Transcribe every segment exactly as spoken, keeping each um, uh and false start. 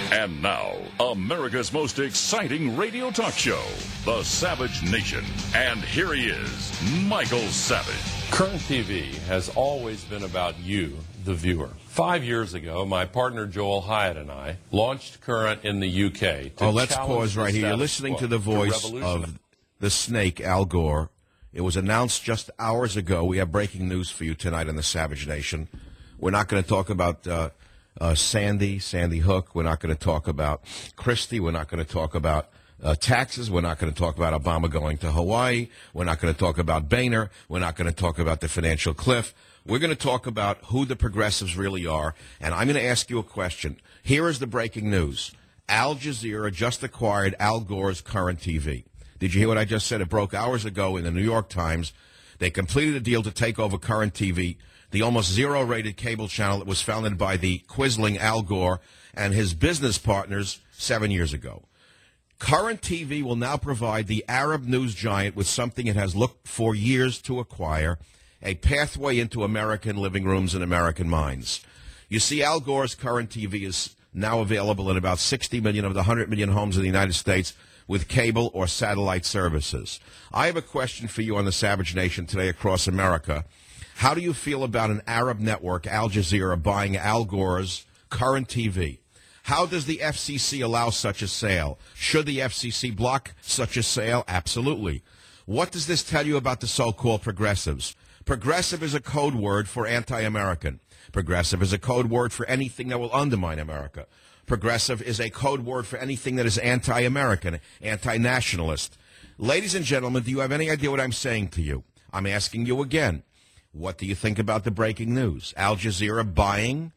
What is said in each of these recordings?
And now, America's most exciting radio talk show, The Savage Nation. And here he is, Michael Savage. Current T V has always been about you, the viewer. Five years ago, my partner Joel Hyatt and I launched Current in the U K. To oh, let's pause right here. You're listening to the voice of the snake, Al Gore. It was announced just hours ago. We have breaking news for you tonight on The Savage Nation. We're not going to talk about uh, uh, Sandy, Sandy Hook. We're not going to talk about Christie. We're not going to talk about uh, taxes. We're not going to talk about Obama going to Hawaii. We're not going to talk about Boehner. We're not going to talk about the financial cliff. We're going to talk about who the progressives really are, and I'm going to ask you a question. Here is the breaking news. Al Jazeera just acquired Al Gore's Current T V. Did you hear what I just said? It broke hours ago in the New York Times. They completed a deal to take over Current T V, the almost zero-rated cable channel that was founded by the quisling Al Gore and his business partners seven years ago. Current T V will now provide the Arab news giant with something it has looked for years to acquire, a pathway into American living rooms and American minds. You see, Al Gore's Current T V is now available in about sixty million of the one hundred million homes in the United States with cable or satellite services. I have a question for you on the Savage Nation today across America. How do you feel about an Arab network, Al Jazeera, buying Al Gore's Current T V? How does the F C C allow such a sale? Should the F C C block such a sale? Absolutely. What does this tell you about the so-called progressives? Progressive is a code word for anti-American. Progressive is a code word for anything that will undermine America. Progressive is a code word for anything that is anti-American, anti-nationalist. Ladies and gentlemen, do you have any idea what I'm saying to you? I'm asking you again. What do you think about the breaking news? Al Jazeera buying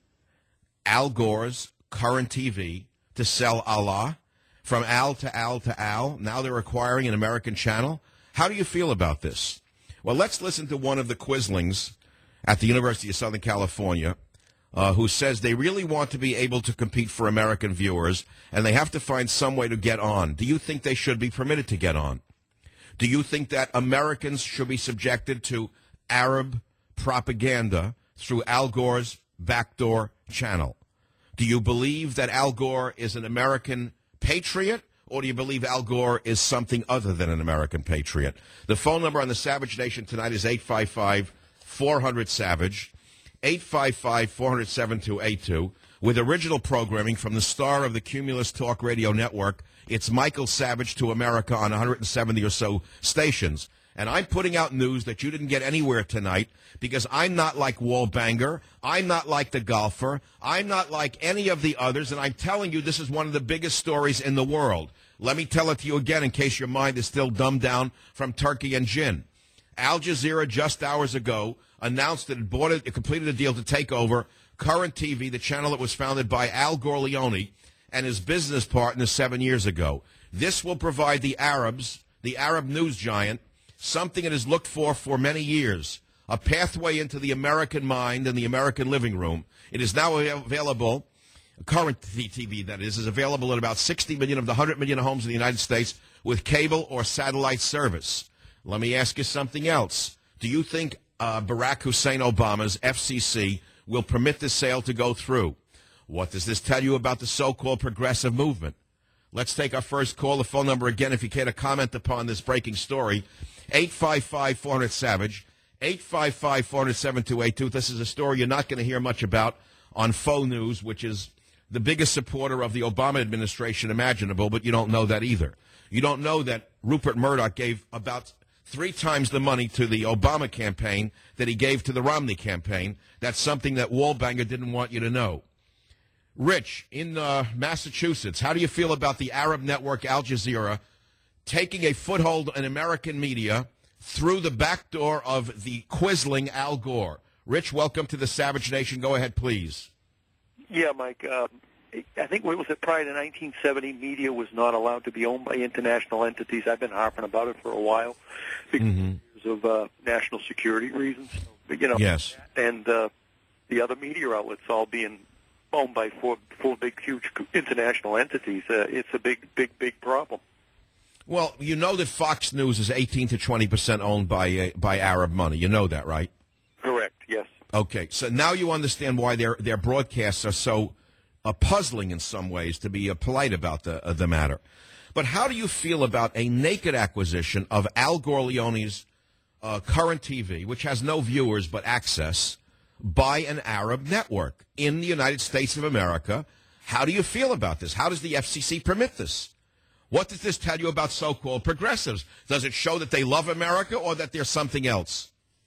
Al Gore's Current T V to sell Allah? From Al to Al to Al. Now they're acquiring an American channel. How do you feel about this? Well, let's listen to one of the quislings at the University of Southern California uh, who says they really want to be able to compete for American viewers, and they have to find some way to get on. Do you think they should be permitted to get on? Do you think that Americans should be subjected to Arab propaganda through Al Gore's backdoor channel? Do you believe that Al Gore is an American patriot? Or do you believe Al Gore is something other than an American patriot? The phone number on the Savage Nation tonight is eight five five, four hundred, SAVAGE, eight five five, four hundred, seven two eight two, with original programming from the star of the Cumulus Talk Radio Network. It's Michael Savage to America on one hundred seventy or so stations. And I'm putting out news that you didn't get anywhere tonight because I'm not like Wallbanger. I'm not like the golfer. I'm not like any of the others. And I'm telling you, this is one of the biggest stories in the world. Let me tell it to you again in case your mind is still dumbed down from turkey and gin. Al Jazeera just hours ago announced that it, bought it, it completed a deal to take over Current T V, the channel that was founded by Al Goreleone and his business partners seven years ago. This will provide the Arabs, the Arab news giant, something it has looked for for many years, a pathway into the American mind and the American living room. It is now available, Current T V, that is, is available in about sixty million of the one hundred million homes in the United States with cable or satellite service. Let me ask you something else. Do you think uh, Barack Hussein Obama's F C C will permit this sale to go through? What does this tell you about the so-called progressive movement? Let's take our first call. The phone number again, if you care to comment upon this breaking story, eight five five, four hundred, SAVAGE, eight five five, four hundred, seven two eight two. This is a story you're not going to hear much about on Faux News, which is the biggest supporter of the Obama administration imaginable, but you don't know that either. You don't know that Rupert Murdoch gave about three times the money to the Obama campaign that he gave to the Romney campaign. That's something that Wallbanger didn't want you to know. Rich, in uh, Massachusetts, how do you feel about the Arab network Al Jazeera taking a foothold in American media through the back door of the quisling Al Gore? Rich, welcome to the Savage Nation. Go ahead, please. Yeah, Mike. Uh, I think what was it prior to nineteen seventy, media was not allowed to be owned by international entities. I've been harping about it for a while because mm-hmm. of uh, national security reasons. But, you know, yes. And uh, the other media outlets all being owned by four, four big, huge international entities. Uh, it's a big, big, big problem. Well, you know that Fox News is eighteen to twenty percent owned by uh, by Arab money. You know that, right? Correct, yes. Okay, so now you understand why their their broadcasts are so uh, puzzling in some ways, to be uh, polite about the uh, the matter. But how do you feel about a naked acquisition of Al Gore Leone's uh, current T V, which has no viewers but access, by an Arab network in the United States of America? How do you feel about this? How does the F C C permit this? What does this tell you about so-called progressives? Does it show that they love America or that they're something else?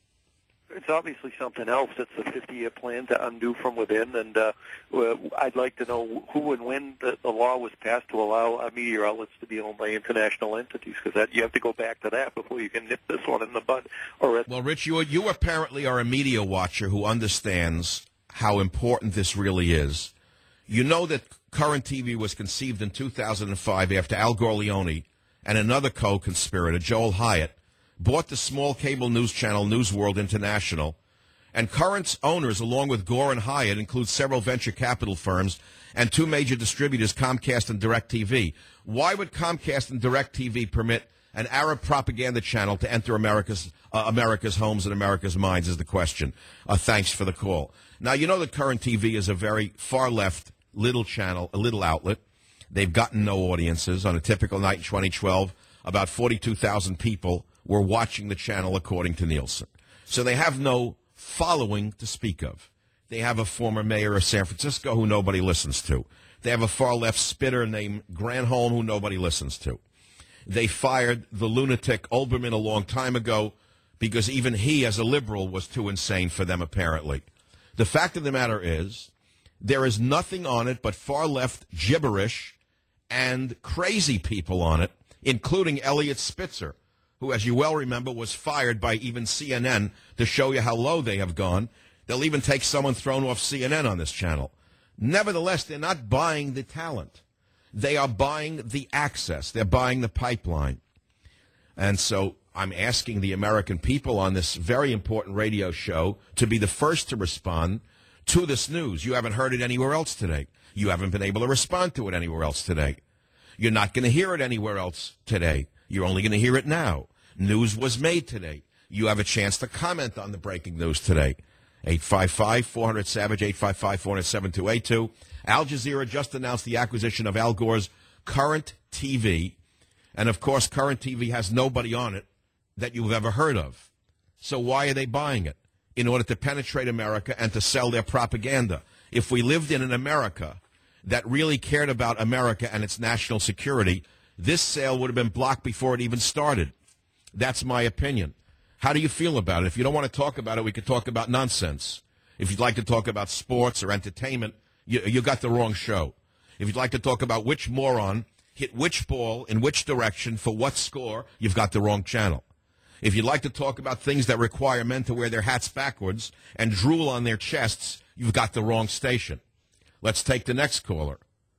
It's obviously something else. It's a fifty-year plan to undo from within, and uh, I'd like to know who and when the, the law was passed to allow uh, media outlets to be owned by international entities, because that you have to go back to that before you can nip this one in the bud. Or at- well, Rich, you, you apparently are a media watcher who understands how important this really is. You know that Current T V was conceived in two thousand five after Al Gore Leone and another co-conspirator, Joel Hyatt, bought the small cable news channel News World International, and Current's owners, along with Gore and Hyatt, include several venture capital firms and two major distributors, Comcast and DirecTV. Why would Comcast and DirecTV permit an Arab propaganda channel to enter America's uh, America's homes and America's minds is the question. Uh, thanks for the call. Now, you know that Current T V is a very far-left little channel, a little outlet. They've gotten no audiences. On a typical night in twenty twelve, about forty-two thousand people were watching the channel, according to Nielsen. So they have no following to speak of. They have a former mayor of San Francisco who nobody listens to. They have a far-left spitter named Granholm who nobody listens to. They fired the lunatic Olbermann a long time ago because even he, as a liberal, was too insane for them, apparently. The fact of the matter is there is nothing on it but far-left gibberish and crazy people on it, including Elliot Spitzer, who, as you well remember, was fired by even C N N to show you how low they have gone. They'll even take someone thrown off C N N on this channel. Nevertheless, they're not buying the talent. They are buying the access. They're buying the pipeline. And so I'm asking the American people on this very important radio show to be the first to respond to this news. You haven't heard it anywhere else today. You haven't been able to respond to it anywhere else today. You're not going to hear it anywhere else today. You're only going to hear it now. News was made today. You have a chance to comment on the breaking news today. eight five five, four hundred, SAVAGE, eight five five, four hundred, seven two eight two. Al Jazeera just announced the acquisition of Al Gore's Current T V. And, of course, Current T V has nobody on it that you've ever heard of. So why are they buying it? In order to penetrate America and to sell their propaganda. If we lived in an America that really cared about America and its national security, this sale would have been blocked before it even started. That's my opinion. How do you feel about it? If you don't want to talk about it, we could talk about nonsense. If you'd like to talk about sports or entertainment, you, you got the wrong show. If you'd like to talk about which moron hit which ball in which direction for what score, you've got the wrong channel. If you'd like to talk about things that require men to wear their hats backwards and drool on their chests, you've got the wrong station. Let's take the next caller.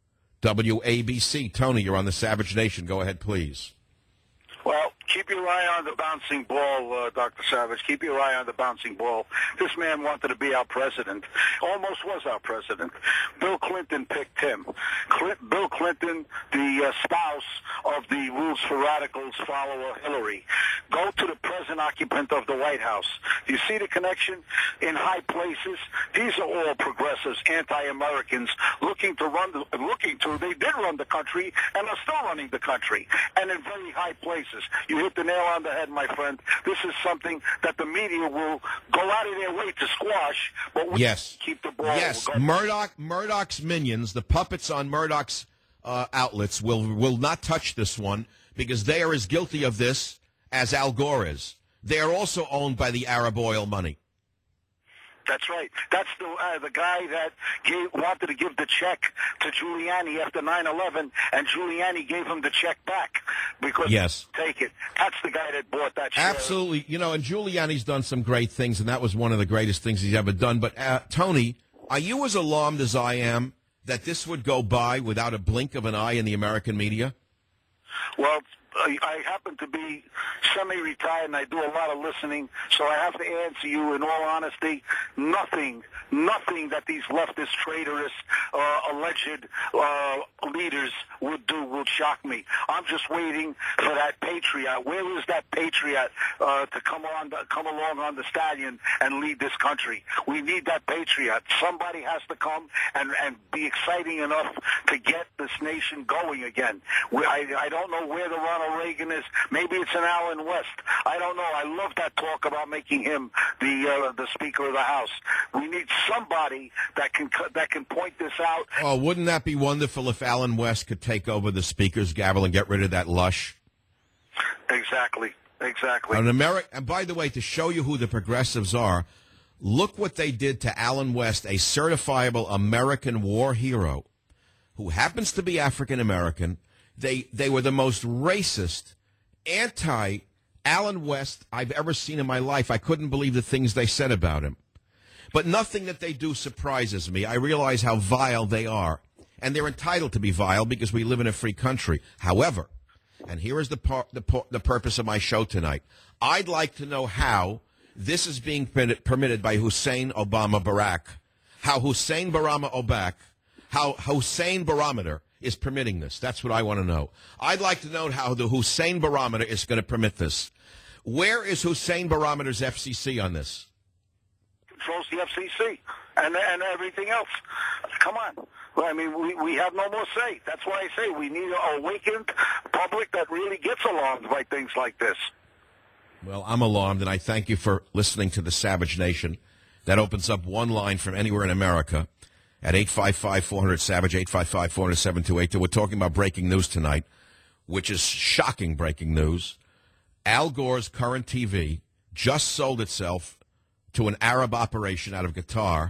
W A B C. Tony, you're on the Savage Nation. Go ahead, please. Well, keep your eye on the bouncing ball, uh, Doctor Savage. Keep your eye on the bouncing ball. This man wanted to be our president. Almost was our president. Bill Clinton picked him. Cl- Bill Clinton, the uh, spouse of the Rules for Radicals follower Hillary. Go to the present occupant of the White House. Do you see the connection? In high places, these are all progressives, anti-Americans, looking to run, the, looking to, they did run the country and are still running the country. And in very high places. You hit the nail on the head, my friend. This is something that the media will go out of their way to squash, but we yes. keep the ball. Yes, Murdoch, Murdoch's minions, the puppets on Murdoch's uh, outlets, will will not touch this one because they are as guilty of this as Al Gore is. They are also owned by the Arab oil money. That's right. That's the uh, the guy that gave, wanted to give the check to Giuliani after nine eleven, and Giuliani gave him the check back because yes. take it. That's the guy that bought that share. Absolutely. You know, and Giuliani's done some great things, and that was one of the greatest things he's ever done. But, uh, Tony, are you as alarmed as I am that this would go by without a blink of an eye in the American media? Well, I, I happen to be semi-retired and I do a lot of listening, so I have to answer you in all honesty. Nothing, nothing that these leftist, traitorous, uh, alleged uh, leaders would do will shock me. I'm just waiting for that patriot. Where is that patriot uh, to come on, come along on the stallion and lead this country? We need that patriot. Somebody has to come and, and be exciting enough to get this nation going again. We, I, I don't know where the Ronald Reagan is. Maybe it's an Allen West. I don't know. I love that talk about making him the uh, the Speaker of the House. We need somebody that can that can point this out. Oh, wouldn't that be wonderful if Allen West could take over the Speaker's gavel and get rid of that lush? Exactly. Exactly. An Ameri- and by the way, to show you who the progressives are, look what they did to Allen West, a certifiable American war hero who happens to be African American. They they were the most racist, anti-Allen West I've ever seen in my life. I couldn't believe the things they said about him. But nothing that they do surprises me. I realize how vile they are. And they're entitled to be vile because we live in a free country. However, and here is the, par- the, par- the purpose of my show tonight, I'd like to know how this is being permitted, permitted by Hussein Obama Barack, how Hussein Barama Obak, how Hussein Barometer is permitting this. That's what I want to know. I'd like to know how the Hussein Barometer is going to permit this. Where is Hussein Barometer's F C C on this? Controls the F C C and and everything else. Come on. Well, I mean, we, we have no more say. That's why I say we need an awakened public that really gets alarmed by things like this. Well, I'm alarmed, and I thank you for listening to the Savage Nation. That opens up one line from anywhere in America at eight five five, four hundred, SAVAGE, eight five five, four hundred, seven two eight two. We're talking about breaking news tonight, which is shocking breaking news. Al Gore's current T V just sold itself to an Arab operation out of Qatar.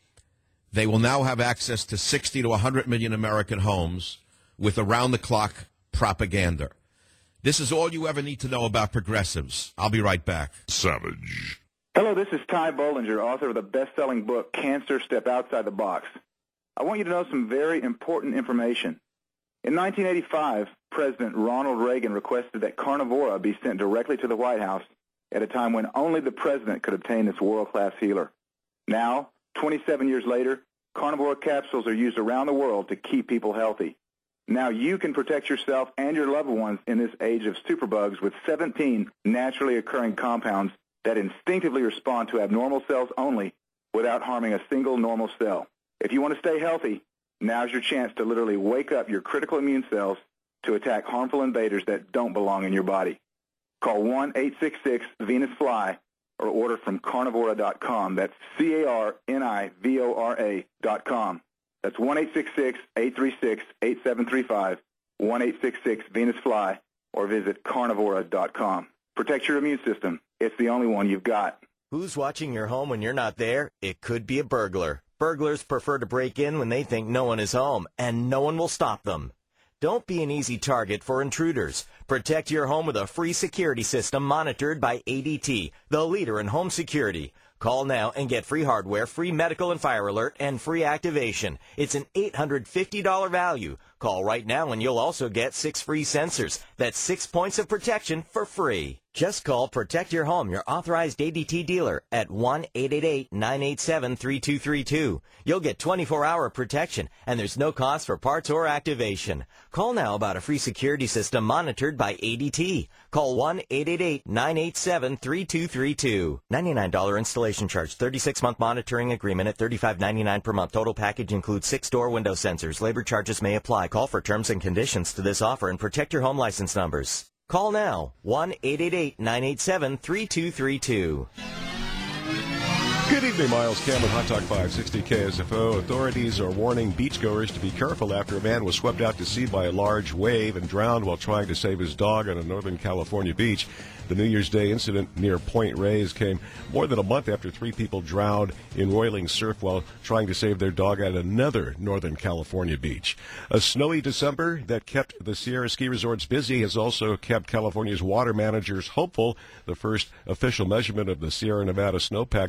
They will now have access to sixty to one hundred million American homes with around-the-clock propaganda. This is all you ever need to know about progressives. I'll be right back. Savage. Hello, this is Ty Bollinger, author of the best-selling book, Cancer, Step Outside the Box. I want you to know some very important information. In nineteen eighty-five, President Ronald Reagan requested that Carnivora be sent directly to the White House at a time when only the president could obtain this world-class healer. Now, twenty-seven years later, Carnivora capsules are used around the world to keep people healthy. Now you can protect yourself and your loved ones in this age of superbugs with seventeen naturally occurring compounds that instinctively respond to abnormal cells only without harming a single normal cell. If you want to stay healthy, now's your chance to literally wake up your critical immune cells to attack harmful invaders that don't belong in your body. Call one eight six six Venus Fly or order from carnivora dot com. That's C A R N I V O R A dot com. That's one eight six six, eight three six, eight seven three five, one eight six six Venus Fly, or visit carnivora dot com. Protect your immune system. It's the only one you've got. Who's watching your home when you're not there? It could be a burglar. Burglars prefer to break in when they think no one is home, and no one will stop them. Don't be an easy target for intruders. Protect your home with a free security system monitored by A D T, the leader in home security. Call now and get free hardware, free medical and fire alert, and free activation. It's an eight hundred fifty dollars value. Call right now and you'll also get six free sensors. That's six points of protection for free. Just call Protect Your Home, your authorized A D T dealer, at one eight eight eight, nine eight seven, three two three two. You'll get twenty-four hour protection, and there's no cost for parts or activation. Call now about a free security system monitored by A D T. Call one eight eight eight, nine eight seven, three two three two. ninety-nine dollars installation charge, thirty-six month monitoring agreement at thirty-five ninety-nine per month. Total package includes six door window sensors. Labor charges may apply. Call for terms and conditions to this offer and protect your home license numbers. Call now, one eight eight eight, nine eight seven, three two three two. Good evening, Miles Cameron, Hot Talk five sixty K S F O. Authorities are warning beachgoers to be careful after a man was swept out to sea by a large wave and drowned while trying to save his dog on a Northern California beach. The New Year's Day incident near Point Reyes came more than a month after three people drowned in roiling surf while trying to save their dog at another Northern California beach. A snowy December that kept the Sierra ski resorts busy has also kept California's water managers hopeful. The first official measurement of the Sierra Nevada snowpack today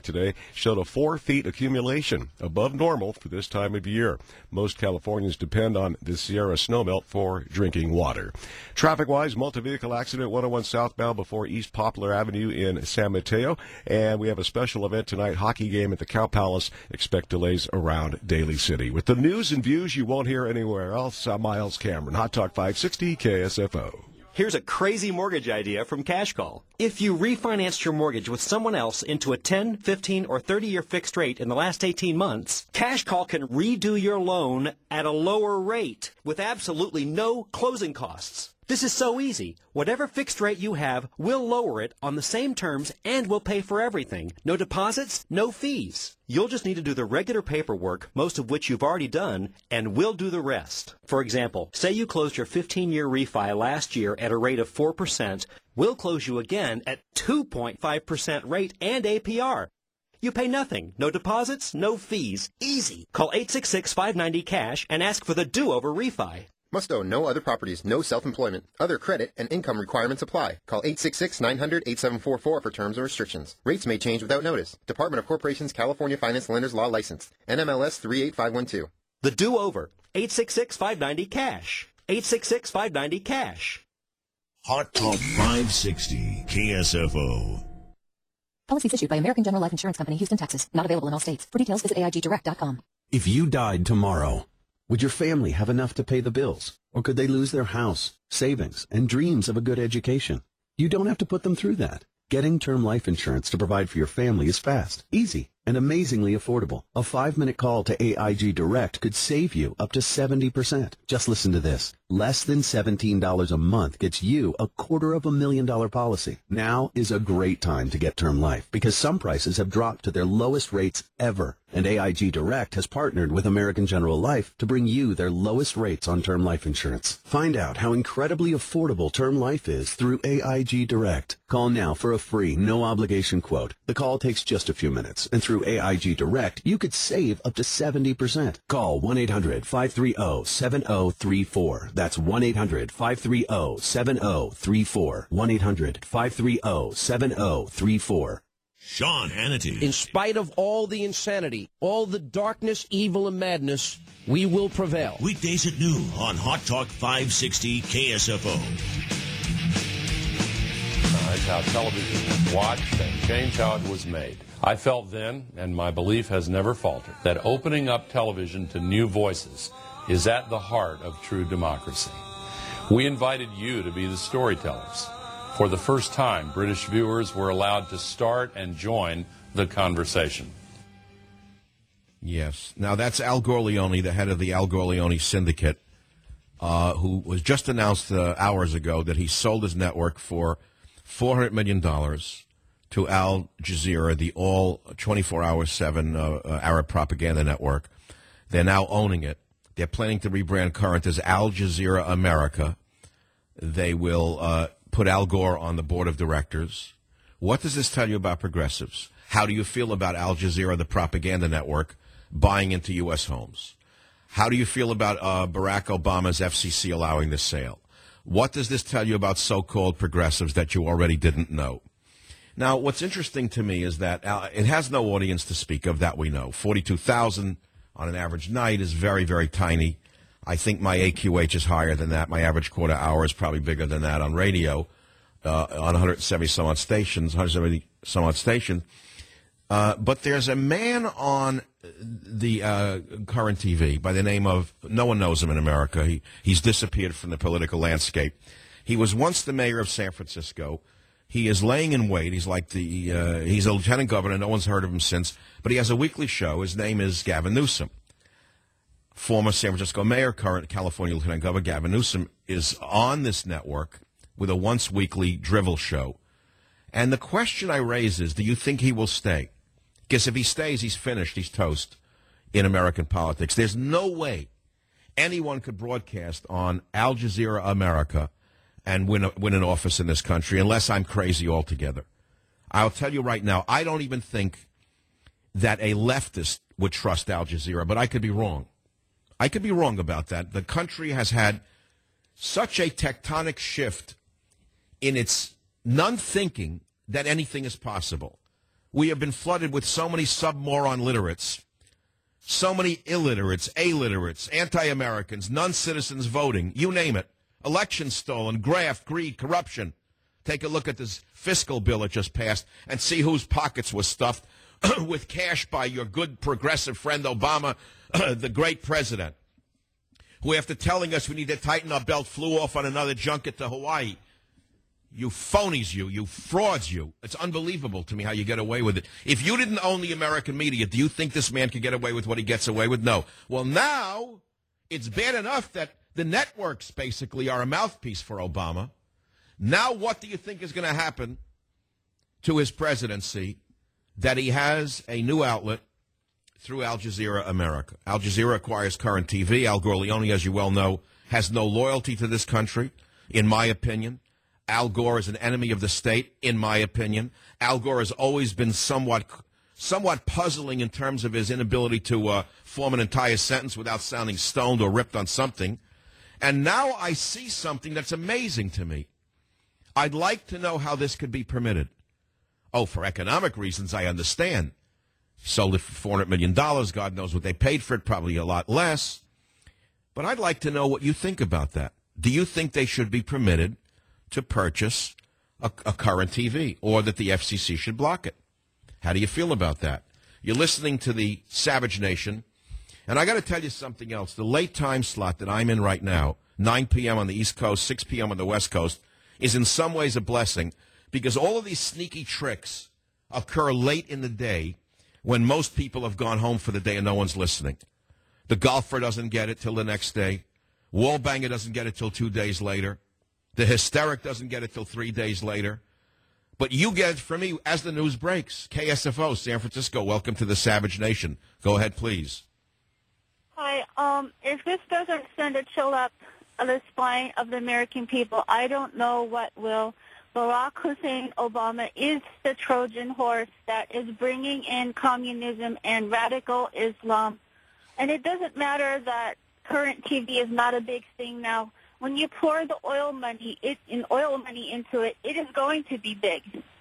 showed a four feet accumulation above normal for this time of year. Most Californians depend on the Sierra snowmelt for drinking water. Traffic-wise, multi-vehicle accident one oh one southbound before East Poplar Avenue in San Mateo. And we have a special event tonight, hockey game at the Cow Palace. Expect delays around Daly City. With the news and views you won't hear anywhere else, I'm Miles Cameron, Hot Talk five sixty K S F O. Here's a crazy mortgage idea from Cash Call. If you refinanced your mortgage with someone else into a ten, fifteen, or thirty-year fixed rate in the last eighteen months, Cash Call can redo your loan at a lower rate with absolutely no closing costs. This is so easy. Whatever fixed rate you have, we'll lower it on the same terms and we'll pay for everything. No deposits, no fees. You'll just need to do the regular paperwork, most of which you've already done, and we'll do the rest. For example, say you closed your fifteen-year refi last year at a rate of four percent. We'll close you again at two point five percent rate and A P R. You pay nothing. No deposits, no fees. Easy. Call eight six six, five nine zero, CASH and ask for the do-over refi. Must own no other properties, no self-employment. Other credit and income requirements apply. Call eight six six, nine hundred, eight seven four four for terms and restrictions. Rates may change without notice. Department of Corporations California Finance Lenders Law Licensed. N M L S three eight five one two. The do-over. eight six six, five nine zero, CASH. eight six six, five nine zero, CASH. Hot Talk five sixty K S F O. Policies issued by American General Life Insurance Company, Houston, Texas. Not available in all states. For details, visit A I G direct dot com. If you died tomorrow, would your family have enough to pay the bills? Or could they lose their house, savings, and dreams of a good education? You don't have to put them through that. Getting term life insurance to provide for your family is fast, easy, and amazingly affordable. A five-minute call to A I G Direct could save you up to seventy percent. Just listen to this. Less than seventeen dollars a month gets you a quarter of a million dollar policy. Now is a great time to get term life because some prices have dropped to their lowest rates ever. And A I G Direct has partnered with American General Life to bring you their lowest rates on term life insurance. Find out how incredibly affordable term life is through A I G Direct. Call now for a free, no-obligation quote. The call takes just a few minutes, and through A I G Direct, you could save up to seventy percent. Call one eight hundred, five three zero, seven zero three four. That's one eight hundred, five three zero, seven zero three four. one eight hundred, five three zero, seven zero three four. Sean Hannity. In spite of all the insanity, all the darkness, evil, and madness, we will prevail. Weekdays at noon on Hot Talk five sixty K S F O. That's how television was watched and changed how it was made. I felt then, and my belief has never faltered, that opening up television to new voices is at the heart of true democracy. We invited you to be the storytellers. For the first time, British viewers were allowed to start and join the conversation. Yes. Now, that's Al Gorleone, the head of the Al Gorleone Syndicate, uh, who was just announced uh, hours ago that he sold his network for four hundred million dollars to Al Jazeera, the all twenty-four hour seven uh, uh, Arab propaganda network. They're now owning it. They're planning to rebrand Current as Al Jazeera America. They will uh, put Al Gore on the board of directors. What does this tell you about progressives? How do you feel about Al Jazeera, the propaganda network, buying into U S homes? How do you feel about uh, Barack Obama's F C C allowing this sale? What does this tell you about so-called progressives that you already didn't know? Now, what's interesting to me is that uh, it has no audience to speak of, that we know. forty-two thousand on an average night is very, very tiny. I think my A Q H is higher than that. My average quarter hour is probably bigger than that on radio, uh, on one hundred seventy some odd stations, one hundred seventy some odd stations. Uh, but there's a man on the uh, Current T V by the name of, no one knows him in America. He, he's disappeared from the political landscape. He was once the mayor of San Francisco. He is laying in wait. He's like the, uh, he's a lieutenant governor. No one's heard of him since. But he has a weekly show. His name is Gavin Newsom. Former San Francisco mayor, current California lieutenant governor Gavin Newsom is on this network with a once weekly drivel show. And the question I raise is, do you think he will stay? Because if he stays, he's finished. He's toast in American politics. There's no way anyone could broadcast on Al Jazeera America and win, a, win an office in this country unless I'm crazy altogether. I'll tell you right now, I don't even think that a leftist would trust Al Jazeera, but I could be wrong. I could be wrong about that. The country has had such a tectonic shift in its non-thinking that anything is possible. We have been flooded with so many sub-moron literates, so many illiterates, illiterates, anti-Americans, non-citizens voting, you name it. Elections stolen, graft, greed, corruption. Take a look at this fiscal bill that just passed and see whose pockets were stuffed with cash by your good progressive friend Obama, the great president, who after telling us we need to tighten our belt flew off on another junket to Hawaii. You phonies, you, you frauds, you. It's unbelievable to me how you get away with it. If you didn't own the American media, do you think this man could get away with what he gets away with? No. Well, now it's bad enough that the networks basically are a mouthpiece for Obama. Now what do you think is going to happen to his presidency that he has a new outlet through Al Jazeera America? Al Jazeera acquires Current T V. Al Gore Leone, as you well know, has no loyalty to this country, in my opinion. Al Gore is an enemy of the state, in my opinion. Al Gore has always been somewhat somewhat puzzling in terms of his inability to uh, form an entire sentence without sounding stoned or ripped on something. And now I see something that's amazing to me. I'd like to know how this could be permitted. Oh, for economic reasons, I understand. Sold it for four hundred million dollars. God knows what they paid for it, probably a lot less. But I'd like to know what you think about that. Do you think they should be permitted to purchase a, a Current T V, or that the F C C should block it? How do you feel about that? You're listening to the Savage Nation, and I got to tell you something else. The late time slot that I'm in right now, nine p.m. on the East Coast, six p.m. on the West Coast, is in some ways a blessing, because all of these sneaky tricks occur late in the day when most people have gone home for the day and no one's listening. The golfer doesn't get it till the next day. Wallbanger doesn't get it till two days later. The hysteric doesn't get it till three days later. But you get it from me as the news breaks. K S F O, San Francisco, welcome to the Savage Nation. Go ahead, please. Hi. Um, if this doesn't send a chill up the spine of the American people, I don't know what will. Barack Hussein Obama is the Trojan horse that is bringing in communism and radical Islam. And it doesn't matter that Current T V is not a big thing now. When you pour the oil money, it, in oil money into it, it is going to be big.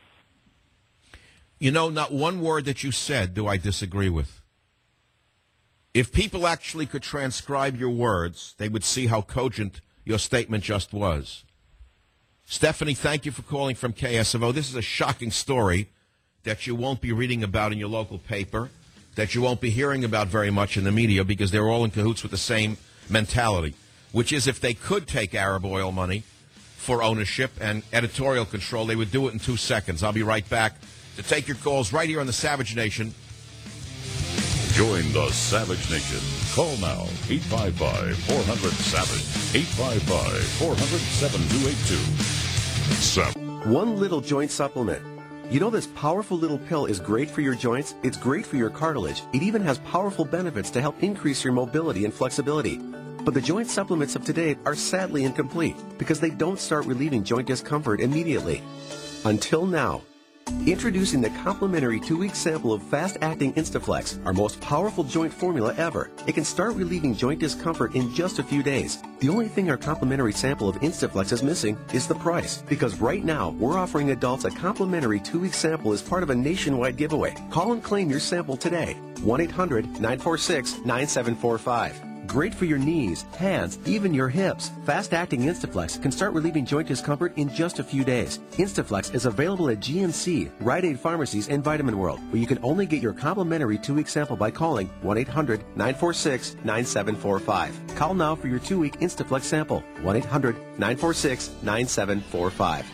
You know, not one word that you said do I disagree with. If people actually could transcribe your words, they would see how cogent your statement just was. Stephanie, thank you for calling from K S F O. This is a shocking story that you won't be reading about in your local paper, that you won't be hearing about very much in the media, because they're all in cahoots with the same mentality, which is if they could take Arab oil money for ownership and editorial control, they would do it in two seconds. I'll be right back to take your calls right here on the Savage Nation. Join the Savage Nation. Call now, eight five five, four hundred, SAVAGE, eight five five, four hundred, seven two eight two. Savage. One little joint supplement. You know this powerful little pill is great for your joints, it's great for your cartilage, it even has powerful benefits to help increase your mobility and flexibility. But the joint supplements of today are sadly incomplete because they don't start relieving joint discomfort immediately. Until now. Introducing the complimentary two-week sample of fast-acting Instaflex, our most powerful joint formula ever. It can start relieving joint discomfort in just a few days. The only thing our complimentary sample of Instaflex is missing is the price, because right now we're offering adults a complimentary two-week sample as part of a nationwide giveaway. Call and claim your sample today. one eight hundred, nine four six, nine seven four five. Great for your knees, hands, even your hips. Fast-acting Instaflex can start relieving joint discomfort in just a few days. Instaflex is available at G N C, Rite Aid Pharmacies, and Vitamin World, where you can only get your complimentary two-week sample by calling one eight hundred, nine four six, nine seven four five. Call now for your two-week Instaflex sample. one eight hundred, nine four six, nine seven four five.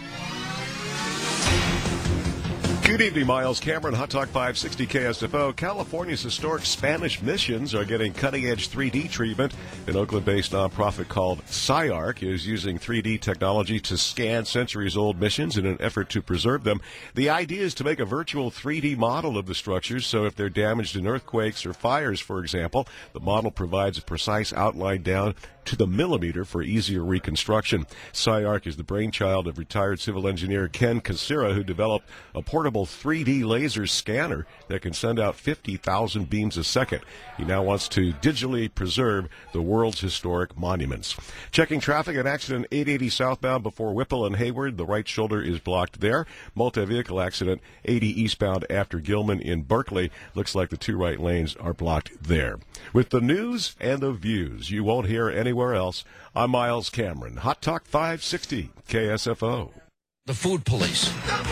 Good evening, Miles Cameron, Hot Talk five sixty K S F O. California's historic Spanish missions are getting cutting-edge three D treatment. An Oakland-based nonprofit called SciArc is using three D technology to scan centuries-old missions in an effort to preserve them. The idea is to make a virtual three D model of the structures, so if they're damaged in earthquakes or fires, for example, the model provides a precise outline down to the millimeter for easier reconstruction. SciArc is the brainchild of retired civil engineer Ken Casera, who developed a portable three D laser scanner that can send out fifty thousand beams a second. He now wants to digitally preserve the world's historic monuments. Checking traffic, an accident eight eighty southbound before Whipple and Hayward. The right shoulder is blocked there. Multi-vehicle accident eighty eastbound after Gilman in Berkeley. Looks like the two right lanes are blocked there. With the news and the views you won't hear anywhere else, I'm Miles Cameron. Hot Talk five sixty K S F O. The food police.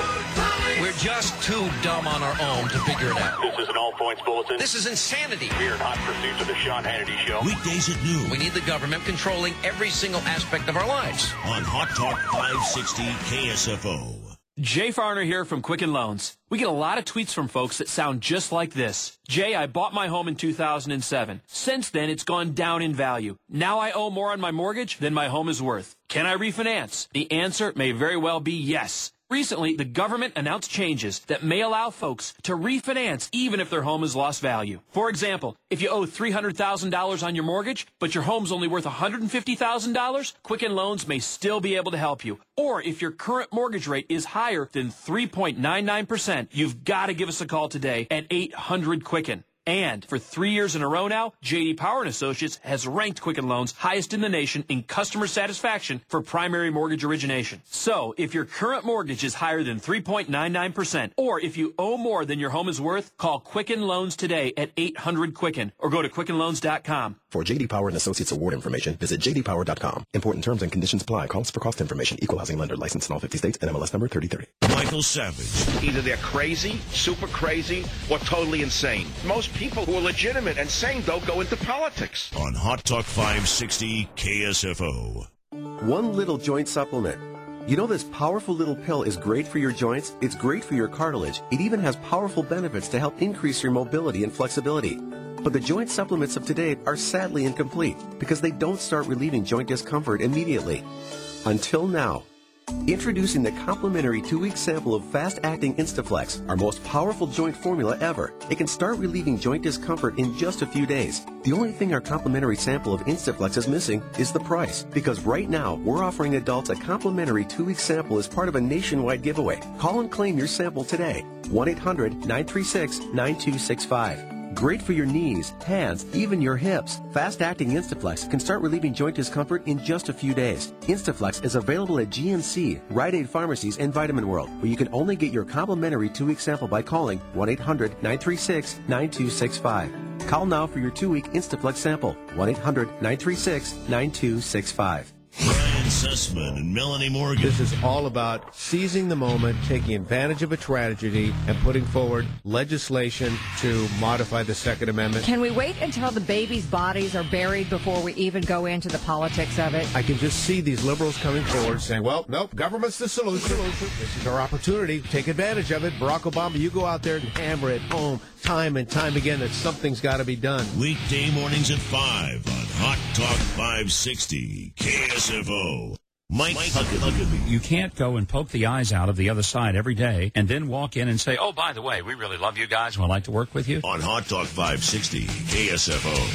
We're just too dumb on our own to figure it out. This is an All Points Bulletin. This is insanity. We're in hot pursuit of the Sean Hannity Show. Weekdays at noon. We need the government controlling every single aspect of our lives. On Hot Talk five sixty K S F O. Jay Farner here from Quicken Loans. We get a lot of tweets from folks that sound just like this. Jay, I bought my home in two thousand seven. Since then, it's gone down in value. Now I owe more on my mortgage than my home is worth. Can I refinance? The answer may very well be yes. Recently, the government announced changes that may allow folks to refinance even if their home has lost value. For example, if you owe three hundred thousand dollars on your mortgage, but your home's only worth one hundred fifty thousand dollars, Quicken Loans may still be able to help you. Or if your current mortgage rate is higher than three point nine nine percent, you've got to give us a call today at eight hundred Quicken. And for three years in a row now, J D Power and Associates has ranked Quicken Loans highest in the nation in customer satisfaction for primary mortgage origination. So, if your current mortgage is higher than three point nine nine percent, or if you owe more than your home is worth, call Quicken Loans today at eight hundred Quicken or go to quicken loans dot com. For J D Power and Associates award information, visit j d power dot com. Important terms and conditions apply. Calls for cost information. Equal housing lender. Licensed in all fifty states. N M L S number thirty thirty. Michael Savage. Either they're crazy, super crazy, or totally insane. Most people who are legitimate and sane don't go into politics. On Hot Talk five sixty K S F O. One little joint supplement. You know this powerful little pill is great for your joints? It's great for your cartilage. It even has powerful benefits to help increase your mobility and flexibility. But the joint supplements of today are sadly incomplete because they don't start relieving joint discomfort immediately. Until now. Introducing the complimentary two-week sample of fast-acting Instaflex, our most powerful joint formula ever. It can start relieving joint discomfort in just a few days. The only thing our complimentary sample of Instaflex is missing is the price. Because right now, we're offering adults a complimentary two-week sample as part of a nationwide giveaway. Call and claim your sample today. one eight hundred nine three six nine two six five. Great for your knees, hands, even your hips. Fast-acting Instaflex can start relieving joint discomfort in just a few days. Instaflex is available at G N C, Rite Aid Pharmacies, and Vitamin World, where you can only get your complimentary two-week sample by calling one eight hundred nine three six nine two six five. Call now for your two-week Instaflex sample, one eight hundred nine three six nine two six five. Brian Sussman and Melanie Morgan. This is all about seizing the moment, taking advantage of a tragedy, and putting forward legislation to modify the Second Amendment. Can we wait until the babies' bodies are buried before we even go into the politics of it? I can just see these liberals coming forward saying, well, nope, government's the solution. This is our opportunity. Take advantage of it. Barack Obama, you go out there and hammer it home time and time again that something's got to be done. Weekday mornings at five on Hot Talk five sixty K S F O. Mike, Mike Huckabee. You can't go and poke the eyes out of the other side every day and then walk in and say, oh, by the way, we really love you guys and would like to work with you. On Hot Talk five sixty K S F O.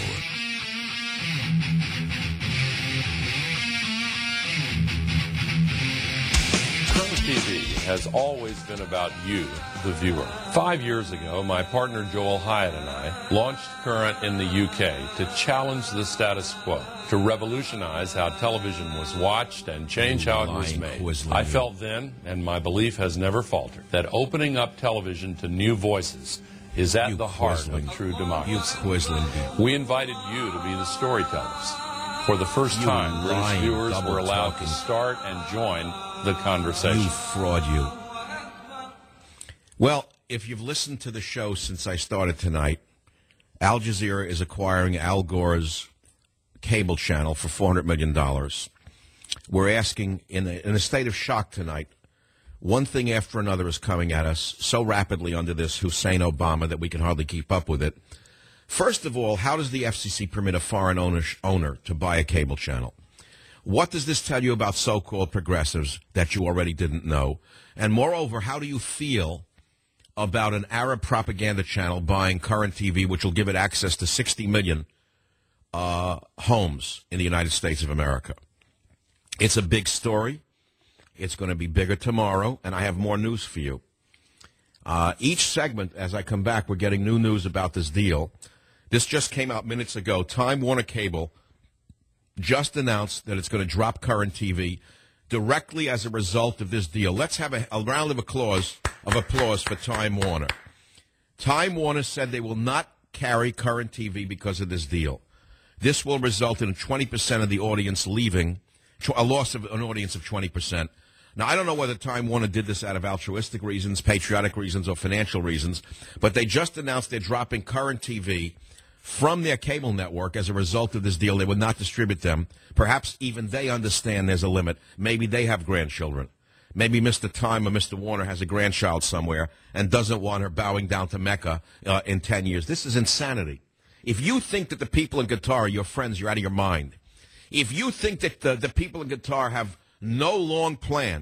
T V has always been about you, the viewer. Five years ago, my partner Joel Hyatt and I launched Current in the U K to challenge the status quo, to revolutionize how television was watched and change how it was made. I felt then, and my belief has never faltered, that opening up television to new voices is at the heart of true democracy. We invited you to be the storytellers. For the first time, British viewers were allowed to start and join the conversation. You fraud, you. Well, if you've listened to the show since I started tonight, Al Jazeera is acquiring Al Gore's cable channel for four hundred million dollars. We're asking, in a, in a state of shock tonight, one thing after another is coming at us so rapidly under this Hussein Obama that we can hardly keep up with it. First of all, how does the F C C permit a foreign owner, owner to buy a cable channel? What does this tell you about so-called progressives that you already didn't know? And moreover, how do you feel about an Arab propaganda channel buying Current T V, which will give it access to sixty million uh, homes in the United States of America? It's a big story. It's going to be bigger tomorrow, and I have more news for you. Uh, each segment, as I come back, we're getting new news about this deal. This just came out minutes ago. Time Warner Cable just announced that it's going to drop current T V directly as a result of this deal. Let's have a, a round of applause of applause for Time Warner. Time Warner said they will not carry current T V because of this deal. This will result in twenty percent of the audience leaving, a loss of an audience of twenty percent. Now, I don't know whether Time Warner did this out of altruistic reasons, patriotic reasons, or financial reasons, but they just announced they're dropping current T V from their cable network as a result of this deal. They would not distribute them. Perhaps even they understand there's a limit. Maybe they have grandchildren. Maybe Mister Time or Mister Warner has a grandchild somewhere and doesn't want her bowing down to Mecca uh, in ten years. This is insanity. If you think that the people in Qatar are your friends, you're out of your mind. If you think that the, the people in Qatar have no long plan,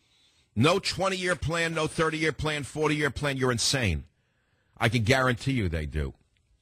no twenty-year plan, no thirty-year plan, forty-year plan, you're insane. I can guarantee you they do.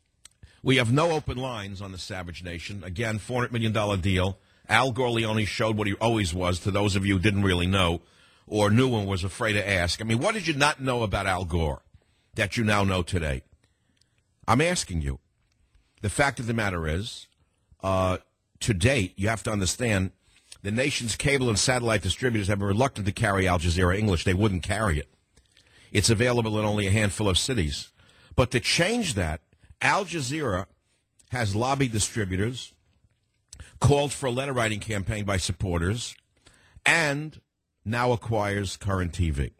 We have no open lines on the Savage Nation. Again, four hundred million dollars deal. Al Gorleone showed what he always was to those of you who didn't really know or knew and was afraid to ask. I mean, what did you not know about Al Gore that you now know today? I'm asking you. The fact of the matter is, uh, to date, you have to understand, the nation's cable and satellite distributors have been reluctant to carry Al Jazeera English. They wouldn't carry it. It's available in only a handful of cities. But to change that, Al Jazeera has lobbied distributors, called for a letter-writing campaign by supporters, and now acquires current T V.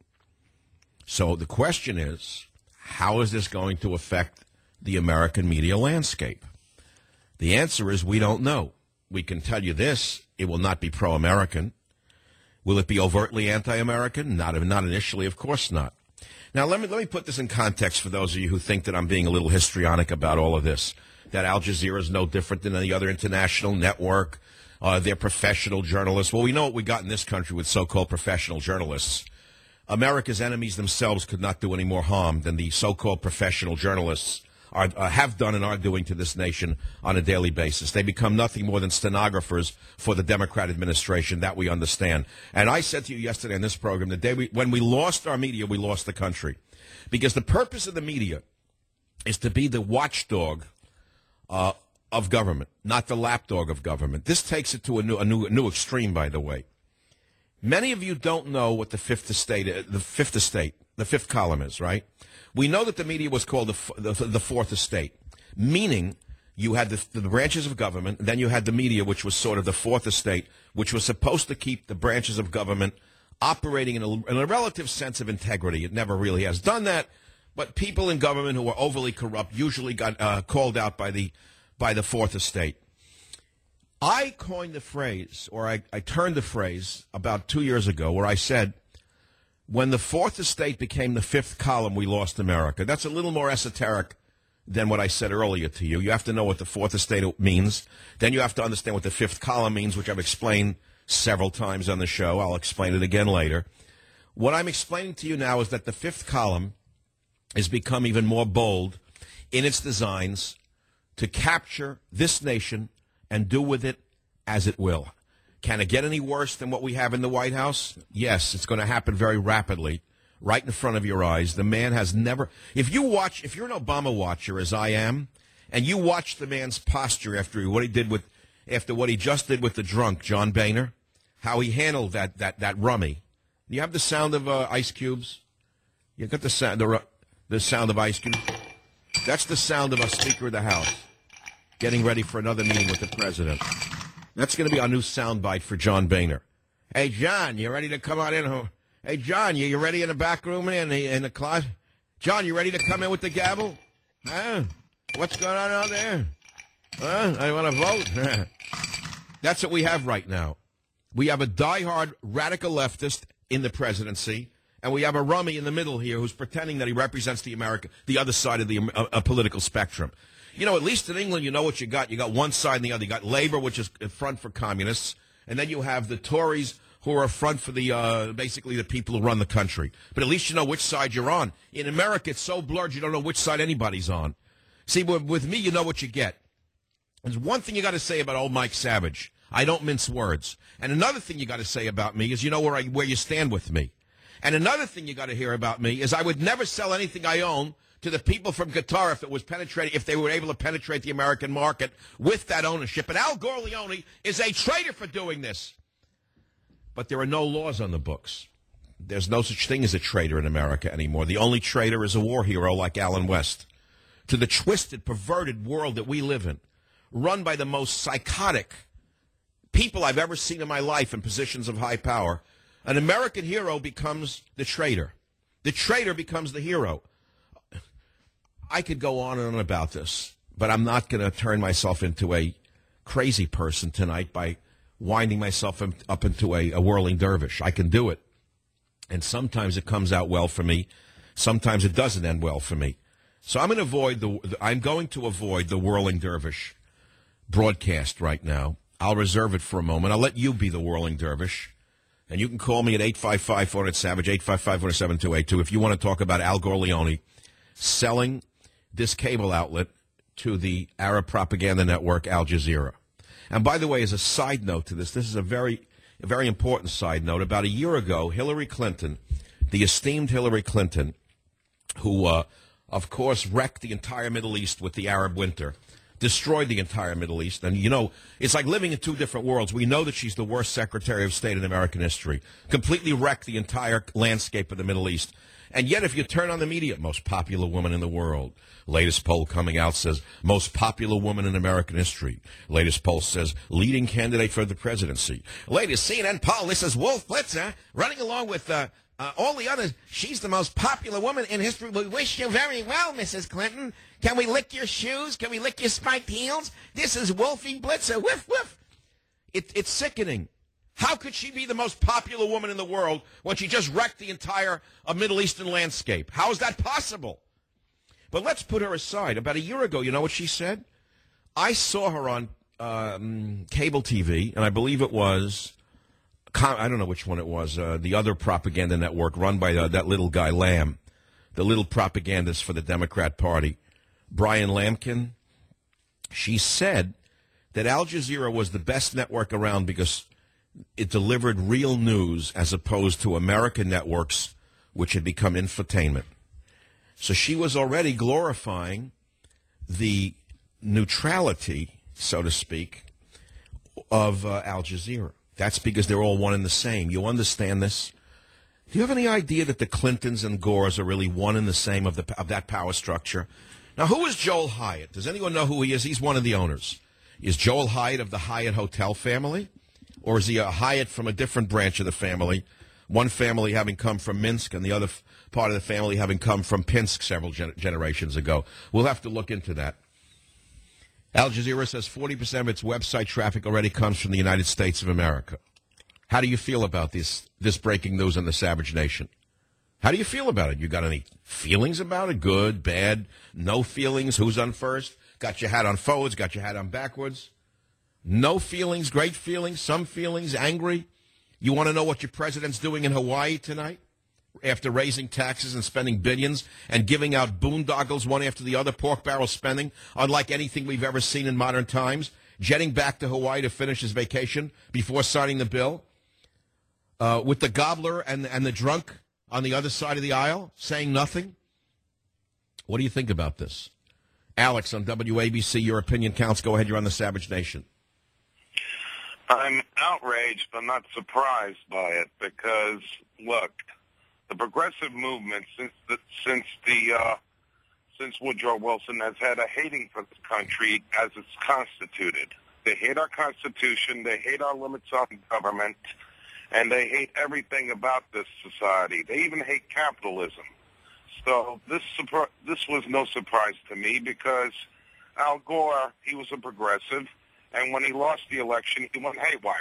So the question is, how is this going to affect the American media landscape? The answer is we don't know. We can tell you this, it will not be pro-American. Will it be overtly anti-American? Not, not initially, of course not. Now, let me let me put this in context for those of you who think that I'm being a little histrionic about all of this, that Al Jazeera is no different than any other international network. Uh, they're professional journalists. Well, we know what we got in this country with so-called professional journalists. America's enemies themselves could not do any more harm than the so-called professional journalists are, uh, have done and are doing to this nation on a daily basis. They become nothing more than stenographers for the Democrat administration. That we understand. And I said to you yesterday on this program, the day we, when we lost our media, we lost the country. Because the purpose of the media is to be the watchdog uh, of government, not the lapdog of government. This takes it to a new, a new, a new extreme, by the way. Many of you don't know what the Fifth Estate, the Fifth Estate, the fifth column is, right? We know that the media was called the, the, the Fourth Estate, meaning you had the, the branches of government, then you had the media, which was sort of the Fourth Estate, which was supposed to keep the branches of government operating in a, in a relative sense of integrity. It never really has done that, but people in government who were overly corrupt usually got uh, called out by the by the Fourth Estate. I coined the phrase, or I, I turned the phrase about two years ago, where I said, when the Fourth Estate became the fifth column, we lost America. That's a little more esoteric than what I said earlier to you. You have to know what the Fourth Estate means. Then you have to understand what the fifth column means, which I've explained several times on the show. I'll explain it again later. What I'm explaining to you now is that the fifth column has become even more bold in its designs to capture this nation and do with it as it will. Can it get any worse than what we have in the White House? Yes, it's going to happen very rapidly, right in front of your eyes. The man has never... If you watch, if you're an Obama watcher, as I am, and you watch the man's posture after what he did with, after what he just did with the drunk, John Boehner, how he handled that that that rummy. You have the sound of uh, ice cubes? You got the sound, the, the sound of ice cubes? That's the sound of a Speaker of the House getting ready for another meeting with the president. That's going to be our new soundbite for John Boehner. Hey, John, you ready to come on in? Hey, John, you, you ready in the back room in the, in the closet? John, you ready to come in with the gavel? Huh? What's going on out there? Huh? I want to vote. That's what we have right now. We have a diehard radical leftist in the presidency, and we have a rummy in the middle here who's pretending that he represents the America, the other side of the uh, uh, political spectrum. You know, at least in England, you know what you got. You got one side and the other. You got Labour, which is a front for communists, and then you have the Tories, who are a front for the uh, basically the people who run the country. But at least you know which side you're on. In America, it's so blurred you don't know which side anybody's on. See, with me, you know what you get. There's one thing you got to say about old Mike Savage. I don't mince words. And another thing you got to say about me is you know where I, where you stand with me. And another thing you got to hear about me is I would never sell anything I own to the people from Qatar if it was penetrating, if they were able to penetrate the American market with that ownership. And Al Corleone is a traitor for doing this. But there are no laws on the books. There's no such thing as a traitor in America anymore. The only traitor is a war hero like Alan West. To the twisted, perverted world that we live in, run by the most psychotic people I've ever seen in my life in positions of high power, an American hero becomes the traitor. The traitor becomes the hero. I could go on and on about this, but I'm not going to turn myself into a crazy person tonight by winding myself up into a, a whirling dervish. I can do it. And sometimes it comes out well for me. Sometimes it doesn't end well for me. So I'm going to avoid the I'm going to avoid the whirling dervish broadcast right now. I'll reserve it for a moment. I'll let you be the whirling dervish. And you can call me at eight five five, four hundred, SAVAGE, eight five five, four hundred, seven two eight two if you want to talk about Al Corleone selling this cable outlet to the Arab propaganda network Al Jazeera. And by the way, as a side note to this, this is a very, a very important side note. About a year ago, Hillary Clinton, the esteemed Hillary Clinton, who, uh, of course, wrecked the entire Middle East with the Arab winter, destroyed the entire Middle East. And, you know, it's like living in two different worlds. We know that she's the worst Secretary of State in American history, completely wrecked the entire landscape of the Middle East. And yet, if you turn on the media, most popular woman in the world. Latest poll coming out says, most popular woman in American history. Latest poll says, leading candidate for the presidency. Latest C N N poll, this is Wolf Blitzer, running along with uh, uh, all the others. She's the most popular woman in history. We wish you very well, Missus Clinton. Can we lick your shoes? Can we lick your spiked heels? This is Wolfie Blitzer. Whiff, whiff. It, it's sickening. How could she be the most popular woman in the world when she just wrecked the entire uh, Middle Eastern landscape? How is that possible? But let's put her aside. About a year ago, you know what she said? I saw her on um, cable T V, and I believe it was, I don't know which one it was, uh, the other propaganda network run by uh, that little guy, Lamb, the little propagandist for the Democrat Party, Brian Lamkin. She said that Al Jazeera was the best network around because it delivered real news as opposed to American networks, which had become infotainment. So she was already glorifying the neutrality, so to speak, of uh, Al Jazeera. That's because they're all one and the same. You understand this? Do you have any idea that the Clintons and Gores are really one and the same of, the, of that power structure? Now, who is Joel Hyatt? Does anyone know who he is? He's one of the owners. Is Joel Hyatt of the Hyatt Hotel family? Or is he a Hyatt from a different branch of the family? One family having come from Minsk and the other f- part of the family having come from Pinsk several gen- generations ago. We'll have to look into that. Al Jazeera says forty percent of its website traffic already comes from the United States of America. How do you feel about this, this breaking news on the Savage Nation? How do you feel about it? You got any feelings about it? Good, bad, no feelings? Who's on first? Got your hat on forwards, got your hat on backwards? No feelings, great feelings, some feelings, angry? You want to know what your president's doing in Hawaii tonight? After raising taxes and spending billions and giving out boondoggles one after the other, pork barrel spending, unlike anything we've ever seen in modern times, jetting back to Hawaii to finish his vacation before signing the bill, uh, with the gobbler and, and the drunk on the other side of the aisle saying nothing? What do you think about this? Alex on W A B C, your opinion counts. Go ahead, you're on the Savage Nation. I'm outraged, but not surprised by it because, look, the progressive movement since the, since the uh, since Woodrow Wilson has had a hating for this country as it's constituted. They hate our Constitution, they hate our limits on government, and they hate everything about this society. They even hate capitalism. So this this was no surprise to me because Al Gore, he was a progressive. And when he lost the election, he went haywire.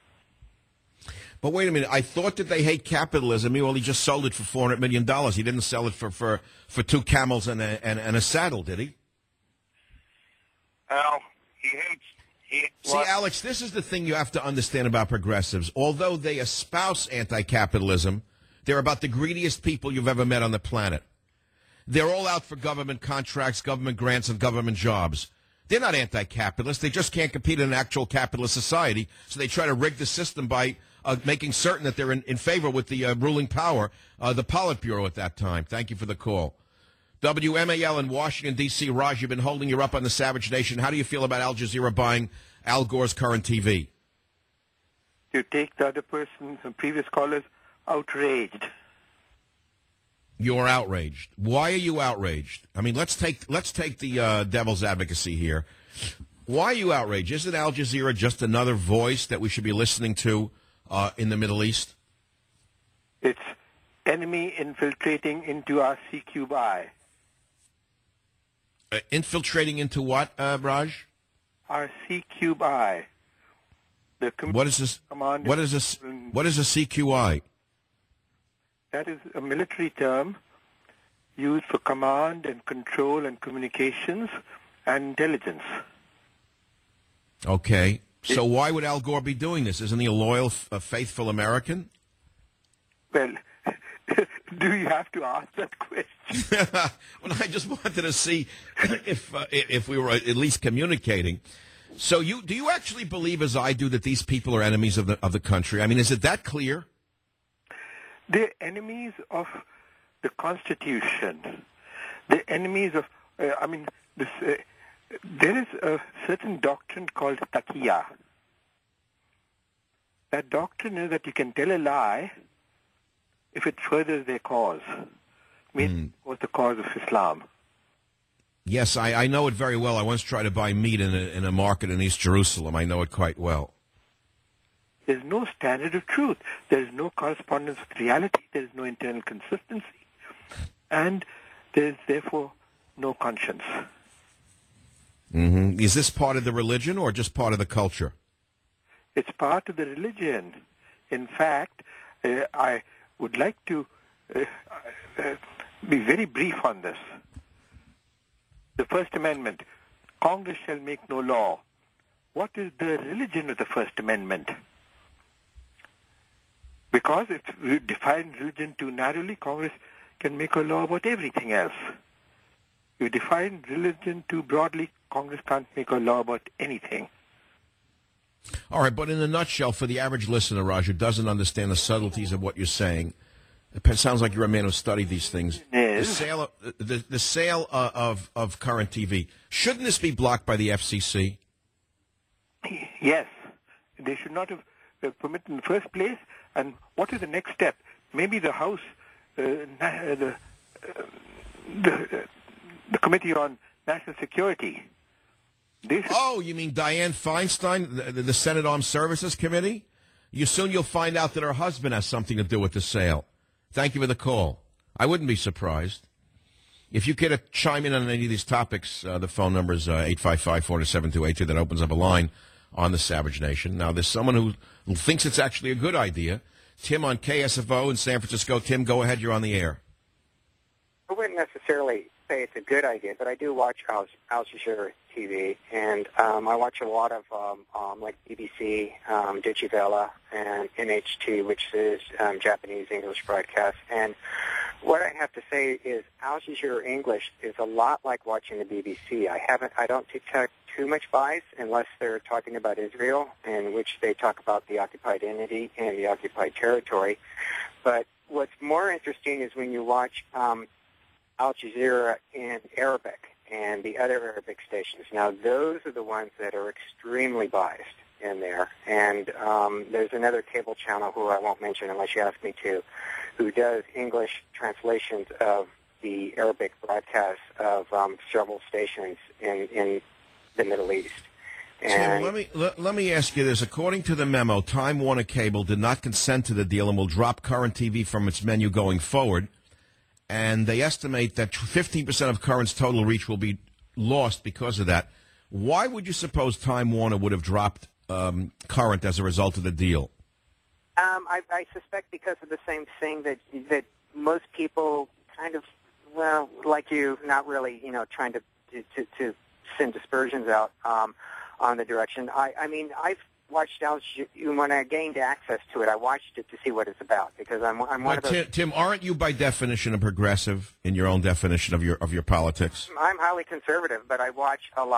But wait a minute. I thought that they hate capitalism. Well, he just sold it for four hundred million dollars. He didn't sell it for, for, for two camels and a, and, and a saddle, did he? Al, he hates... He, See, what? Alex, this is the thing you have to understand about progressives. Although they espouse anti-capitalism, they're about the greediest people you've ever met on the planet. They're all out for government contracts, government grants, and government jobs. They're not anti-capitalist. They just can't compete in an actual capitalist society, so they try to rig the system by uh, making certain that they're in, in favor with the uh, ruling power, uh, the Politburo at that time. Thank you for the call. W M A L in Washington, D C Raj, you've been holding your up on the Savage Nation. How do you feel about Al Jazeera buying Al Gore's current T V? You take the other person, some previous callers, outraged. You're outraged. Why are you outraged? I mean, let's take let's take the uh, devil's advocacy here. Why are you outraged? Isn't Al Jazeera just another voice that we should be listening to uh, in the Middle East? It's enemy infiltrating into our C Cube I. Uh, infiltrating into what, uh, Raj? Our C Cube I. The what is this? What is this? What is a C Q I? That is a military term used for command and control and communications and intelligence. Okay. So why would Al Gore be doing this? Isn't he a loyal, a faithful American? Well, do you have to ask that question? Well, I just wanted to see if uh, if we were at least communicating. So you do you actually believe, as I do, that these people are enemies of the of the country? I mean, is it that clear? They're enemies of the Constitution. They're enemies of, uh, I mean, this, uh, there is a certain doctrine called taqiyya. That doctrine is that you can tell a lie if it furthers their cause. I mean, mm. was the cause of Islam. Yes, I, I know it very well. I once tried to buy meat in a, in a market in East Jerusalem. I know it quite well. There's no standard of truth. There's no correspondence with reality. There's no internal consistency. And there's therefore no conscience. Mm-hmm. Is this part of the religion or just part of the culture? It's part of the religion. In fact, uh, I would like to uh, uh, be very brief on this. The First Amendment, Congress shall make no law. What is the religion of the First Amendment? Because if we define religion too narrowly, Congress can make a law about everything else. If you define religion too broadly, Congress can't make a law about anything. All right, but in a nutshell, for the average listener, Raj, who doesn't understand the subtleties of what you're saying, it sounds like you're a man who studied these things. Yes. The sale, of, the, the sale uh, of, of current T V, shouldn't this be blocked by the F C C? Yes. They should not have uh, permitted in the first place. And what is the next step? Maybe the House, uh, na- the, uh, the, uh, the Committee on National Security. They should- oh, you mean Dianne Feinstein, the, the Senate Armed Services Committee? You soon you'll find out that her husband has something to do with the sale. Thank you for the call. I wouldn't be surprised. If you care to chime in on any of these topics, uh, the phone number is uh, eight five five, four seven two, eight two. That opens up a line on the Savage Nation. Now, there's someone who, who thinks it's actually a good idea. Tim on K S F O in San Francisco. Tim, go ahead. You're on the air. I wouldn't necessarily say it's a good idea, but I do watch Al, Al Jazeera T V, and um, I watch a lot of um, um, like B B C, um, Deutsche Welle, and N H T, which is um, Japanese English broadcast. And what I have to say is Al Jazeera English is a lot like watching the B B C. I haven't, I don't detect too much bias unless they're talking about Israel, in which they talk about the occupied entity and the occupied territory. But what's more interesting is when you watch um, Al Jazeera in Arabic and the other Arabic stations. Now, those are the ones that are extremely biased in there. And um, there's another cable channel who I won't mention unless you ask me to, who does English translations of the Arabic broadcasts of um, several stations in, in the Middle East. And Tim, let me let, let me ask you this. According to the memo, Time Warner Cable did not consent to the deal and will drop current T V from its menu going forward. And they estimate that fifteen percent of Current's total reach will be lost because of that. Why would you suppose Time Warner would have dropped um, Current as a result of the deal? Um, I, I suspect because of the same thing that that most people kind of, well, like you, not really, you know, trying to to, to send dispersions out um, on the direction. I, I mean, I've watched Al Jazeera, when I gained access to it, I watched it to see what it's about because I'm, I'm one but of those. Tim, Tim, aren't you by definition a progressive in your own definition of your of your politics? I'm highly conservative, but I watch a lot of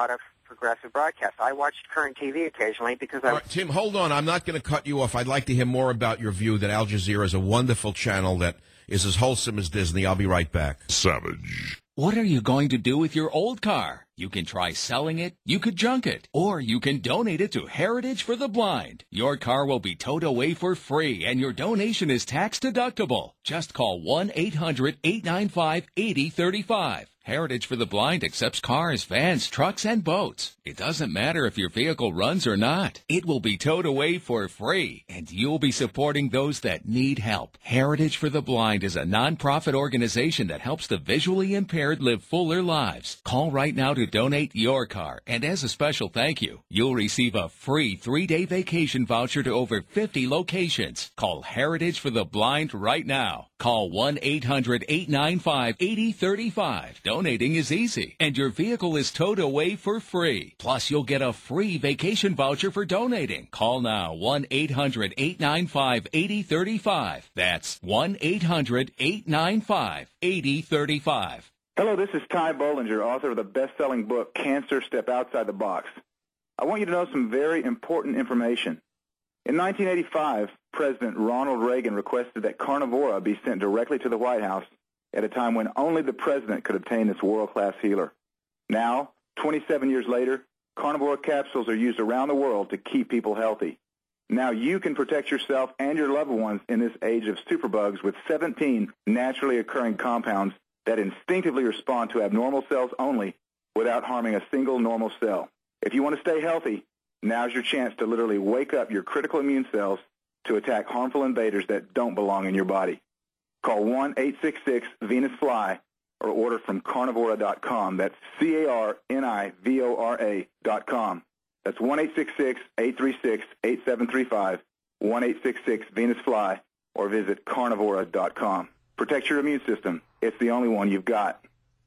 progressive broadcast. I watch Current T V occasionally because I... All right, Tim, hold on. I'm not going to cut you off. I'd like to hear more about your view that Al Jazeera is a wonderful channel that is as wholesome as Disney. I'll be right back. Savage. What are you going to do with your old car? You can try selling it, you could junk it, or you can donate it to Heritage for the Blind. Your car will be towed away for free, and your donation is tax deductible. Just call one eight hundred eight nine five eight zero three five. Heritage for the Blind accepts cars, vans, trucks, and boats. It doesn't matter if your vehicle runs or not. It will be towed away for free, and you'll be supporting those that need help. Heritage for the Blind is a nonprofit organization that helps the visually impaired live fuller lives. Call right now to donate your car, and as a special thank you, you'll receive a free three-day vacation voucher to over fifty locations. Call Heritage for the Blind right now. Call one eight hundred eight nine five eight zero three five. Donating is easy, and your vehicle is towed away for free. Plus, you'll get a free vacation voucher for donating. Call now, one eight hundred eight nine five eight zero three five. That's one eight hundred eight nine five eight zero three five. Hello, this is Ty Bollinger, author of the best-selling book, Cancer, Step Outside the Box. I want you to know some very important information. In nineteen eighty-five, President Ronald Reagan requested that Carnivora be sent directly to the White House at a time when only the president could obtain this world-class healer. Now, twenty-seven years later, Carnivora capsules are used around the world to keep people healthy. Now you can protect yourself and your loved ones in this age of superbugs with seventeen naturally occurring compounds that instinctively respond to abnormal cells only without harming a single normal cell. If you want to stay healthy, now's your chance to literally wake up your critical immune cells to attack harmful invaders that don't belong in your body. Call one eight six six Venus Fly or order from carnivora dot com. That's C A R N I V O R A dot com. That's one eight six six eight three six eight seven three five, one eight six six Venus Fly, or visit carnivora dot com. Protect your immune system. It's the only one you've got.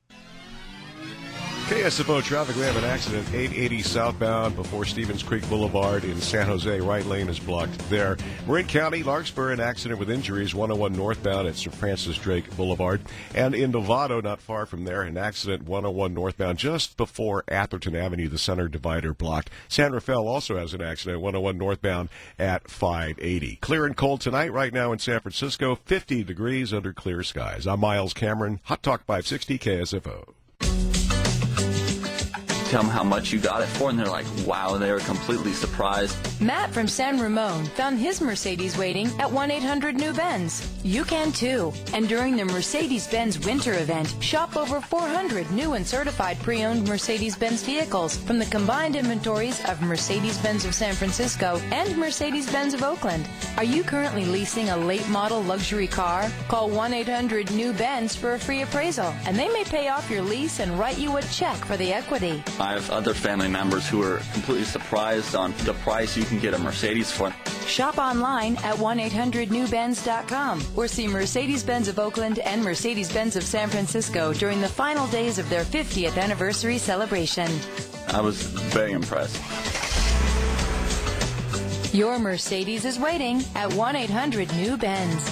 K S F O traffic. We have an accident, eight eighty southbound before Stevens Creek Boulevard in San Jose. Right lane is blocked there. Marin County, Larkspur, an accident with injuries, one oh one northbound at Sir Francis Drake Boulevard. And in Novato, not far from there, an accident, one oh one northbound just before Atherton Avenue, the center divider blocked. San Rafael also has an accident, one oh one northbound at five eighty. Clear and cold tonight right now in San Francisco, fifty degrees under clear skies. I'm Miles Cameron, Hot Talk five sixty K S F O. Tell them how much you got it for, and they're like, wow, they were completely surprised. Matt from San Ramon found his Mercedes waiting at one eight hundred new benz. You can too. And during the Mercedes-Benz winter event, shop over four hundred new and certified pre-owned Mercedes-Benz vehicles from the combined inventories of Mercedes-Benz of San Francisco and Mercedes-Benz of Oakland. Are you currently leasing a late model luxury car? Call one eight hundred new benz for a free appraisal, and they may pay off your lease and write you a check for the equity. I have other family members who are completely surprised on the price you can get a Mercedes for. Shop online at one eight hundred new benz dot com or see Mercedes-Benz of Oakland and Mercedes-Benz of San Francisco during the final days of their fiftieth anniversary celebration. I was very impressed. Your Mercedes is waiting at one eight hundred new benz.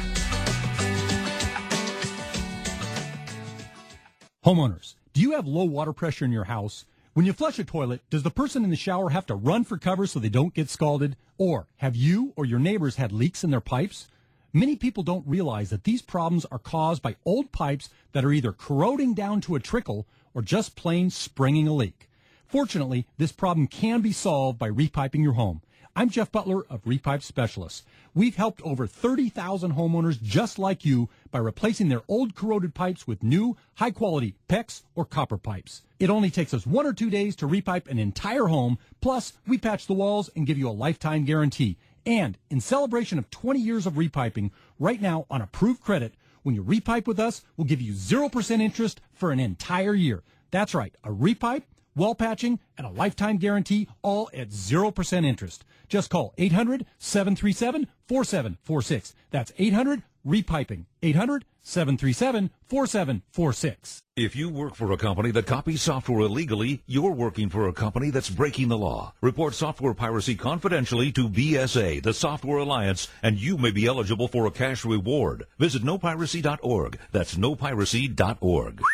Homeowners, do you have low water pressure in your house? When you flush a toilet, does the person in the shower have to run for cover so they don't get scalded? Or have you or your neighbors had leaks in their pipes? Many people don't realize that these problems are caused by old pipes that are either corroding down to a trickle or just plain springing a leak. Fortunately, this problem can be solved by repiping your home. I'm Jeff Butler of Repipe Specialists. We've helped over thirty thousand homeowners just like you by replacing their old corroded pipes with new, high-quality PEX or copper pipes. It only takes us one or two days to repipe an entire home, plus we patch the walls and give you a lifetime guarantee. And in celebration of twenty years of repiping, right now on approved credit, when you repipe with us, we'll give you zero percent interest for an entire year. That's right, a repipe, wall patching, and a lifetime guarantee, all at zero percent interest. Just call eight hundred seven three seven four seven four six. That's eight hundred repiping. eight hundred seven three seven four seven four six. If you work for a company that copies software illegally, you're working for a company that's breaking the law. Report software piracy confidentially to B S A, the Software Alliance, and you may be eligible for a cash reward. Visit no piracy dot org. That's no piracy dot org.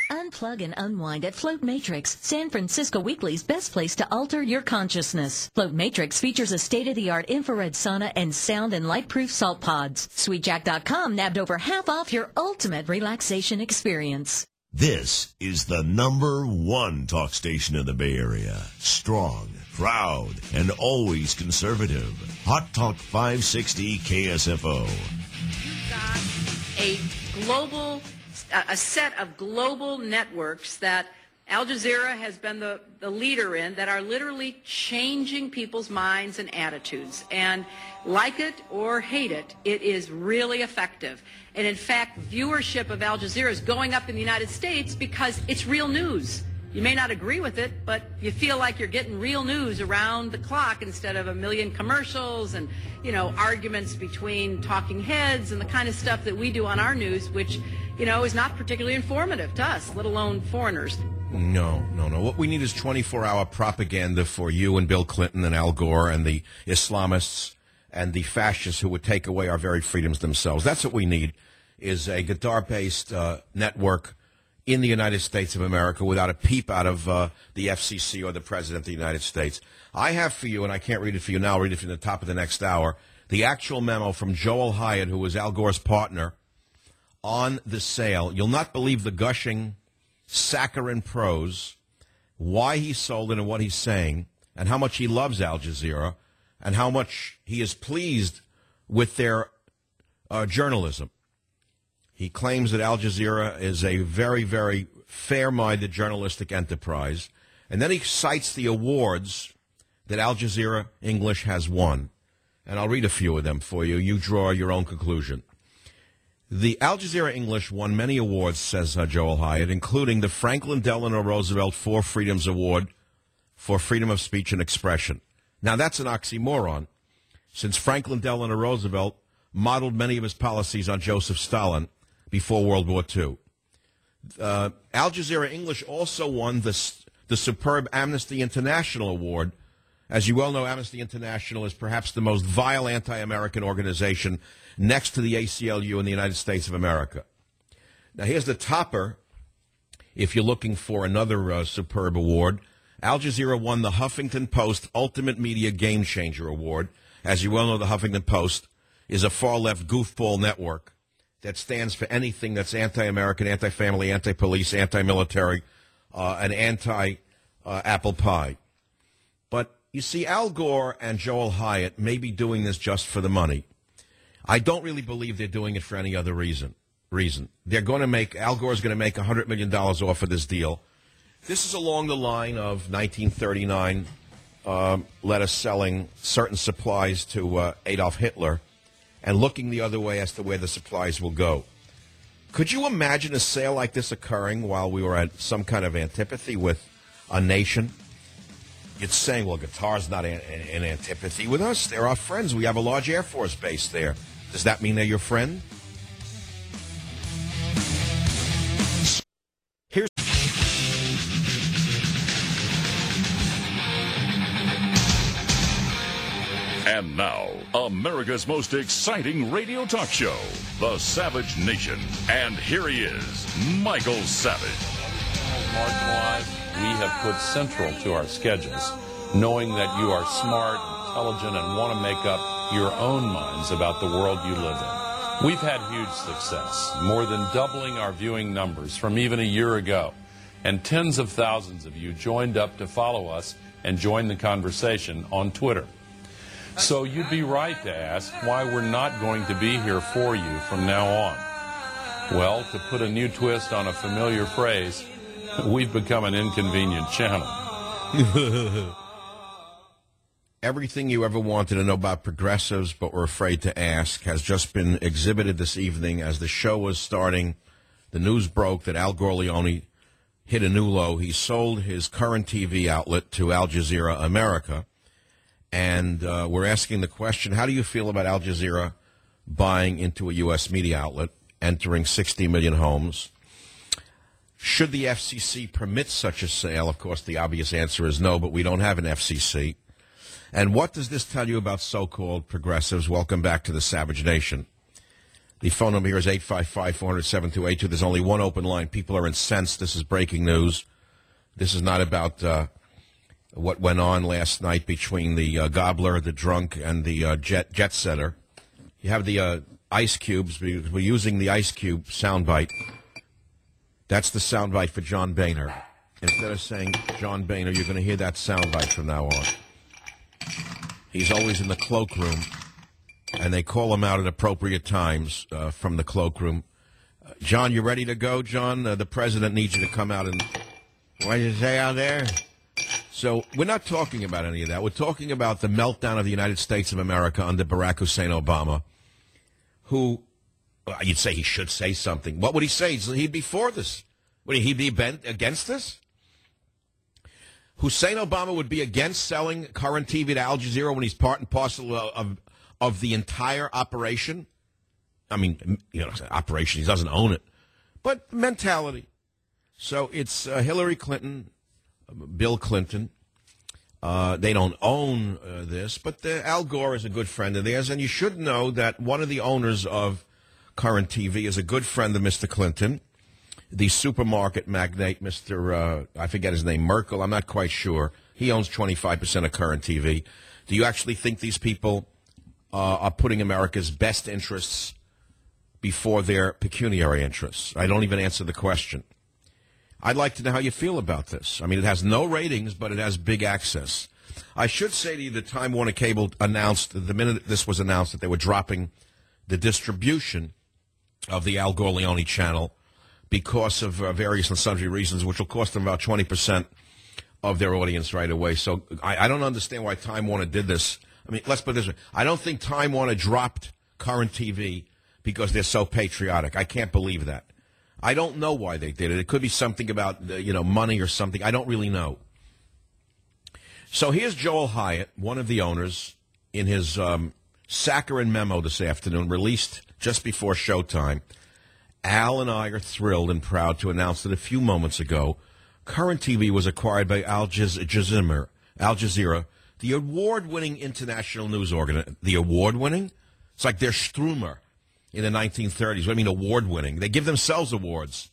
Unplug and unwind at Float Matrix, San Francisco Weekly's best place to alter your consciousness. Float Matrix features a state-of-the-art infrared sauna and sound and light-proof salt pods. Sweet Jack dot com nabbed over half off your ultimate relaxation experience. This is the number one talk station in the Bay Area. Strong, proud, and always conservative. Hot Talk five sixty K S F O. You've got a global, a set of global networks that Al Jazeera has been the, the leader in that are literally changing people's minds and attitudes. And like it or hate it, it is really effective. And in fact, viewership of Al Jazeera is going up in the United States because it's real news. You may not agree with it, but you feel like you're getting real news around the clock instead of a million commercials and, you know, arguments between talking heads and the kind of stuff that we do on our news, which, you know, is not particularly informative to us, let alone foreigners. No, no, no. What we need is twenty-four hour propaganda for you and Bill Clinton and Al Gore and the Islamists and the fascists who would take away our very freedoms themselves. That's what we need, is a Gadar-based uh, network in the United States of America without a peep out of uh, the F C C or the President of the United States. I have for you, and I can't read it for you now, I'll read it from the top of the next hour, the actual memo from Joel Hyatt, who was Al Gore's partner, on the sale. You'll not believe the gushing saccharine prose, why he sold it and what he's saying, and how much he loves Al Jazeera, and how much he is pleased with their uh, journalism. He claims that Al Jazeera is a very, very fair-minded journalistic enterprise, and then he cites the awards that Al Jazeera English has won. And I'll read a few of them for you. You draw your own conclusion. The Al Jazeera English won many awards, says uh, Joel Hyatt, including the Franklin Delano Roosevelt Four Freedoms Award for freedom of speech and expression. Now, that's an oxymoron, since Franklin Delano Roosevelt modeled many of his policies on Joseph Stalin before World War Two. Uh, Al Jazeera English also won the, the superb Amnesty International Award. As you well know, Amnesty International is perhaps the most vile anti-American organization next to the A C L U in the United States of America. Now, here's the topper. If you're looking for another uh, superb award, Al Jazeera won the Huffington Post Ultimate Media Game Changer Award. As you well know, the Huffington Post is a far-left goofball network that stands for anything that's anti-American, anti-family, anti-police, anti-military, uh, and anti-apple pie. But you see, Al Gore and Joel Hyatt may be doing this just for the money. I don't really believe they're doing it for any other reason. Reason they're going to make Al Gore's going to make a hundred million dollars off of this deal. This is along the line of nineteen thirty-nine um, letters selling certain supplies to uh, Adolf Hitler, and looking the other way as to where the supplies will go. Could you imagine a sale like this occurring while we were at some kind of antipathy with a nation? You'd say, well, Qatar's not in, in antipathy with us. They're our friends. We have a large Air Force base there. Does that mean they're your friend? Here's And now, America's most exciting radio talk show, The Savage Nation. And here he is, Michael Savage. Marginalized, we have put central to our schedules, knowing that you are smart, intelligent, and want to make up your own minds about the world you live in. We've had huge success, more than doubling our viewing numbers from even a year ago. And tens of thousands of you joined up to follow us and join the conversation on Twitter. So you'd be right to ask why we're not going to be here for you from now on. Well, to put a new twist on a familiar phrase, we've become an inconvenient channel. Everything you ever wanted to know about progressives but were afraid to ask has just been exhibited this evening. As the show was starting, the news broke that Al Gore hit a new low. He sold his current T V outlet to Al Jazeera America. And uh, we're asking the question, how do you feel about Al Jazeera buying into a U S media outlet, entering sixty million homes? Should the F C C permit such a sale? Of course, the obvious answer is no, but we don't have an F C C. And what does this tell you about so-called progressives? Welcome back to the Savage Nation. The phone number here is eight five five, four hundred, seven two eight two. There's only one open line. People are incensed. This is breaking news. This is not about uh, what went on last night between the uh, gobbler, the drunk, and the uh, jet jet setter. You have the uh, ice cubes. We're using the ice cube soundbite. That's the soundbite for John Boehner. Instead of saying John Boehner, you're going to hear that soundbite from now on. He's always in the cloakroom, and they call him out at appropriate times uh, from the cloakroom. Uh, John, you ready to go, John? Uh, the president needs you to come out and... What did you say out there? So we're not talking about any of that. We're talking about the meltdown of the United States of America under Barack Hussein Obama, who, well, you'd say he should say something. What would he say? He'd be for this. Would he be bent against this? Hussein Obama would be against selling current T V to Al Jazeera when he's part and parcel of, of, of the entire operation? I mean, you know, operation, he doesn't own it. But mentality. So it's uh, Hillary Clinton, Bill Clinton. Uh, they don't own uh, this, but the, Al Gore is a good friend of theirs, and you should know that one of the owners of current T V is a good friend of Mister Clinton, the supermarket magnate, Mister Uh, I forget his name, Merkel. I'm not quite sure. He owns twenty-five percent of current T V. Do you actually think these people uh, are putting America's best interests before their pecuniary interests? I don't even answer the question. I'd like to know how you feel about this. I mean, it has no ratings, but it has big access. I should say to you that Time Warner Cable announced, the minute this was announced, that they were dropping the distribution of the Al Gore Leone channel because of uh, various and sundry reasons, which will cost them about twenty percent of their audience right away. So I, I don't understand why Time Warner did this. I mean, let's put it this way. I don't think Time Warner dropped current T V because they're so patriotic. I can't believe that. I don't know why they did it. It could be something about, uh, you know, money or something. I don't really know. So here's Joel Hyatt, one of the owners, in his um, saccharine memo this afternoon, released just before showtime. Al and I are thrilled and proud to announce that a few moments ago, Current T V was acquired by Al Jazeera, Al Jazeera, the award-winning international news organization. The award-winning? It's like they're Strummer in the nineteen thirties. What do I mean award-winning? They give themselves awards.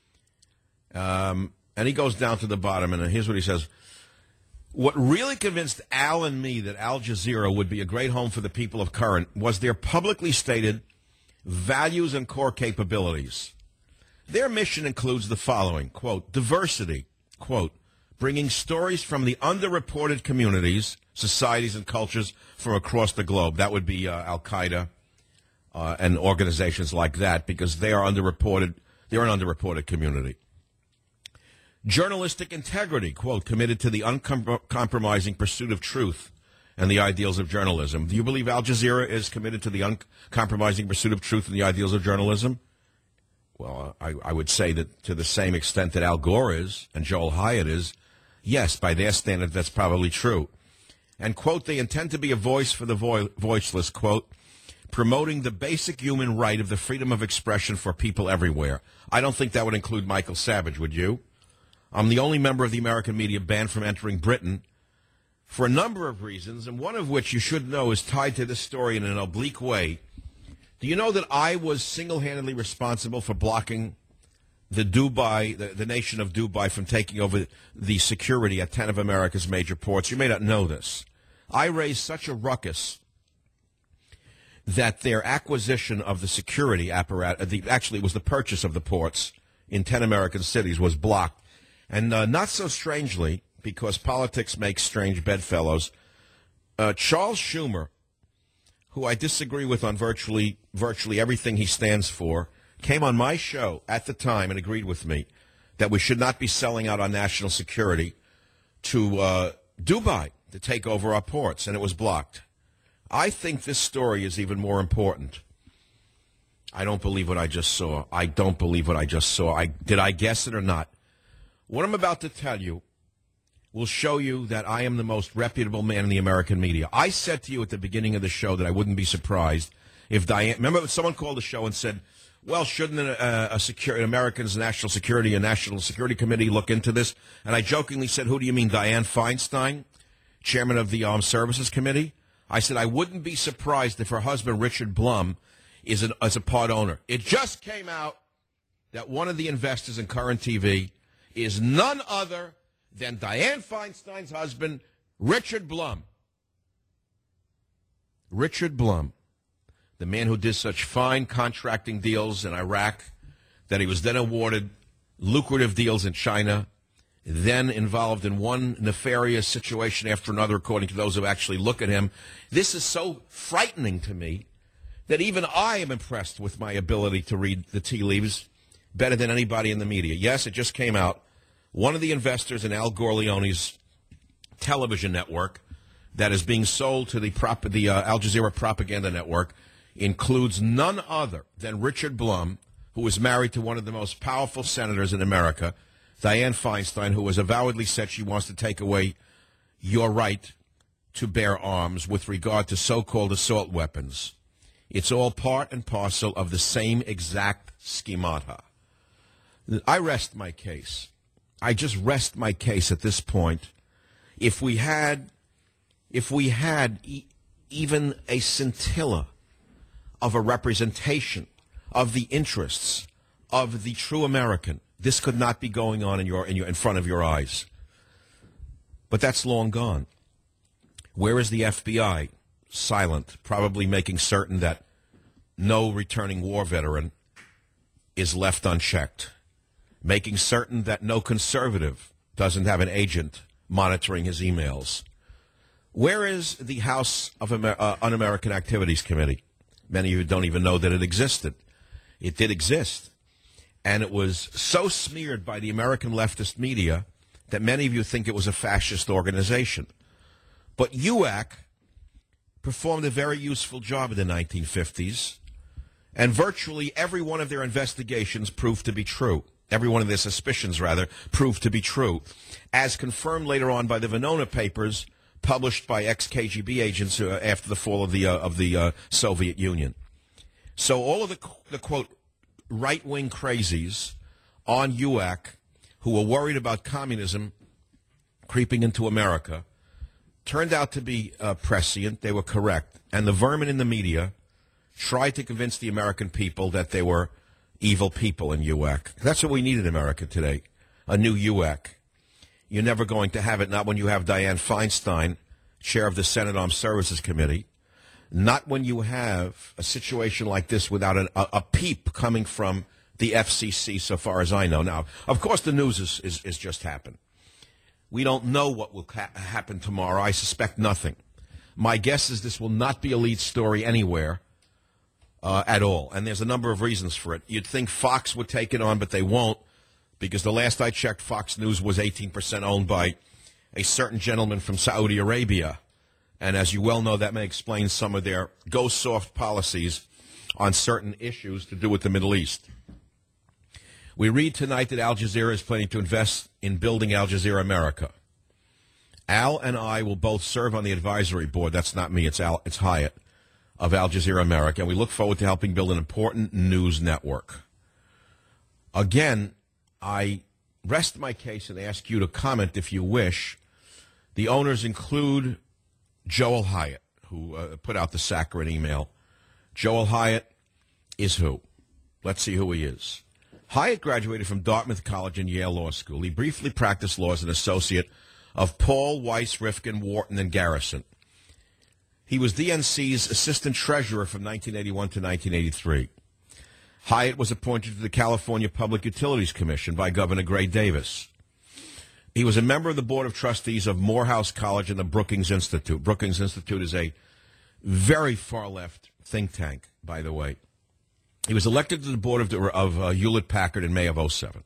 Um, and he goes down to the bottom, and here's what he says. What really convinced Al and me that Al Jazeera would be a great home for the people of Current was their publicly stated values and core capabilities. Their mission includes the following, quote, diversity, quote, bringing stories from the underreported communities, societies, and cultures from across the globe. That would be uh, Al-Qaeda uh, and organizations like that, because they are underreported. They're an underreported community. Journalistic integrity, quote, committed to the uncompromising pursuit of truth and the ideals of journalism. Do you believe Al Jazeera is committed to the uncompromising pursuit of truth and the ideals of journalism? Well, I, I would say that to the same extent that Al Gore is and Joel Hyatt is, yes, by their standard, that's probably true. And, quote, they intend to be a voice for the vo- voiceless, quote, promoting the basic human right of the freedom of expression for people everywhere. I don't think that would include Michael Savage, would you? I'm the only member of the American media banned from entering Britain for a number of reasons, and one of which you should know is tied to this story in an oblique way. Do you know that I was single-handedly responsible for blocking the Dubai, the, the nation of Dubai, from taking over the security at ten of America's major ports? You may not know this. I raised such a ruckus that their acquisition of the security apparatus, the, actually it was the purchase of the ports in ten American cities, was blocked. And uh, not so strangely, because politics makes strange bedfellows, uh, Charles Schumer, who I disagree with on virtually virtually everything he stands for, came on my show at the time and agreed with me that we should not be selling out our national security to uh, Dubai to take over our ports, and it was blocked. I think this story is even more important. I don't believe what I just saw. I don't believe what I just saw. I, did I guess it or not? What I'm about to tell you will show you that I am the most reputable man in the American media. I said to you at the beginning of the show that I wouldn't be surprised if Diane... Remember, someone called the show and said, well, shouldn't a, a security, Americans' national security and national security committee look into this? And I jokingly said, who do you mean, Dianne Feinstein, chairman of the Armed Services Committee? I said I wouldn't be surprised if her husband, Richard Blum, is, an, is a part owner. It just came out that one of the investors in Current T V is none other than Dianne Feinstein's husband, Richard Blum. Richard Blum, the man who did such fine contracting deals in Iraq, that he was then awarded lucrative deals in China, then involved in one nefarious situation after another, according to those who actually look at him. This is so frightening to me that even I am impressed with my ability to read the tea leaves better than anybody in the media. Yes, it just came out. One of the investors in Al Gorleone's television network that is being sold to the, prop, the uh, Al Jazeera propaganda network includes none other than Richard Blum, who is married to one of the most powerful senators in America, Dianne Feinstein, who has avowedly said she wants to take away your right to bear arms with regard to so-called assault weapons. It's all part and parcel of the same exact schemata. I rest my case. I just rest my case at this point. If we had, if we had e- even a scintilla of a representation of the interests of the true American, this could not be going on in your in your in front of your eyes. But that's long gone. Where is the F B I? Silent, probably making certain that no returning war veteran is left unchecked, making certain that no conservative doesn't have an agent monitoring his emails. Where is the House of Amer- uh, Un-American Activities Committee? Many of you don't even know that it existed. It did exist. And it was so smeared by the American leftist media that many of you think it was a fascist organization. But U A C performed a very useful job in the nineteen fifties, and virtually every one of their investigations proved to be true. Every one of their suspicions, rather, proved to be true, as confirmed later on by the Venona papers published by ex-K G B agents uh, after the fall of the uh, of the uh, Soviet Union. So all of the, the quote, right-wing crazies on U A C who were worried about communism creeping into America turned out to be uh, prescient. They were correct. And the vermin in the media tried to convince the American people that they were evil people in U A C. That's what we need in America today, a new U A C. You're never going to have it, not when you have Dianne Feinstein, chair of the Senate Armed Services Committee, not when you have a situation like this without an, a, a peep coming from the F C C, so far as I know. Now, of course, the news is, is, is just happened. We don't know what will ha- happen tomorrow. I suspect nothing. My guess is this will not be a lead story anywhere uh, at all, and there's a number of reasons for it. You'd think Fox would take it on, but they won't, because the last I checked, Fox News was eighteen percent owned by a certain gentleman from Saudi Arabia. And as you well know, that may explain some of their go-soft policies on certain issues to do with the Middle East. We read tonight that Al Jazeera is planning to invest in building Al Jazeera America. Al and I will both serve on the advisory board. That's not me, it's Al, it's Hyatt, of Al Jazeera America. And we look forward to helping build an important news network. Again, I rest my case and ask you to comment if you wish. The owners include Joel Hyatt, who uh, put out the saccharine email. Joel Hyatt is who? Let's see who he is. Hyatt graduated from Dartmouth College and Yale Law School. He briefly practiced law as an associate of Paul, Weiss, Rifkin, Wharton, and Garrison. He was D N C's assistant treasurer from nineteen eighty-one to nineteen eighty-three. Hyatt was appointed to the California Public Utilities Commission by Governor Gray Davis. He was a member of the Board of Trustees of Morehouse College and the Brookings Institute. Brookings Institute is a very far-left think tank, by the way. He was elected to the board of, of uh, Hewlett-Packard in May of oh seven.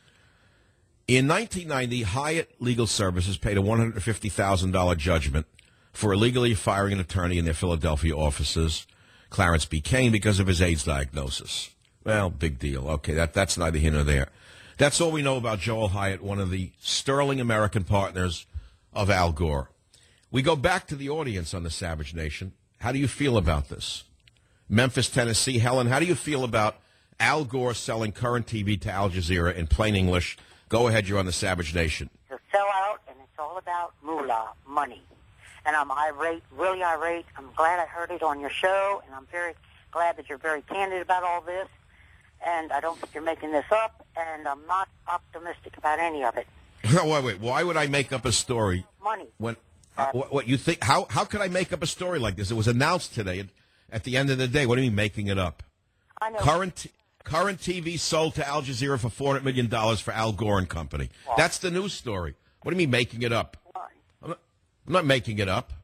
In nineteen ninety, Hyatt Legal Services paid a one hundred fifty thousand dollars judgment for illegally firing an attorney in their Philadelphia offices, Clarence B. Kane, because of his AIDS diagnosis. Well, big deal. Okay, that, that's neither here nor there. That's all we know about Joel Hyatt, one of the sterling American partners of Al Gore. We go back to the audience on the Savage Nation. How do you feel about this? Memphis, Tennessee. Helen, how do you feel about Al Gore selling Current T V to Al Jazeera in plain English? Go ahead, you're on the Savage Nation. It's a sellout, and it's all about moolah, money. And I'm irate, really irate. I'm glad I heard it on your show, and I'm very glad that you're very candid about all this, and I don't think you're making this up, and I'm not optimistic about any of it. No, wait, wait. Why would I make up a story? Money. When uh, what, what you think? How how could I make up a story like this? It was announced today. At, at the end of the day, what do you mean making it up? I know. Current current T V sold to Al Jazeera for four hundred million dollars for Al Gore and Company. Well, that's the news story. What do you mean making it up? I'm not, I'm not making it up.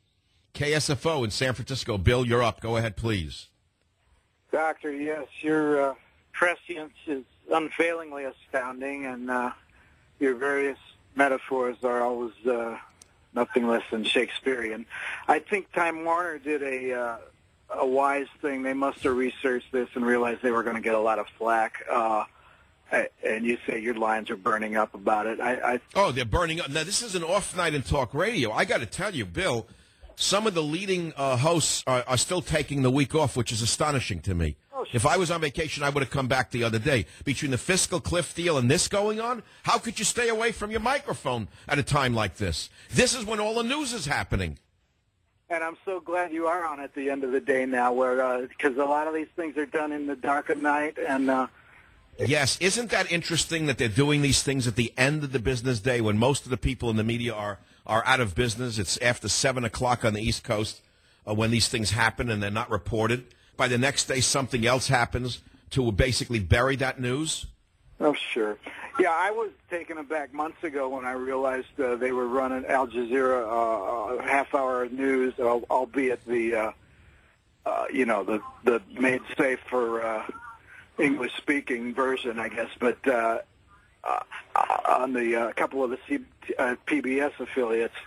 K S F O in San Francisco. Bill, you're up. Go ahead, please. Doctor, yes, your uh, prescience is unfailingly astounding, and uh, your various metaphors are always uh, nothing less than Shakespearean. I think Time Warner did a uh, a wise thing. They must have researched this and realized they were going to get a lot of flack. Uh, and you say your lines are burning up about it. I, I oh, they're burning up. Now, this is an off night in talk radio. I got to tell you, Bill, some of the leading uh, hosts are, are still taking the week off, which is astonishing to me. Oh, if I was on vacation, I would have come back the other day. Between the fiscal cliff deal and this going on, how could you stay away from your microphone at a time like this? This is when all the news is happening. And I'm so glad you are on at the end of the day now, where because uh, a lot of these things are done in the dark of night. And uh, yes, isn't that interesting that they're doing these things at the end of the business day when most of the people in the media are are out of business? It's after seven o'clock on the East Coast uh, when these things happen and they're not reported. By the next day, something else happens to basically bury that news. Oh, sure. Yeah, I was taken aback months ago when I realized uh, they were running Al Jazeera uh, half-hour news, albeit the, uh, uh, you know, the, the made safe for uh, English-speaking version, I guess. But uh, uh, on the uh, couple of the C- uh, P B S affiliates,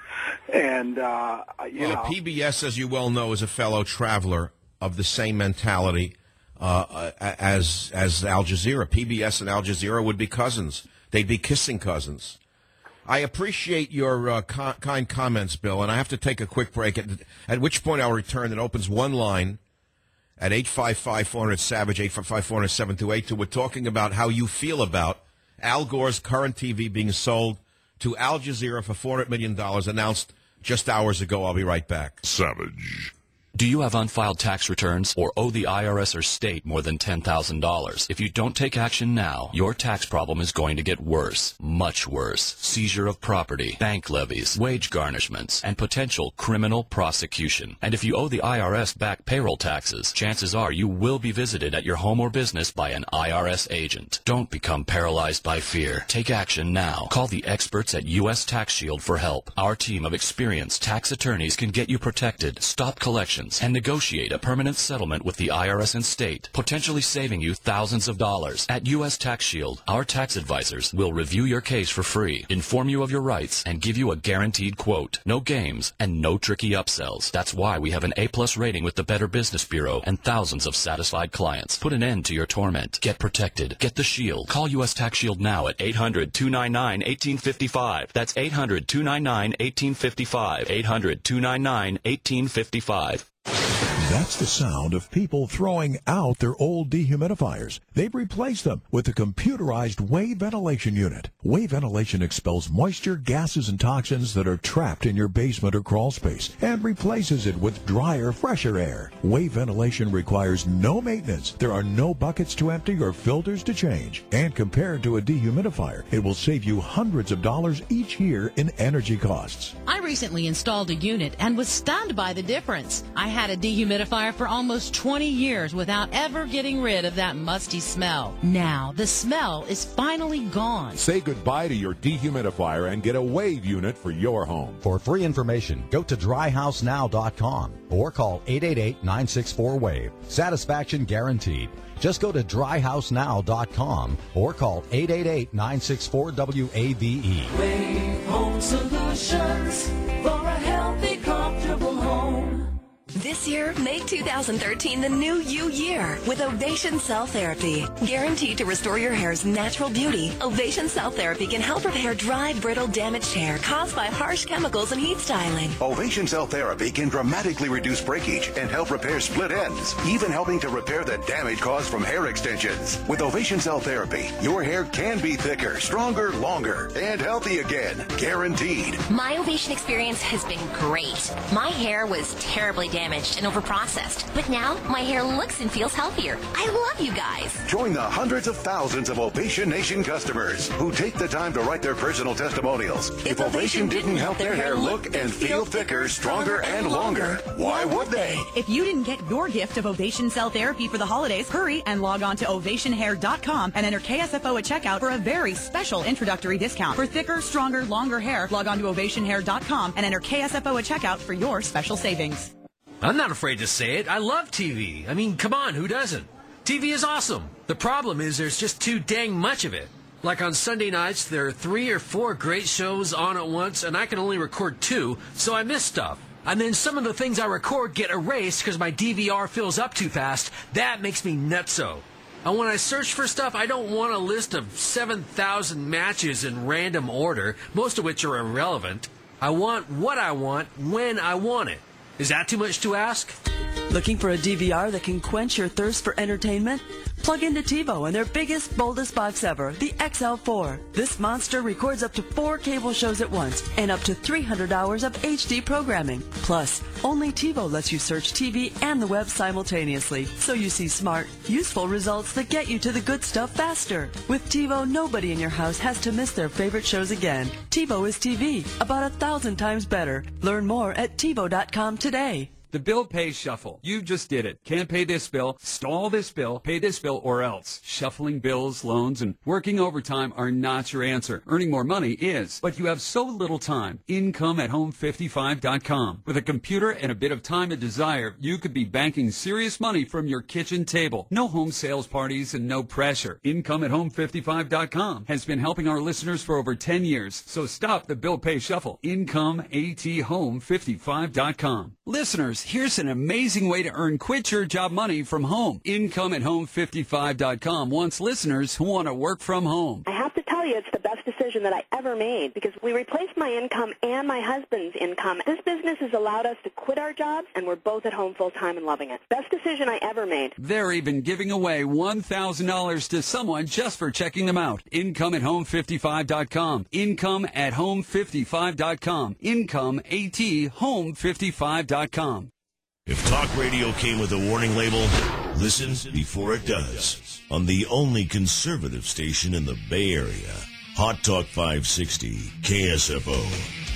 and uh, you well, know, P B S, as you well know, is a fellow traveler of the same mentality uh, as as Al Jazeera. P B S and Al Jazeera would be cousins. They'd be kissing cousins. I appreciate your uh, co- kind comments, Bill, and I have to take a quick break, at, at which point I'll return. It opens one line at eight five five, four hundred, SAVAGE, eight five five, four hundred, seven two eight two. We're talking about how you feel about Al Gore's current T V being sold to Al Jazeera for four hundred million dollars, announced just hours ago. I'll be right back. Savage. Do you have unfiled tax returns or owe the I R S or state more than ten thousand dollars? If you don't take action now, your tax problem is going to get worse, much worse. Seizure of property, bank levies, wage garnishments, and potential criminal prosecution. And if you owe the I R S back payroll taxes, chances are you will be visited at your home or business by an I R S agent. Don't become paralyzed by fear. Take action now. Call the experts at U S Tax Shield for help. Our team of experienced tax attorneys can get you protected, stop collections, and negotiate a permanent settlement with the I R S and state, potentially saving you thousands of dollars. At U S Tax Shield, our tax advisors will review your case for free, inform you of your rights, and give you a guaranteed quote. No games and no tricky upsells. That's why we have an A-plus rating with the Better Business Bureau and thousands of satisfied clients. Put an end to your torment. Get protected. Get the Shield. Call U S Tax Shield now at eight hundred, two nine nine, one eight five five. That's eight hundred, two nine nine, one eight five five. eight hundred, two nine nine, one eight five five. That's the sound of people throwing out their old dehumidifiers. They've replaced them with a computerized wave ventilation unit. Wave ventilation expels moisture, gases, and toxins that are trapped in your basement or crawl space and replaces it with drier, fresher air. Wave ventilation requires no maintenance. There are no buckets to empty or filters to change. And compared to a dehumidifier, it will save you hundreds of dollars each year in energy costs. I recently installed a unit and was stunned by the difference. I had a dehumidifier for almost twenty years without ever getting rid of that musty smell. Now, the smell is finally gone. Say goodbye to your dehumidifier and get a wave unit for your home. For free information, go to dry house now dot com or call eight eight eight, nine six four, wave. Satisfaction guaranteed. Just go to dry house now dot com or call eight eight eight, nine six four, W A V E. Wave Home Solutions for a healthy, comfortable home. This year, make two thousand thirteen the new you year with Ovation Cell Therapy. Guaranteed to restore your hair's natural beauty, Ovation Cell Therapy can help repair dry, brittle, damaged hair caused by harsh chemicals and heat styling. Ovation Cell Therapy can dramatically reduce breakage and help repair split ends, even helping to repair the damage caused from hair extensions. With Ovation Cell Therapy, your hair can be thicker, stronger, longer, and healthy again. Guaranteed. My Ovation experience has been great. My hair was terribly damaged damaged and overprocessed. But now, my hair looks and feels healthier. I love you guys. Join the hundreds of thousands of Ovation Nation customers who take the time to write their personal testimonials. If, if Ovation didn't help their hair look and feel thicker, stronger, and longer, why would they? If you didn't get your gift of Ovation Cell Therapy for the holidays, hurry and log on to ovation hair dot com and enter K S F O at checkout for a very special introductory discount. For thicker, stronger, longer hair, log on to ovation hair dot com and enter K S F O at checkout for your special savings. I'm not afraid to say it. I love T V. I mean, come on, who doesn't? T V is awesome. The problem is there's just too dang much of it. Like on Sunday nights, there are three or four great shows on at once, and I can only record two, so I miss stuff. And then some of the things I record get erased because my D V R fills up too fast. That makes me nutso. And when I search for stuff, I don't want a list of seven thousand matches in random order, most of which are irrelevant. I want what I want when I want it. Is that too much to ask? Looking for a D V R that can quench your thirst for entertainment? Plug into TiVo and their biggest, boldest box ever, the X L four. This monster records up to four cable shows at once and up to three hundred hours of H D programming. Plus, only TiVo lets you search T V and the web simultaneously, so you see smart, useful results that get you to the good stuff faster. With TiVo, nobody in your house has to miss their favorite shows again. TiVo is T V, about a thousand times better. Learn more at TiVo dot com today. The bill pay shuffle. You just did it. Can't pay this bill, stall this bill, pay this bill, or else. Shuffling bills, loans, and working overtime are not your answer. Earning more money is. But you have so little time. Income at home fifty-five dot com. With a computer and a bit of time to desire, you could be banking serious money from your kitchen table. No home sales parties and no pressure. Income at home fifty-five dot com has been helping our listeners for over ten years. So stop the bill pay shuffle. Income at home fifty-five dot com. Listeners, here's an amazing way to earn quit your job money from home. Income at home fifty-five dot com wants listeners who want to work from home. I have to tell you, it's the best decision that I ever made because we replaced my income and my husband's income. This business has allowed us to quit our jobs, and we're both at home full time and loving it. Best decision I ever made. They're even giving away one thousand dollars to someone just for checking them out. Income at home fifty-five dot com. Income at home fifty-five dot com. Income at home fifty-five dot com. If talk radio came with a warning label, listen before it does. On the only conservative station in the Bay Area, Hot Talk five sixty, K S F O.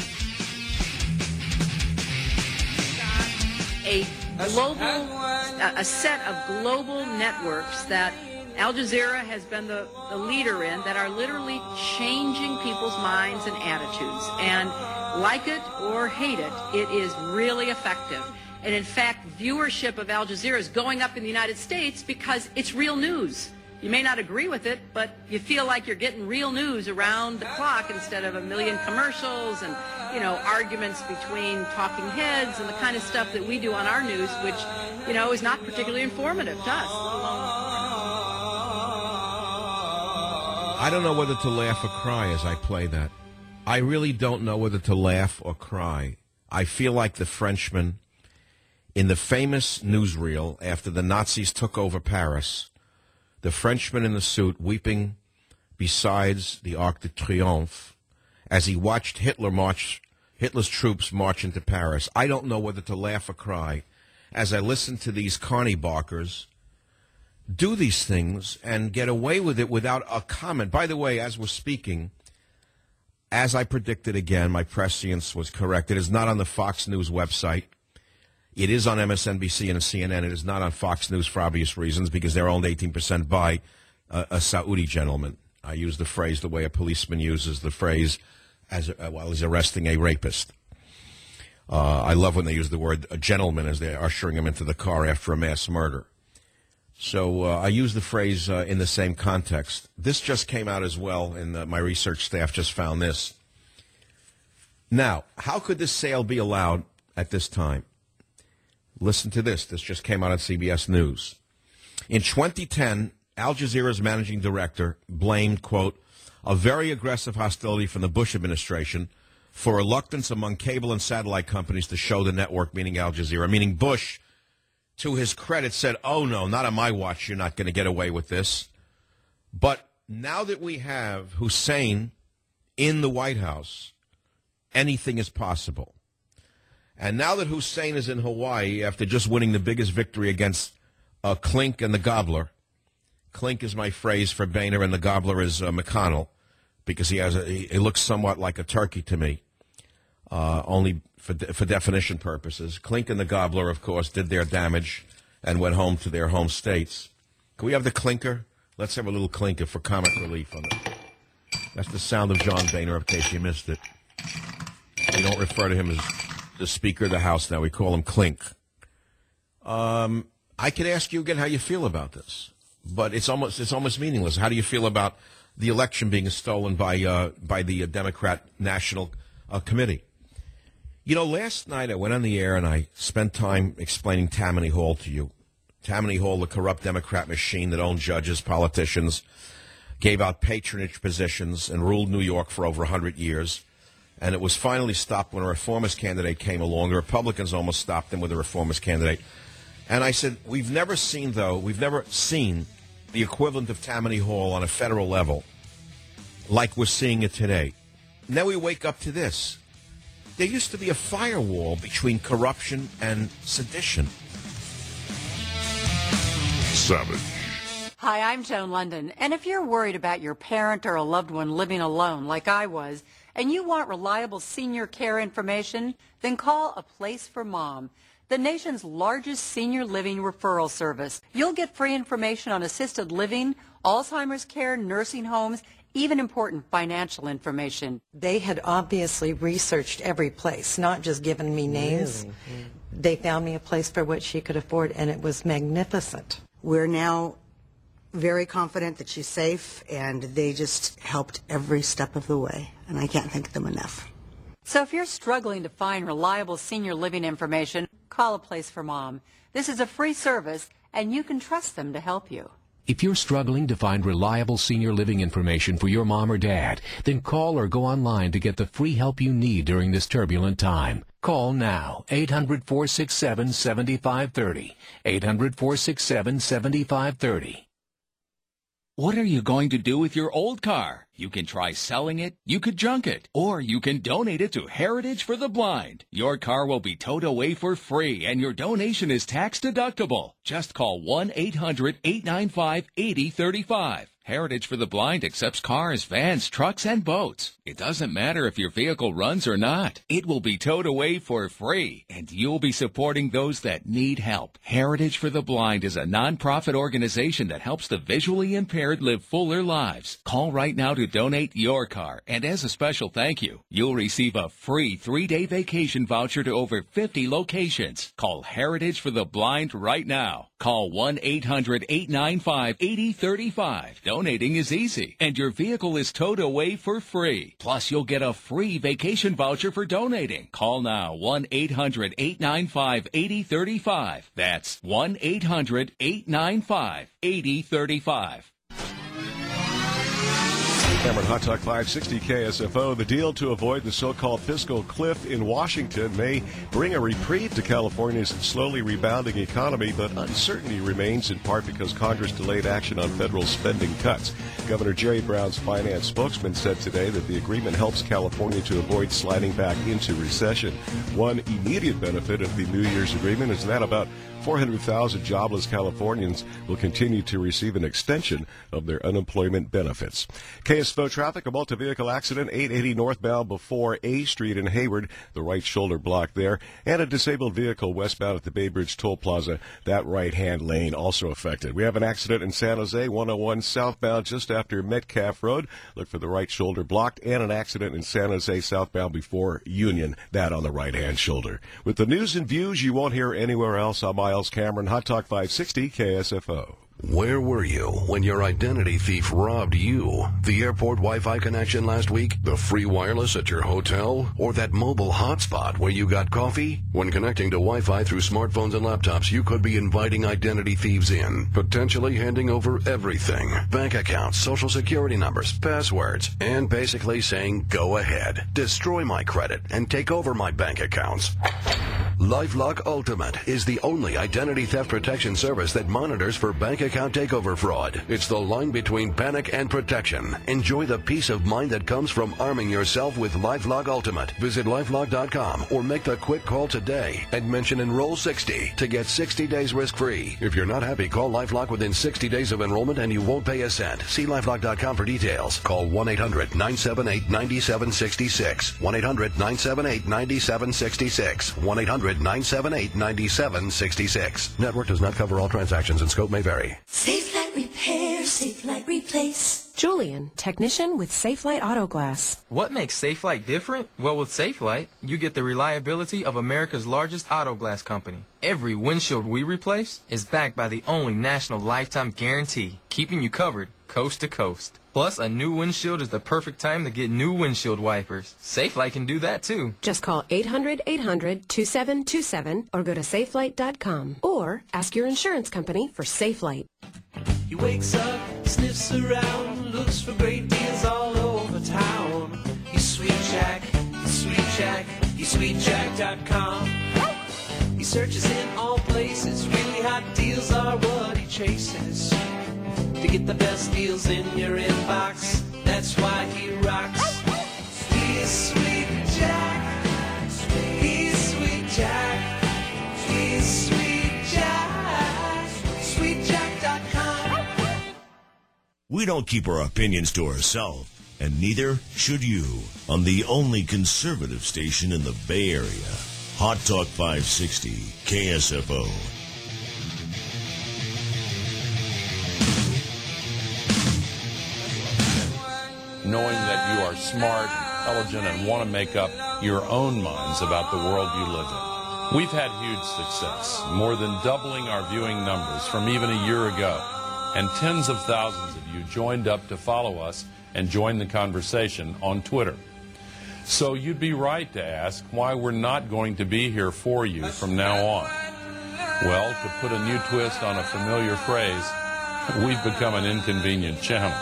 A global, a, a set of global networks that Al Jazeera has been the, the leader in that are literally changing people's minds and attitudes. And like it or hate it, it is really effective. And in fact, viewership of Al Jazeera is going up in the United States because it's real news. You may not agree with it, but you feel like you're getting real news around the clock instead of a million commercials and, you know, arguments between talking heads and the kind of stuff that we do on our news, which, you know, is not particularly informative to us. I don't know whether to laugh or cry as I play that. I really don't know whether to laugh or cry. I feel like the Frenchman in the famous newsreel after the Nazis took over Paris, the Frenchman in the suit weeping besides the Arc de Triomphe as he watched Hitler march, Hitler's troops march into Paris. I don't know whether to laugh or cry as I listen to these carny barkers do these things and get away with it without a comment. By the way, as we're speaking, as I predicted again, my prescience was correct. It is not on the Fox News website. It is on M S N B C and C N N. It is not on Fox News for obvious reasons because they're owned eighteen percent by a, a Saudi gentleman. I use the phrase the way a policeman uses the phrase as uh, while he's arresting a rapist. Uh, I love when they use the word a gentleman as they're ushering him into the car after a mass murder. So uh, I use the phrase uh, in the same context. This just came out as well, and uh, my research staff just found this. Now, how could this sale be allowed at this time? Listen to this. This just came out on C B S News. In twenty ten, Al Jazeera's managing director blamed, quote, a very aggressive hostility from the Bush administration for reluctance among cable and satellite companies to show the network, meaning Al Jazeera, meaning Bush, to his credit, said, oh, no, not on my watch. You're not going to get away with this. But now that we have Hussein in the White House, anything is possible. And now that Hussein is in Hawaii after just winning the biggest victory against uh, Klink and the Gobbler, Klink is my phrase for Boehner and the Gobbler is uh, McConnell, because he has a, he, he looks somewhat like a turkey to me, uh, only for, de- for definition purposes. Klink and the Gobbler, of course, did their damage and went home to their home states. Can we have the clinker? Let's have a little clinker for comic relief on it. That's the sound of John Boehner, in case you missed it. We don't refer to him as the Speaker of the House now. We call him Klink. Um, I could ask you again how you feel about this, but it's almost it's almost meaningless. How do you feel about the election being stolen by uh, by the uh, Democrat National uh, Committee? You know, last night I went on the air and I spent time explaining Tammany Hall to you. Tammany Hall, the corrupt Democrat machine that owned judges, politicians, gave out patronage positions, and ruled New York for over one hundred years. And it was finally stopped when a reformist candidate came along. The Republicans almost stopped him with a reformist candidate. And I said, we've never seen, though, we've never seen the equivalent of Tammany Hall on a federal level like we're seeing it today. Now we wake up to this. There used to be a firewall between corruption and sedition. Savage. Hi, I'm Joan London, and if you're worried about your parent or a loved one living alone like I was, and you want reliable senior care information, then call A Place for Mom, the nation's largest senior living referral service. You'll get free information on assisted living, Alzheimer's care, nursing homes, even important financial information. They had obviously researched every place, not just given me names. Really? They found me a place for what she could afford, and it was magnificent. We're now very confident that she's safe, and they just helped every step of the way, and I can't thank them enough. So if you're struggling to find reliable senior living information, call A Place for Mom. This is a free service, and you can trust them to help you. If you're struggling to find reliable senior living information for your mom or dad, then call or go online to get the free help you need during this turbulent time. Call now, eight hundred, four six seven, seven five three zero, eight hundred, four six seven, seven five three zero. What are you going to do with your old car? You can try selling it, you could junk it, or you can donate it to Heritage for the Blind. Your car will be towed away for free, and your donation is tax deductible. Just call one eight hundred, eight nine five, eight zero three five. Heritage for the Blind accepts cars, vans, trucks, and boats. It doesn't matter if your vehicle runs or not. It will be towed away for free, and you'll be supporting those that need help. Heritage for the Blind is a nonprofit organization that helps the visually impaired live fuller lives. Call right now to donate your car, and as a special thank you, you'll receive a free three-day vacation voucher to over fifty locations. Call Heritage for the Blind right now. Call one eight hundred, eight nine five, eight zero three five. Donating is easy, and your vehicle is towed away for free. Plus, you'll get a free vacation voucher for donating. Call now, one eight hundred, eight nine five, eight zero three five. That's one eight hundred, eight nine five, eight zero three five. Cameron, Hot Talk five sixty K S F O. The deal to avoid the so-called fiscal cliff in Washington may bring a reprieve to California's slowly rebounding economy, but uncertainty remains in part because Congress delayed action on federal spending cuts. Governor Jerry Brown's finance spokesman said today that the agreement helps California to avoid sliding back into recession. One immediate benefit of the New Year's agreement is that about four hundred thousand jobless Californians will continue to receive an extension of their unemployment benefits. K S F O traffic, a multi-vehicle accident, eight eighty northbound before A Street in Hayward, the right shoulder blocked there, and a disabled vehicle westbound at the Bay Bridge Toll Plaza, that right-hand lane also affected. We have an accident in San Jose, one oh one southbound just after Metcalf Road. Look for the right shoulder blocked, and an accident in San Jose southbound before Union, that on the right-hand shoulder. With the news and views you won't hear anywhere else, I'm Miles Cameron, Hot Talk five sixty K S F O. Where were you when your identity thief robbed you? The airport Wi-Fi connection last week? The free wireless at your hotel? Or that mobile hotspot where you got coffee? When connecting to Wi-Fi through smartphones and laptops, you could be inviting identity thieves in, potentially handing over everything. Bank accounts, social security numbers, passwords, and basically saying, go ahead, destroy my credit, and take over my bank accounts. LifeLock Ultimate is the only identity theft protection service that monitors for bank account takeover fraud. It's the line between panic and protection. Enjoy the peace of mind that comes from arming yourself with LifeLock Ultimate. Visit lifelock dot com or make the quick call today and mention Enroll sixty to get sixty days risk-free. If you're not happy, call LifeLock within sixty days of enrollment and you won't pay a cent. See lifelock dot com for details. Call one eight hundred nine seven eight nine seven six six. one eight hundred nine seven eight nine seven six six. one eight hundred nine seven eight nine seven six six. Network does not cover all transactions and scope may vary. Safe Light Repair, Safe Light Replace. Julian, technician with SafeLight Auto Glass. What makes SafeLight different? Well, with SafeLight, you get the reliability of America's largest auto glass company. Every windshield we replace is backed by the only national lifetime guarantee, keeping you covered coast to coast. Plus, a new windshield is the perfect time to get new windshield wipers. SafeLight can do that too. Just call eight hundred eight hundred two seven two seven or go to safelight dot com or ask your insurance company for SafeLight. He wakes up, sniffs around, looks for great deals all over town. He's Sweet Jack, he's Sweet Jack, he's sweet jack dot com. He searches in all places, really hot deals are what he chases. To get the best deals in your inbox, that's why he rocks. He's Sweet Jack, he's Sweet Jack, he's Sweet Jack, sweet jack dot com. We don't keep our opinions to ourselves, and neither should you, on the only conservative station in the Bay Area. Hot Talk five sixty, K S F O. Knowing that you are smart, intelligent, and want to make up your own minds about the world you live in. We've had huge success, more than doubling our viewing numbers from even a year ago. And tens of thousands of you joined up to follow us and join the conversation on Twitter. So you'd be right to ask why we're not going to be here for you from now on. Well, to put a new twist on a familiar phrase, we've become an inconvenient channel.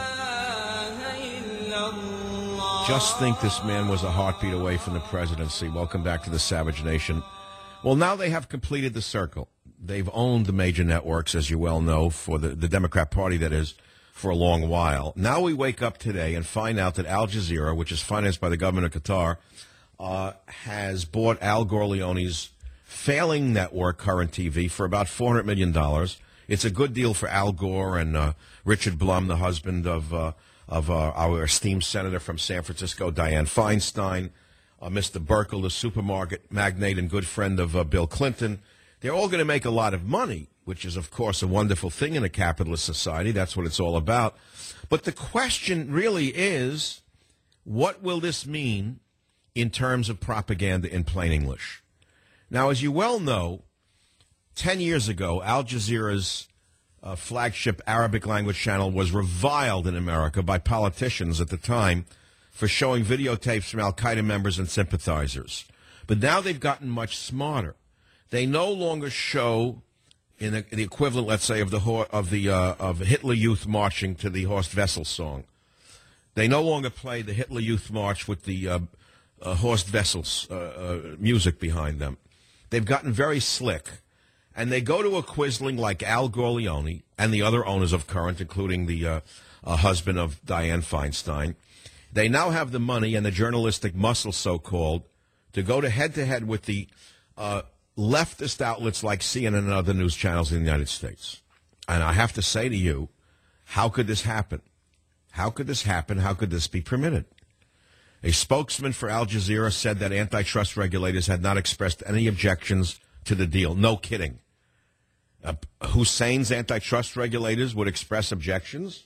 Just think this man was a heartbeat away from the presidency. Welcome back to the Savage Nation. Well, now they have completed the circle. They've owned the major networks, as you well know, for the, the Democrat Party, that is, for a long while. Now we wake up today and find out that Al Jazeera, which is financed by the government of Qatar, uh, has bought Al Gorleone's failing network, Current T V, for about four hundred million dollars. It's a good deal for Al Gore and uh, Richard Blum, the husband of... Uh, of uh, our esteemed senator from San Francisco, Dianne Feinstein, uh, Mister Burkle, the supermarket magnate and good friend of uh, Bill Clinton. They're all going to make a lot of money, which is, of course, a wonderful thing in a capitalist society. That's what it's all about. But the question really is, what will this mean in terms of propaganda in plain English? Now, as you well know, ten years ago, Al Jazeera's Uh, flagship Arabic language channel was reviled in America by politicians at the time for showing videotapes from Al-Qaeda members and sympathizers. But now they've gotten much smarter. They no longer show in the, the equivalent, let's say, of the of the uh, of Hitler Youth marching to the Horst Wessel song. They no longer play the Hitler Youth March with the uh, uh, Horst Wessel's uh, uh, music behind them. They've gotten very slick. And they go to a quisling like Al Gorleone and the other owners of Current, including the uh, uh, husband of Dianne Feinstein. They now have the money and the journalistic muscle, so-called, to go to head-to-head with the uh, leftist outlets like C N N and other news channels in the United States. And I have to say to you, how could this happen? How could this happen? How could this be permitted? A spokesman for Al Jazeera said that antitrust regulators had not expressed any objections to the deal. No kidding. Uh, Hussein's antitrust regulators would express objections?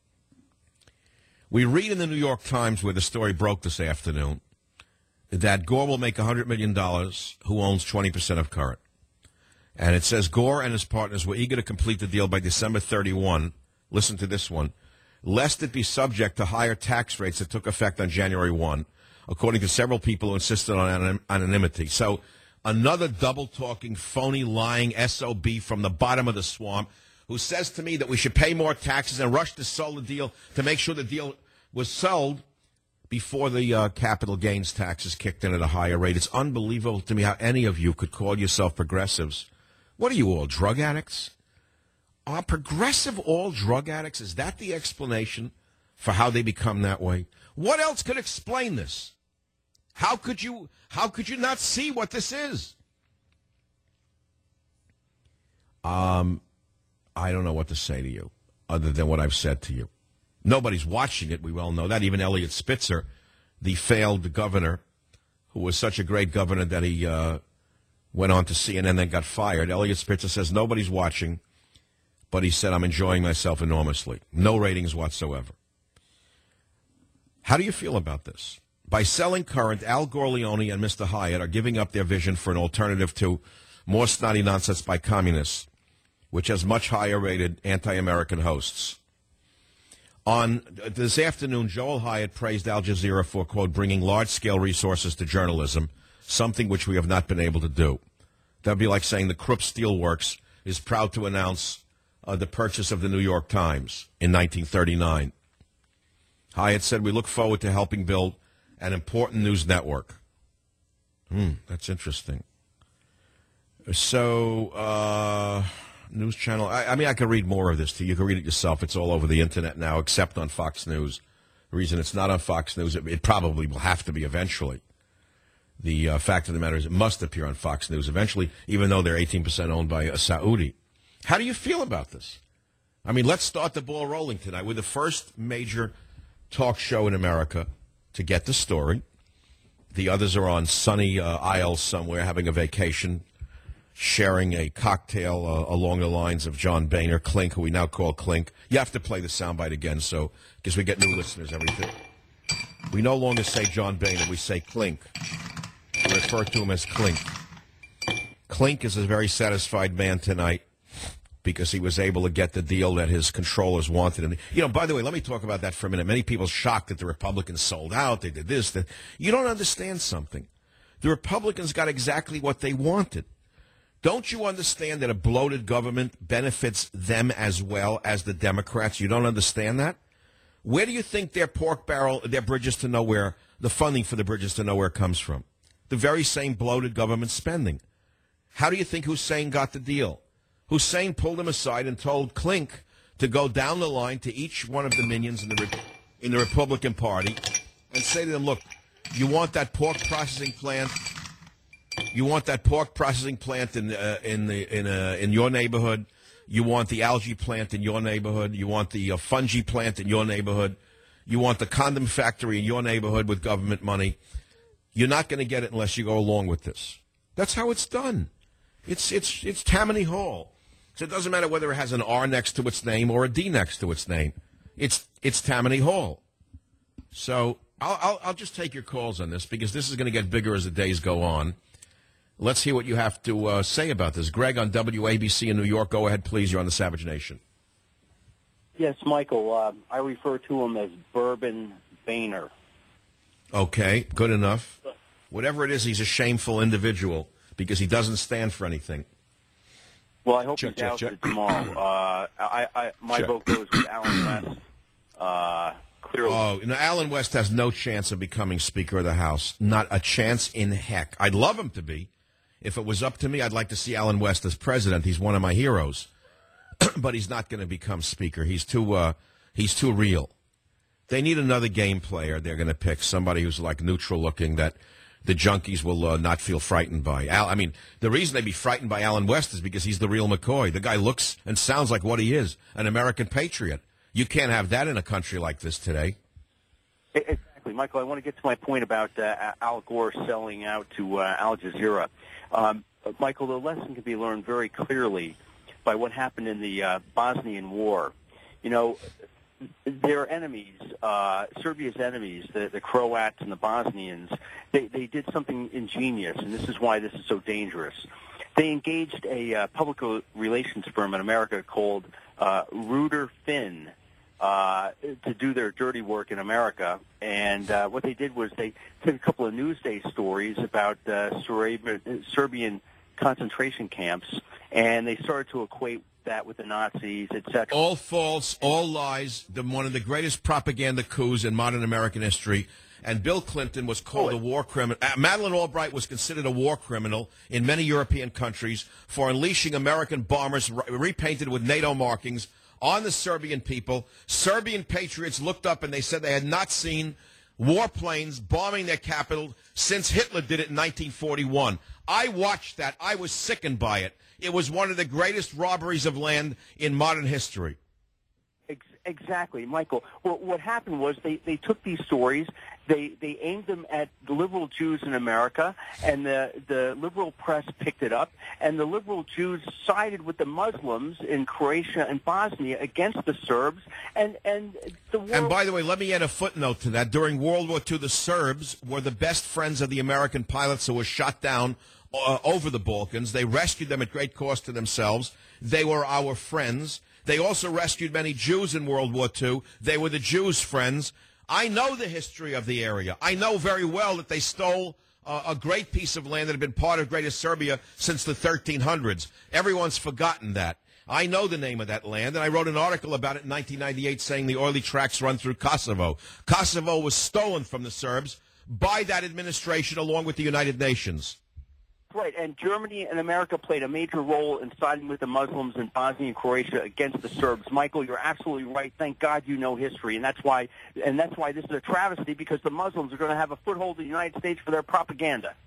We read in the New York Times, where the story broke this afternoon, that Gore will make one hundred million dollars, who owns twenty percent of Current. And it says Gore and his partners were eager to complete the deal by December thirty-first. Listen to this one. Lest it be subject to higher tax rates that took effect on January first, according to several people who insisted on anon- anonymity. So another double-talking, phony, lying S O B from the bottom of the swamp who says to me that we should pay more taxes and rush to sell the deal to make sure the deal was sold before the uh, capital gains tax is kicked in at a higher rate. It's unbelievable to me how any of you could call yourself progressives. What are you all, drug addicts? Are progressive all drug addicts? Is that the explanation for how they become that way? What else could explain this? How could you, how could you not see what this is? Um, I don't know what to say to you other than what I've said to you. Nobody's watching it. We well know that. Even Eliot Spitzer, the failed governor, who was such a great governor that he uh, went on to C N N and then got fired. Eliot Spitzer says nobody's watching, but he said, I'm enjoying myself enormously. No ratings whatsoever. How do you feel about this? By selling Current, Al Gore-Leone and Mister Hyatt are giving up their vision for an alternative to more snotty nonsense by communists, which has much higher rated anti-American hosts. On this afternoon, Joel Hyatt praised Al Jazeera for, quote, bringing large-scale resources to journalism, something which we have not been able to do. That would be like saying the Krupp Steel Works is proud to announce uh, the purchase of the New York Times in nineteen thirty-nine. Hyatt said, we look forward to helping build an important news network. Hmm, that's interesting. So, uh... news channel. I, I mean, I could read more of this to you. You can read it yourself. It's all over the internet now, except on Fox News. The reason it's not on Fox News, it, it probably will have to be eventually. The uh, fact of the matter is it must appear on Fox News eventually, even though they're eighteen percent owned by a Saudi. How do you feel about this? I mean, let's start the ball rolling tonight. We're the first major talk show in America to get the story. The others are on sunny uh, isles somewhere having a vacation, sharing a cocktail uh, along the lines of John Boehner, Klink, who we now call Klink. You have to play the soundbite again, so because we get new listeners every day. We no longer say John Boehner, we say Klink. We refer to him as Klink. Klink is a very satisfied man tonight because he was able to get the deal that his controllers wanted. And you know, by the way, let me talk about that for a minute. Many people are shocked that the Republicans sold out. They did this. That. You don't understand something. The Republicans got exactly what they wanted. Don't you understand that a bloated government benefits them as well as the Democrats? You don't understand that? Where do you think their pork barrel, their bridges to nowhere, the funding for the bridges to nowhere comes from? The very same bloated government spending. How do you think Hussein got the deal? Hussein pulled him aside and told Klink to go down the line to each one of the minions in the, in the Republican Party and say to them, look, you want that pork processing plant? You want that pork processing plant in uh, in the in uh, in your neighborhood. You want the algae plant in your neighborhood. You want the uh, fungi plant in your neighborhood. You want the condom factory in your neighborhood with government money. You're not going to get it unless you go along with this. That's how it's done. It's it's it's Tammany Hall. So it doesn't matter whether it has an R next to its name or a D next to its name. It's it's Tammany Hall. So I'll I'll, I'll just take your calls on this because this is going to get bigger as the days go on. Let's hear what you have to uh, say about this. Greg on W A B C in New York. Go ahead, please. You're on the Savage Nation. Yes, Michael. Uh, I refer to him as Bourbon Boehner. Okay, good enough. Whatever it is, he's a shameful individual because he doesn't stand for anything. Well, I hope check, he's check, ousted check. tomorrow. Uh, I, I, my Check. vote goes with Alan West. Uh, clearly. Oh, no, Alan West has no chance of becoming Speaker of the House. Not a chance in heck. I'd love him to be. If it was up to me, I'd like to see Alan West as president. He's one of my heroes. But he's not going to become Speaker. He's too uh, he's too real. They need another game player. They're going to pick somebody who's like neutral looking that the junkies will uh, not feel frightened by. Al, I mean, the reason they'd be frightened by Alan West is because he's the real McCoy. The guy looks and sounds like what he is, an American patriot. You can't have that in a country like this today. Exactly. Michael, I want to get to my point about uh, Al Gore selling out to uh, Al Jazeera. Um, Michael, the lesson can be learned very clearly by what happened in the uh, Bosnian War. You know, their enemies, uh, Serbia's enemies, the, the Croats and the Bosnians, they, they did something ingenious, and this is why this is so dangerous. They engaged a uh, public relations firm in America called uh, Reuter Finn uh, to do their dirty work in America. And uh, what they did was they took a couple of Newsday stories about uh, Serbian concentration camps, and they started to equate that with the Nazis, et cetera. All false, all lies. The, one of the greatest propaganda coups in modern American history. And Bill Clinton was called a war criminal. Uh, Madeleine Albright was considered a war criminal in many European countries for unleashing American bombers re- repainted with NATO markings on the Serbian people. Serbian patriots looked up and they said they had not seen warplanes bombing their capital since Hitler did it in nineteen forty-one. I watched that. I was sickened by it. It was one of the greatest robberies of land in modern history. Exactly, Michael. Well, what happened was they, they took these stories, they they aimed them at the liberal Jews in America, and the, the liberal press picked it up, and the liberal Jews sided with the Muslims in Croatia and Bosnia against the Serbs, and, and the war... And by the way, let me add a footnote to that. During World War Two, the Serbs were the best friends of the American pilots who were shot down uh, over the Balkans. They rescued them at great cost to themselves. They were our friends. They also rescued many Jews in World War Two. They were the Jews' friends. I know the history of the area. I know very well that they stole uh, a great piece of land that had been part of Greater Serbia since the thirteen hundreds. Everyone's forgotten that. I know the name of that land, and I wrote an article about it in nineteen ninety-eight saying the oily tracks run through Kosovo. Kosovo was stolen from the Serbs by that administration along with the United Nations. Right, and Germany and America played a major role in siding with the Muslims in Bosnia and Croatia against the Serbs. Michael, you're absolutely right. Thank God you know history, and that's why and that's why this is a travesty, because the Muslims are going to have a foothold in the United States for their propaganda.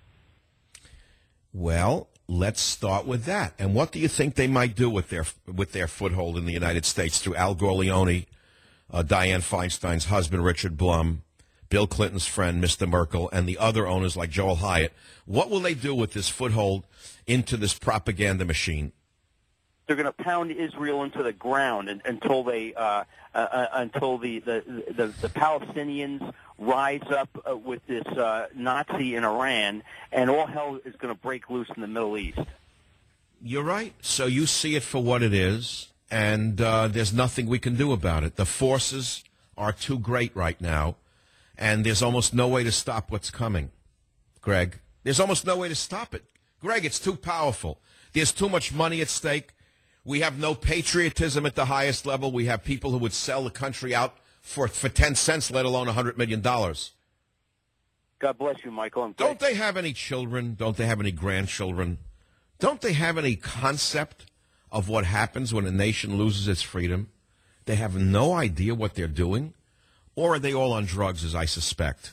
Well, let's start with that. And what do you think they might do with their with their foothold in the United States through Al Corleone, uh, Dianne Feinstein's husband, Richard Blum, Bill Clinton's friend, Mister Merkel, and the other owners like Joel Hyatt? What will they do with this foothold into this propaganda machine? They're going to pound Israel into the ground and, until they uh, uh, until the, the, the, the Palestinians rise up uh, with this uh, Nazi in Iran, and all hell is going to break loose in the Middle East. You're right. So you see it for what it is, and uh, there's nothing we can do about it. The forces are too great right now, and there's almost no way to stop what's coming, Greg. There's almost no way to stop it. Greg, it's too powerful. There's too much money at stake. We have no patriotism at the highest level. We have people who would sell the country out for, for ten cents, let alone one hundred million dollars. God bless you, Michael. I'm Don't they have any children? Don't they have any grandchildren? Don't they have any concept of what happens when a nation loses its freedom? They have no idea what they're doing? Or are they all on drugs, as I suspect?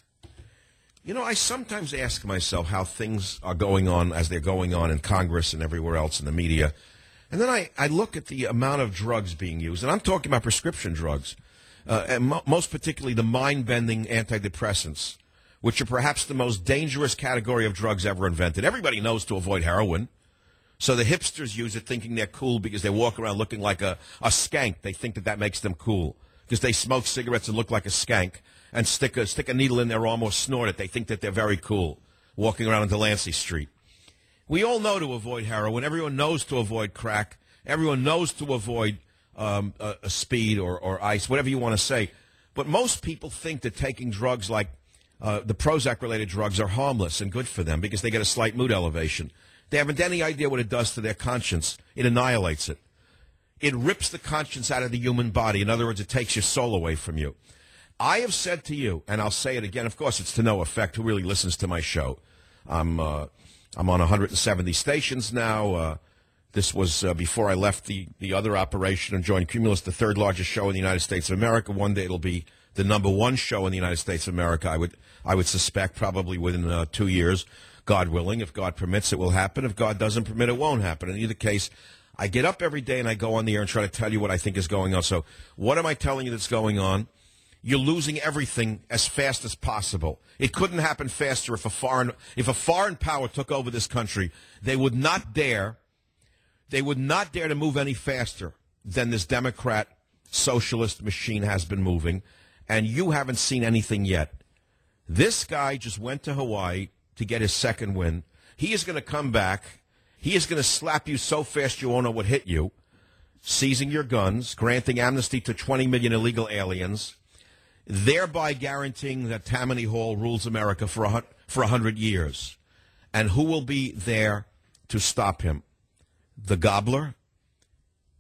You know, I sometimes ask myself how things are going on as they're going on in Congress and everywhere else in the media. And then I, I look at the amount of drugs being used, and I'm talking about prescription drugs, uh, and mo- most particularly the mind-bending antidepressants, which are perhaps the most dangerous category of drugs ever invented. Everybody knows to avoid heroin. So the hipsters use it thinking they're cool because they walk around looking like a, a skank. They think that that makes them cool because they smoke cigarettes and look like a skank and stick a, stick a needle in their arm or snort it. They think that they're very cool walking around on Delancey Street. We all know to avoid heroin. Everyone knows to avoid crack. Everyone knows to avoid um, a, a speed or, or ice, whatever you want to say. But most people think that taking drugs like uh, the Prozac-related drugs are harmless and good for them because they get a slight mood elevation. They haven't any idea what it does to their conscience. It annihilates it. It rips the conscience out of the human body. In other words, it takes your soul away from you. I have said to you, and I'll say it again, of course it's to no effect. Who really listens to my show? I'm uh, I'm on one hundred seventy stations now. Uh, this was uh, before I left the, the other operation and joined Cumulus, the third largest show in the United States of America. One day it'll be the number one show in the United States of America. I would I would suspect probably within uh, two years, God willing. If God permits, it will happen. If God doesn't permit, it won't happen. In either case, I get up every day and I go on the air and try to tell you what I think is going on. So what am I telling you that's going on? You're losing everything as fast as possible. It couldn't happen faster if a foreign if a foreign power took over this country. They would not dare, they would not dare to move any faster than this Democrat socialist machine has been moving, and you haven't seen anything yet. This guy just went to Hawaii to get his second win. He is going to come back. He is going to slap you so fast you won't know what hit you, seizing your guns, granting amnesty to twenty million illegal aliens, thereby guaranteeing that Tammany Hall rules America for a, for a hundred years. And who will be there to stop him? The gobbler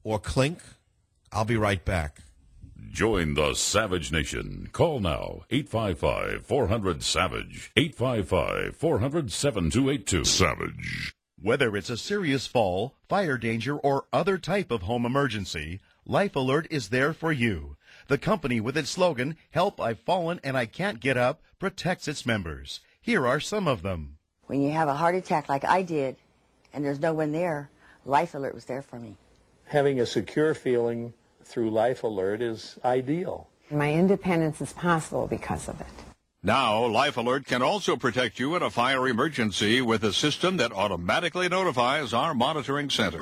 or Clink? I'll be right back. Join the Savage Nation. Call now, eight five five, four hundred, SAVAGE, eight five five, four hundred, seven two eight two. Savage. Whether it's a serious fall, fire danger, or other type of home emergency, Life Alert is there for you. The company with its slogan, Help, I've Fallen and I Can't Get Up, protects its members. Here are some of them. When you have a heart attack like I did, and there's no one there, Life Alert was there for me. Having a secure feeling through Life Alert is ideal. My independence is possible because of it. Now, Life Alert can also protect you in a fire emergency with a system that automatically notifies our monitoring center.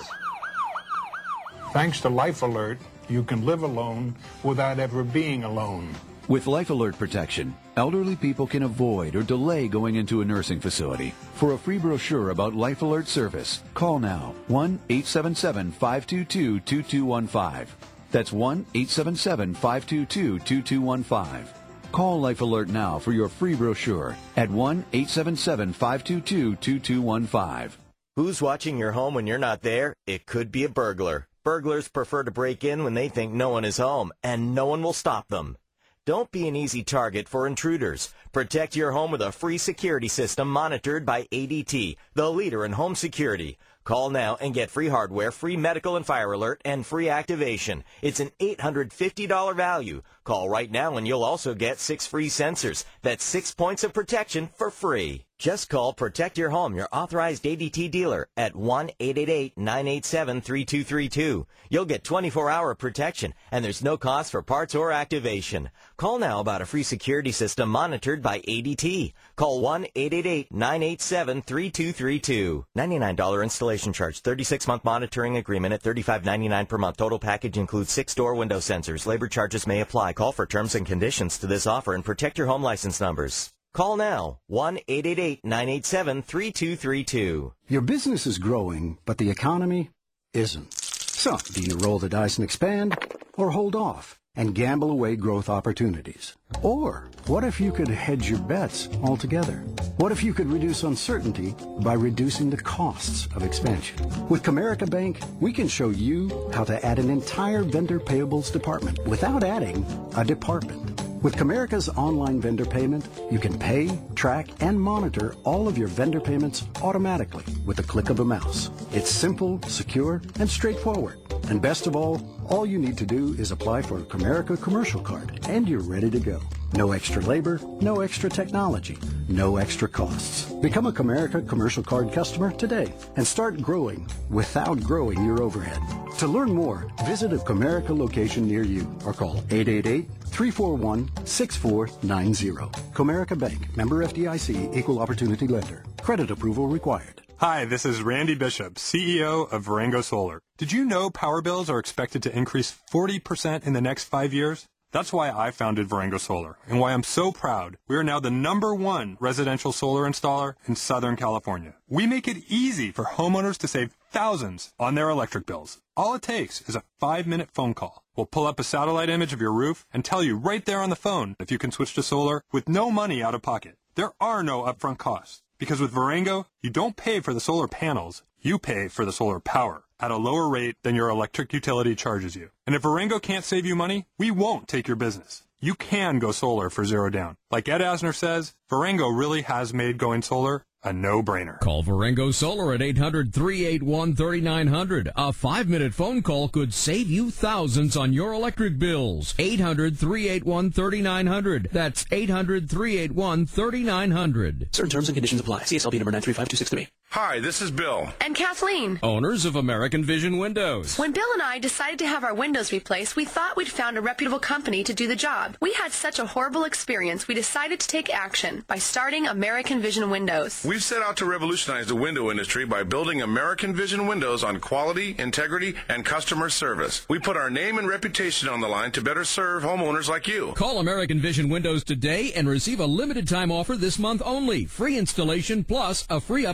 Thanks to Life Alert, you can live alone without ever being alone. With Life Alert protection, elderly people can avoid or delay going into a nursing facility. For a free brochure about Life Alert service, call now one eight seven seven, five two two, two two one five. That's one eight seven seven, five two two, two two one five. Call Life Alert now for your free brochure at one eight seven seven, five two two, two two one five. Who's watching your home when you're not there? It could be a burglar. Burglars prefer to break in when they think no one is home, and no one will stop them. Don't be an easy target for intruders. Protect your home with a free security system monitored by A D T, the leader in home security. Call now and get free hardware, free medical and fire alert, and free activation. It's an eight hundred fifty dollars value. Call right now and you'll also get six free sensors. That's six points of protection for free. Just call Protect Your Home, your authorized A D T dealer, at one eight eight eight, nine eight seven, three two three two. You'll get twenty-four hour protection, and there's no cost for parts or activation. Call now about a free security system monitored by A D T. Call one eight eight eight, nine eight seven, three two three two. ninety-nine dollars installation charge, thirty-six month monitoring agreement at thirty-five ninety-nine per month. Total package includes six door window sensors. Labor charges may apply. Call for terms and conditions to this offer and protect your home license numbers. Call now, one eight eight eight, nine eight seven, three two three two. Your business is growing, but the economy isn't. So, do you roll the dice and expand, or hold off and gamble away growth opportunities? Or, what if you could hedge your bets altogether? What if you could reduce uncertainty by reducing the costs of expansion? With Comerica Bank, we can show you how to add an entire vendor payables department without adding a department. With Comerica's online vendor payment, you can pay, track, and monitor all of your vendor payments automatically with the click of a mouse. It's simple, secure, and straightforward. And best of all, all you need to do is apply for a Comerica commercial card, and you're ready to go. No extra labor, no extra technology, no extra costs. Become a Comerica commercial card customer today and start growing without growing your overhead. To learn more, visit a Comerica location near you or call eight eight eight, three four one, six four nine zero. Comerica Bank, member F D I C, equal opportunity lender. Credit approval required. Hi, this is Randy Bishop, C E O of Varengo Solar. Did you know power bills are expected to increase forty percent in the next five years? That's why I founded Varengo Solar, and why I'm so proud we are now the number one residential solar installer in Southern California. We make it easy for homeowners to save thousands on their electric bills. All it takes is a five-minute phone call. We'll pull up a satellite image of your roof and tell you right there on the phone if you can switch to solar with no money out of pocket. There are no upfront costs, because with Varengo, you don't pay for the solar panels, you pay for the solar power at a lower rate than your electric utility charges you. And if Varengo can't save you money, we won't take your business. You can go solar for zero down. Like Ed Asner says, Varengo really has made going solar a no-brainer. Call Varengo Solar at eight hundred, three eight one, three nine zero zero. A five-minute phone call could save you thousands on your electric bills. eight hundred, three eight one, three nine zero zero. That's eight hundred, three eight one, three nine zero zero. Certain terms and conditions apply. C S L B number nine three five two six three. Hi, this is Bill. And Kathleen. Owners of American Vision Windows. When Bill and I decided to have our windows replaced, we thought we'd found a reputable company to do the job. We had such a horrible experience, we decided to take action by starting American Vision Windows. We've set out to revolutionize the window industry by building American Vision Windows on quality, integrity, and customer service. We put our name and reputation on the line to better serve homeowners like you. Call American Vision Windows today and receive a limited time offer this month only. Free installation plus a free upgrade to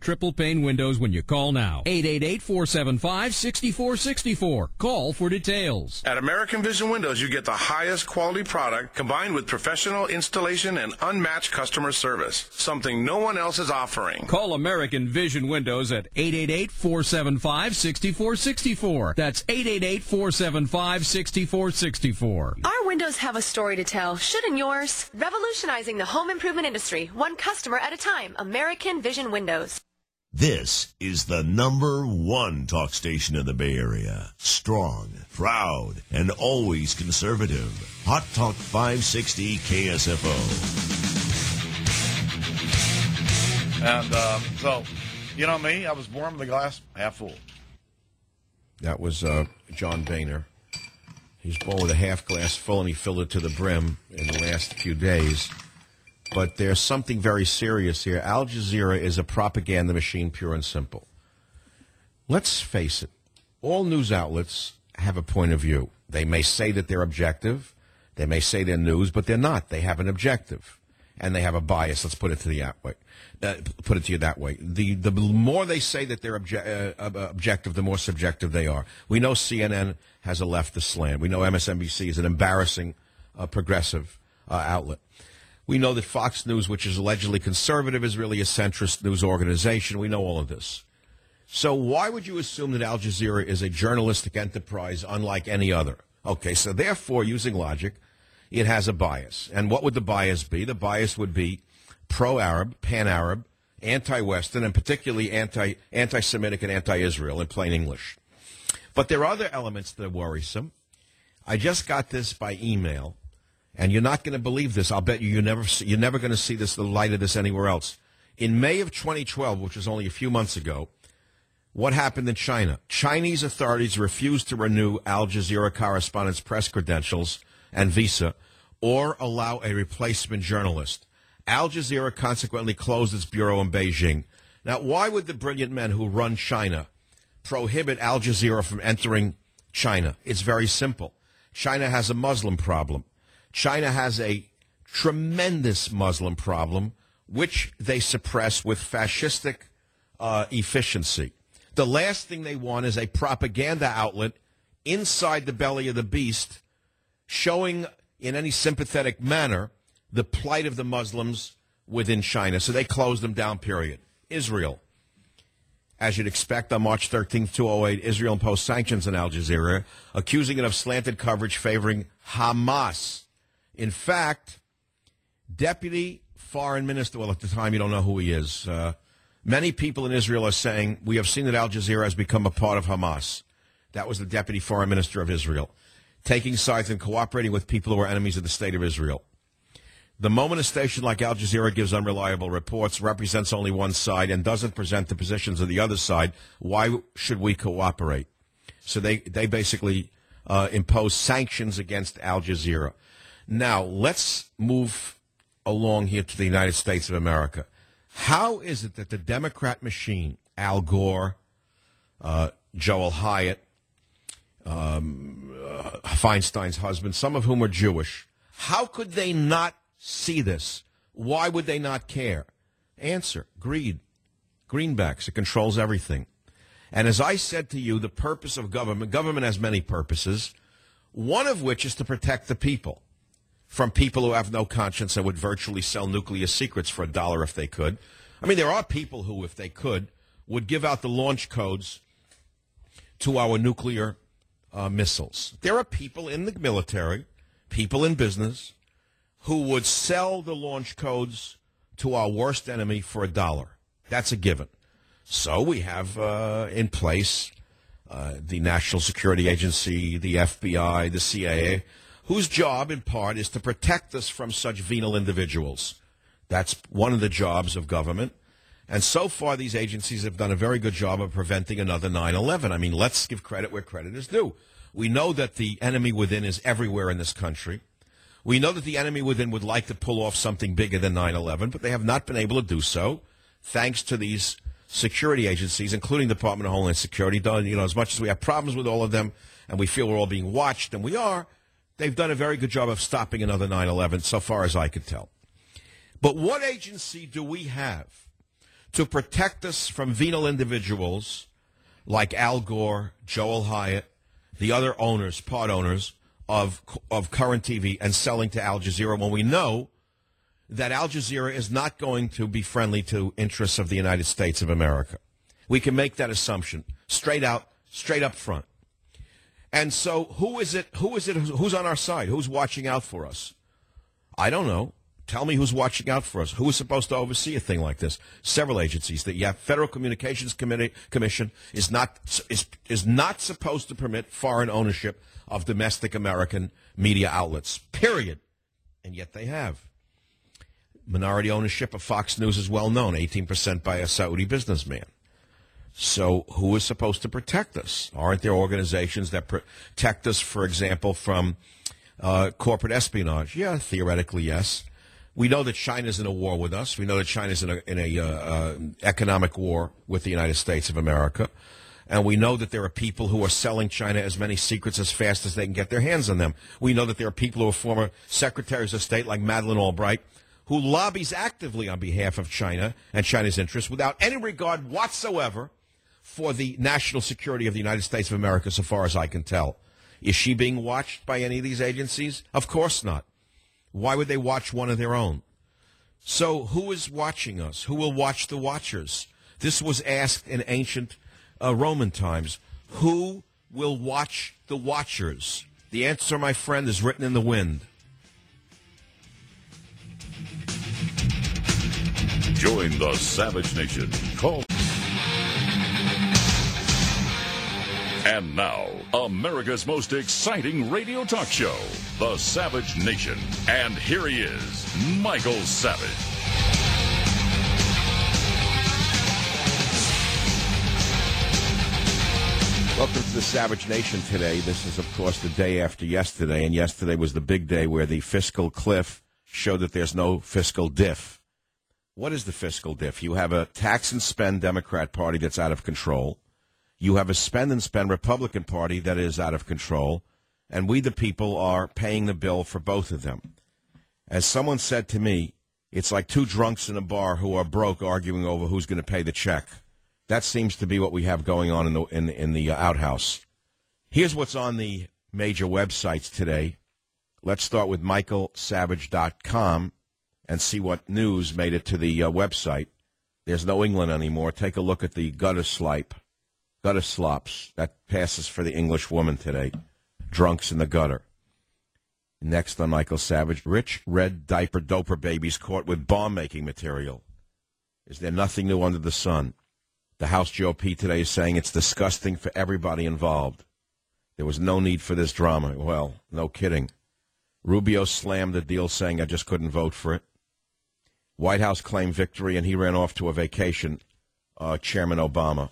triple pane windows when you call now. eight eight eight, four seven five, six four six four. Call for details. At American Vision Windows, you get the highest quality product combined with professional installation and unmatched customer service, something no one else is offering. Call American Vision Windows at eight eight eight, four seven five, six four six four. That's eight eight eight, four seven five, six four six four. Our windows have a story to tell. Shouldn't yours? Revolutionizing the home improvement industry, one customer at a time. American Vision Windows. This is the number one talk station in the Bay Area. Strong, proud, and always conservative. Hot Talk five sixty K S F O. And uh, so, you know me, I was born with the glass half full. That was uh, John Boehner. He's born with a half glass full, and he filled it to the brim in the last few days. But there's something very serious here. Al Jazeera is a propaganda machine, pure and simple. Let's face it. All news outlets have a point of view. They may say that they're objective. They may say they're news, but they're not. They have an objective, and they have a bias. Let's put it to the that way. Uh, put it to you that way. The the more they say that they're obje- uh, objective, the more subjective they are. We know C N N has a leftist slant. We know M S N B C is an embarrassing uh, progressive uh, outlet. We know that Fox News, which is allegedly conservative, is really a centrist news organization. We know all of this. So why would you assume that Al Jazeera is a journalistic enterprise unlike any other? Okay, so therefore, using logic, it has a bias. And what would the bias be? The bias would be pro-Arab, pan-Arab, anti-Western, and particularly anti, anti-Semitic and anti-Israel in plain English. But there are other elements that are worrisome. I just got this by email, and you're not going to believe this. I'll bet you you're never, you're never going to see this, the light of this anywhere else. In May of twenty twelve, which was only a few months ago, what happened in China? Chinese authorities refused to renew Al Jazeera correspondent's press credentials and visa or allow a replacement journalist. Al Jazeera consequently closed its bureau in Beijing. Now, why would the brilliant men who run China prohibit Al Jazeera from entering China? It's very simple. China has a Muslim problem. China has a tremendous Muslim problem, which they suppress with fascistic uh, efficiency. The last thing they want is a propaganda outlet inside the belly of the beast showing in any sympathetic manner the plight of the Muslims within China. So they closed them down, period. Israel. As you'd expect, on March thirteenth, two thousand eight, Israel imposed sanctions on Al Jazeera, accusing it of slanted coverage favoring Hamas. In fact, Deputy Foreign Minister, well, at the time, you don't know who he is. Uh, many people in Israel are saying, we have seen that Al Jazeera has become a part of Hamas. That was the Deputy Foreign Minister of Israel, taking sides and cooperating with people who are enemies of the State of Israel. The moment a station like Al Jazeera gives unreliable reports, represents only one side, and doesn't present the positions of the other side, why should we cooperate? So they, they basically uh, impose sanctions against Al Jazeera. Now, let's move along here to the United States of America. How is it that the Democrat machine, Al Gore, uh, Joel Hyatt, um, uh, Feinstein's husband, some of whom are Jewish, how could they not see this? Why would they not care? Answer, greed. Greenbacks, it controls everything. And as I said to you, the purpose of government, government has many purposes, one of which is to protect the people from people who have no conscience and would virtually sell nuclear secrets for a dollar if they could. I mean, there are people who, if they could, would give out the launch codes to our nuclear uh, missiles. There are people in the military, people in business, who would sell the launch codes to our worst enemy for a dollar. That's a given. So we have uh, in place uh, the National Security Agency, the F B I, the C I A, whose job, in part, is to protect us from such venal individuals. That's one of the jobs of government. And so far, these agencies have done a very good job of preventing another nine eleven. I mean, let's give credit where credit is due. We know that the enemy within is everywhere in this country. We know that the enemy within would like to pull off something bigger than nine eleven, but they have not been able to do so, thanks to these security agencies, including the Department of Homeland Security. You know, as much as we have problems with all of them, and we feel we're all being watched, and we are, they've done a very good job of stopping another nine eleven, so far as I could tell. But what agency do we have to protect us from venal individuals like Al Gore, Joel Hyatt, the other owners, part owners of of Current T V, and selling to Al Jazeera when we know that Al Jazeera is not going to be friendly to interests of the United States of America. We can make that assumption straight out, straight up front. And so who is it, who is it, who's on our side? Who's watching out for us? I don't know. Tell me who's watching out for us. Who is supposed to oversee a thing like this? Several agencies. The yeah, Federal Communications Committee, Commission is not is is not supposed to permit foreign ownership of domestic American media outlets, period. And yet they have. Minority ownership of Fox News is well known, eighteen percent by a Saudi businessman. So who is supposed to protect us? Aren't there organizations that protect us, for example, from uh, corporate espionage? Yeah, theoretically, yes. We know that China's in a war with us. We know that China's in a, in a uh, uh, economic war with the United States of America. And we know that there are people who are selling China as many secrets as fast as they can get their hands on them. We know that there are people who are former secretaries of state like Madeleine Albright who lobbies actively on behalf of China and China's interests without any regard whatsoever for the national security of the United States of America, so far as I can tell. Is she being watched by any of these agencies? Of course not. Why would they watch one of their own? So who is watching us? Who will watch the watchers? This was asked in ancient uh, Roman times. Who will watch the watchers? The answer, my friend, is written in the wind. Join the Savage Nation. Call. And now, America's most exciting radio talk show, The Savage Nation. And here he is, Michael Savage. Welcome to The Savage Nation today. This is, of course, the day after yesterday, and yesterday was the big day where the fiscal cliff showed that there's no fiscal diff. What is the fiscal diff? You have a tax and spend Democrat Party that's out of control. You have a spend and spend Republican Party that is out of control, and we the people are paying the bill for both of them. As someone said to me, it's like two drunks in a bar who are broke arguing over who's going to pay the check. That seems to be what we have going on in the in, in the outhouse. Here's what's on the major websites today. Let's start with michael savage dot com and see what news made it to the uh, website. There's no England anymore. Take a look at the gutter slipe. Gutter slops. That passes for the English woman today. Drunks in the gutter. Next on Michael Savage, rich red diaper doper babies caught with bomb-making material. Is there nothing new under the sun? The House G O P today is saying it's disgusting for everybody involved. There was no need for this drama. Well, no kidding. Rubio slammed the deal saying I just couldn't vote for it. White House claimed victory and he ran off to a vacation, uh, Chairman Obama.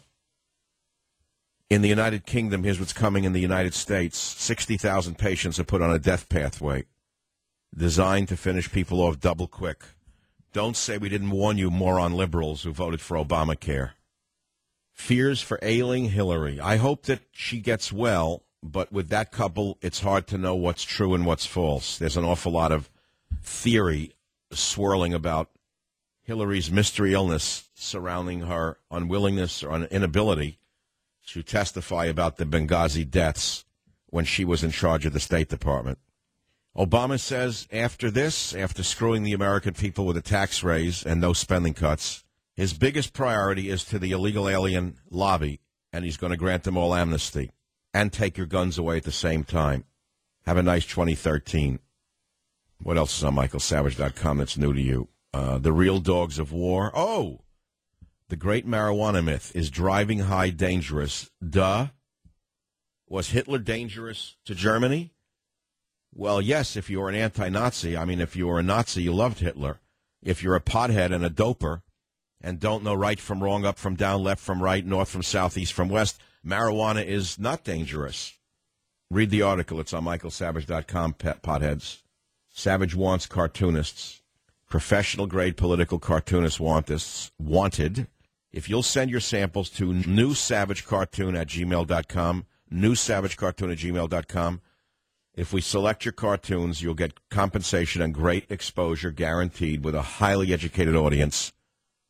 In the United Kingdom, here's what's coming in the United States. sixty thousand patients are put on a death pathway designed to finish people off double quick. Don't say we didn't warn you, moron liberals who voted for Obamacare. Fears for ailing Hillary. I hope that she gets well, but with that couple, it's hard to know what's true and what's false. There's an awful lot of theory swirling about Hillary's mystery illness surrounding her unwillingness or inability to testify about the Benghazi deaths when she was in charge of the State Department. Obama says after this, after screwing the American people with a tax raise and no spending cuts, his biggest priority is to the illegal alien lobby, and he's going to grant them all amnesty and take your guns away at the same time. Have a nice twenty thirteen. What else is on michael savage dot com that's new to you? Uh, the real dogs of war. Oh! The great marijuana myth. Is driving high dangerous? Duh. Was Hitler dangerous to Germany? Well, yes, if you were an anti-Nazi. I mean, if you were a Nazi, you loved Hitler. If you're a pothead and a doper and don't know right from wrong, up from down, left from right, north from south, east from west, marijuana is not dangerous. Read the article. It's on michael savage dot com, potheads. Savage wants cartoonists. Professional-grade political cartoonists want this, wanted. If you'll send your samples to newsavagecartoon at gmail dot com, newsavagecartoon at gmail dot com, if we select your cartoons, you'll get compensation and great exposure guaranteed with a highly educated audience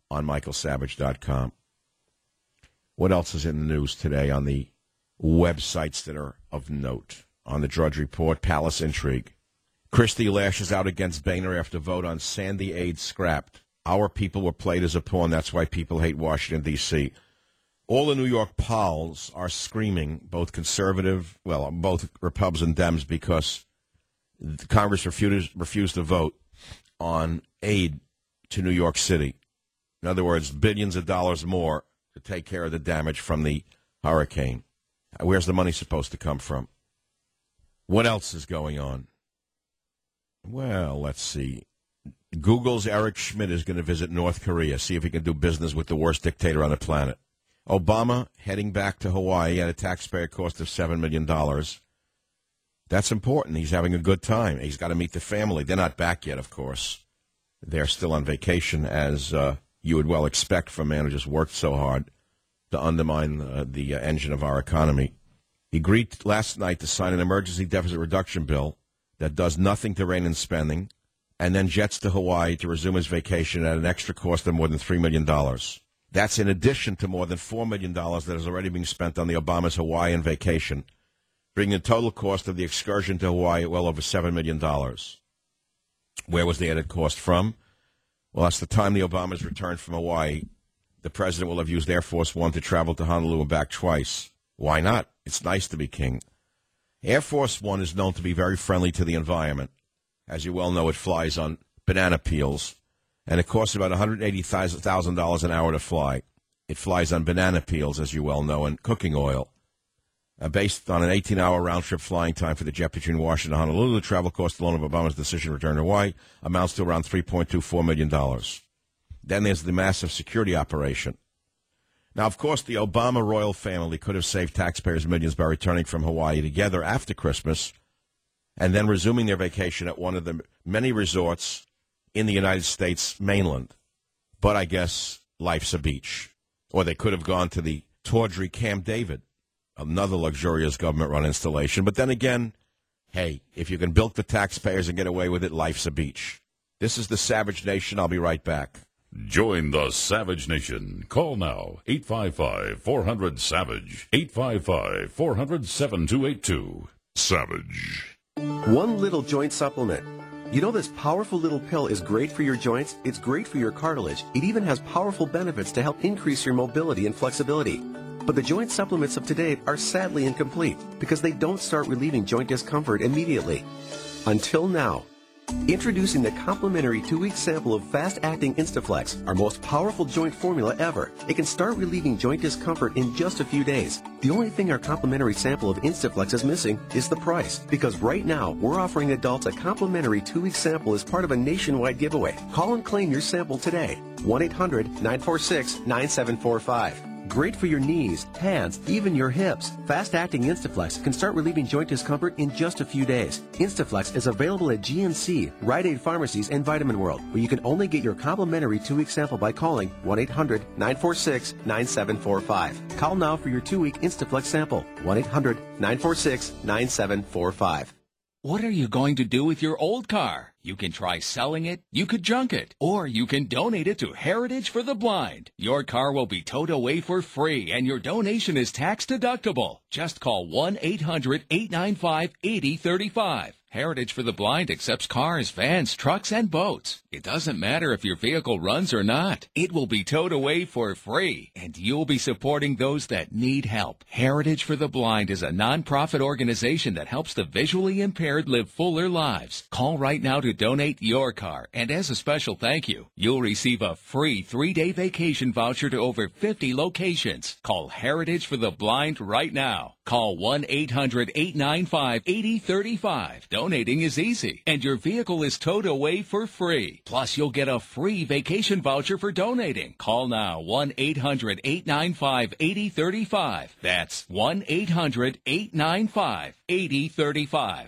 on michael savage dot com. What else is in the news today on the websites that are of note? On the Drudge Report, Palace intrigue. Christie lashes out against Boehner after vote on Sandy aid scrapped. Our people were played as a pawn. That's why people hate Washington, D C All the New York Pols are screaming, both conservative, well, both Republicans and Dems, because Congress refused, refused to vote on aid to New York City. In other words, billions of dollars more to take care of the damage from the hurricane. Where's the money supposed to come from? What else is going on? Well, let's see. Google's Eric Schmidt is going to visit North Korea, see if he can do business with the worst dictator on the planet. Obama heading back to Hawaii at a taxpayer cost of seven million dollars. That's important. He's having a good time. He's got to meet the family. They're not back yet, of course. They're still on vacation, as uh, you would well expect from a man who just worked so hard to undermine uh, the uh, engine of our economy. He agreed last night to sign an emergency deficit reduction bill that does nothing to rein in spending, and then jets to Hawaii to resume his vacation at an extra cost of more than three million dollars. That's in addition to more than four million dollars that is already being spent on the Obama's Hawaiian vacation, bringing the total cost of the excursion to Hawaii at well over seven million dollars. Where was the added cost from? Well, that's the time the Obamas returned from Hawaii. The president will have used Air Force One to travel to Honolulu and back twice. Why not? It's nice to be king. Air Force One is known to be very friendly to the environment. As you well know, it flies on banana peels, and it costs about one hundred eighty thousand dollars an hour to fly. It flies on banana peels, as you well know, and cooking oil. Uh, based on an eighteen-hour round-trip flying time for the jet between Washington and Honolulu, the travel cost alone of Obama's decision to return to Hawaii amounts to around three point two four million dollars. Then there's the massive security operation. Now, of course, the Obama royal family could have saved taxpayers millions by returning from Hawaii together after Christmas and then resuming their vacation at one of the many resorts in the United States mainland. But I guess life's a beach. Or they could have gone to the tawdry Camp David, another luxurious government-run installation. But then again, hey, if you can bilk the taxpayers and get away with it, life's a beach. This is the Savage Nation. I'll be right back. Join the Savage Nation. Call now, eight five five, four hundred, SAVAGE, eight five five, four hundred, seven two eight two. Savage. One little joint supplement. You know this powerful little pill is great for your joints, it's great for your cartilage, it even has powerful benefits to help increase your mobility and flexibility. But the joint supplements of today are sadly incomplete because they don't start relieving joint discomfort immediately. Until now. Introducing the complimentary two-week sample of fast-acting Instaflex, our most powerful joint formula ever. It can start relieving joint discomfort in just a few days. The only thing our complimentary sample of Instaflex is missing is the price, because right now we're offering adults a complimentary two-week sample as part of a nationwide giveaway. Call and claim your sample today. one eight hundred, nine four six, nine seven four five. Great for your knees, hands, even your hips. Fast-acting Instaflex can start relieving joint discomfort in just a few days. Instaflex is available at G N C, Rite Aid Pharmacies, and Vitamin World, where you can only get your complimentary two-week sample by calling one eight hundred, nine four six, nine seven four five. Call now for your two-week Instaflex sample. one eight hundred, nine four six, nine seven four five. What are you going to do with your old car? You can try selling it, you could junk it, or you can donate it to Heritage for the Blind. Your car will be towed away for free, and your donation is tax deductible. Just call one eight hundred, eight nine five, eight zero three five. Heritage for the Blind accepts cars, vans, trucks, and boats. It doesn't matter if your vehicle runs or not. It will be towed away for free, and you'll be supporting those that need help. Heritage for the Blind is a nonprofit organization that helps the visually impaired live fuller lives. Call right now to donate your car, and as a special thank you, you'll receive a free three-day vacation voucher to over fifty locations. Call Heritage for the Blind right now. Call one eight hundred, eight nine five, eight zero three five. Donating is easy, and your vehicle is towed away for free. Plus, you'll get a free vacation voucher for donating. Call now, one eight hundred, eight nine five, eight zero three five. That's one eight hundred, eight nine five, eight zero three five.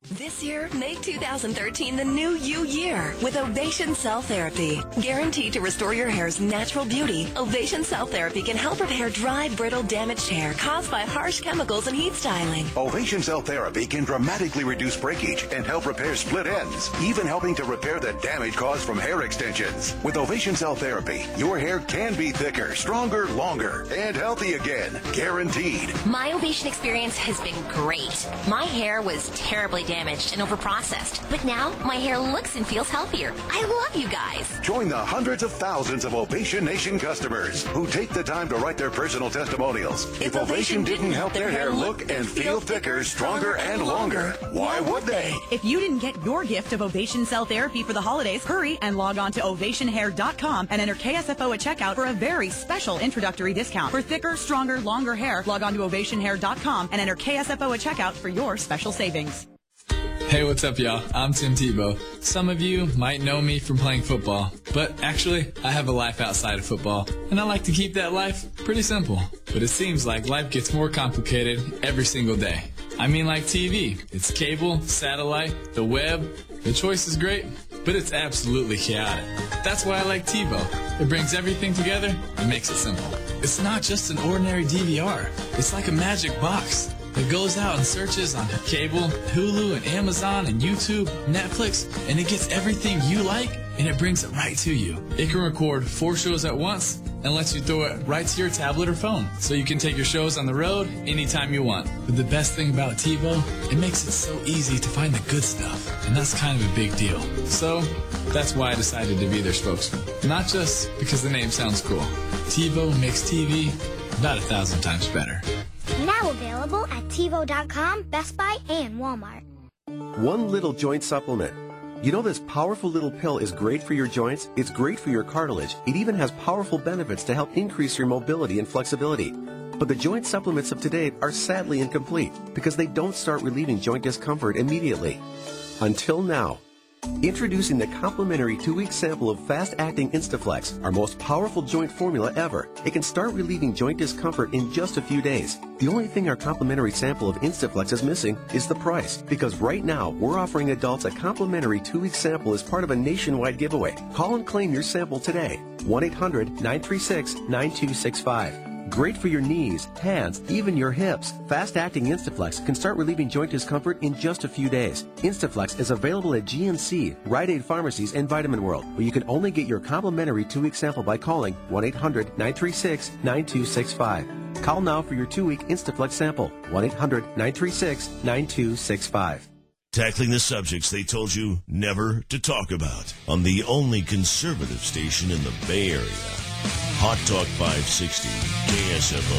This year, make two thousand thirteen the new you year with Ovation Cell Therapy. Guaranteed to restore your hair's natural beauty, Ovation Cell Therapy can help repair dry, brittle, damaged hair caused by harsh chemicals and heat styling. Ovation Cell Therapy can dramatically reduce breakage and help repair split ends, even helping to repair the damage caused from hair extensions. With Ovation Cell Therapy, your hair can be thicker, stronger, longer, and healthy again. Guaranteed. My Ovation experience has been great. My hair was terribly damaged. damaged and overprocessed. But now, my hair looks and feels healthier. I love you guys. Join the hundreds of thousands of Ovation Nation customers who take the time to write their personal testimonials. If, if Ovation didn't help their hair look and feel thicker, stronger, and longer, why would they? If you didn't get your gift of Ovation Cell Therapy for the holidays, hurry and log on to ovation hair dot com and enter K S F O at checkout for a very special introductory discount. For thicker, stronger, longer hair, log on to ovation hair dot com and enter K S F O at checkout for your special savings. Hey, what's up, y'all? I'm Tim Tebow. Some of you might know me from playing football, but actually, I have a life outside of football, and I like to keep that life pretty simple. But it seems like life gets more complicated every single day. I mean, like T V. It's cable, satellite, the web. The choice is great, but it's absolutely chaotic. That's why I like TiVo. It brings everything together and makes it simple. It's not just an ordinary D V R. It's like a magic box that goes out and searches on cable, Hulu, and Amazon, and YouTube, Netflix, and it gets everything you like, and it brings it right to you. It can record four shows at once and lets you throw it right to your tablet or phone, so you can take your shows on the road anytime you want. But the best thing about TiVo, it makes it so easy to find the good stuff, and that's kind of a big deal. So that's why I decided to be their spokesman. Not just because the name sounds cool. TiVo makes T V about a thousand times better. Now available at TiVo dot com, Best Buy, and Walmart. One little joint supplement. You know this powerful little pill is great for your joints, it's great for your cartilage, it even has powerful benefits to help increase your mobility and flexibility. But the joint supplements of today are sadly incomplete because they don't start relieving joint discomfort immediately. Until now. Introducing the complimentary two-week sample of fast-acting Instaflex, our most powerful joint formula ever. It can start relieving joint discomfort in just a few days. The only thing our complimentary sample of Instaflex is missing is the price, because right now we're offering adults a complimentary two-week sample as part of a nationwide giveaway. Call and claim your sample today. one eight hundred nine three six nine two six five. Great for your knees, hands, even your hips. Fast-acting Instaflex can start relieving joint discomfort in just a few days. Instaflex is available at G N C, Rite Aid Pharmacies, and Vitamin World, where you can only get your complimentary two-week sample by calling one eight hundred nine three six nine two six five. Call now for your two-week Instaflex sample. one eight hundred nine three six nine two six five. Tackling the subjects they told you never to talk about on the only conservative station in the Bay Area. Hot Talk five sixty, K S F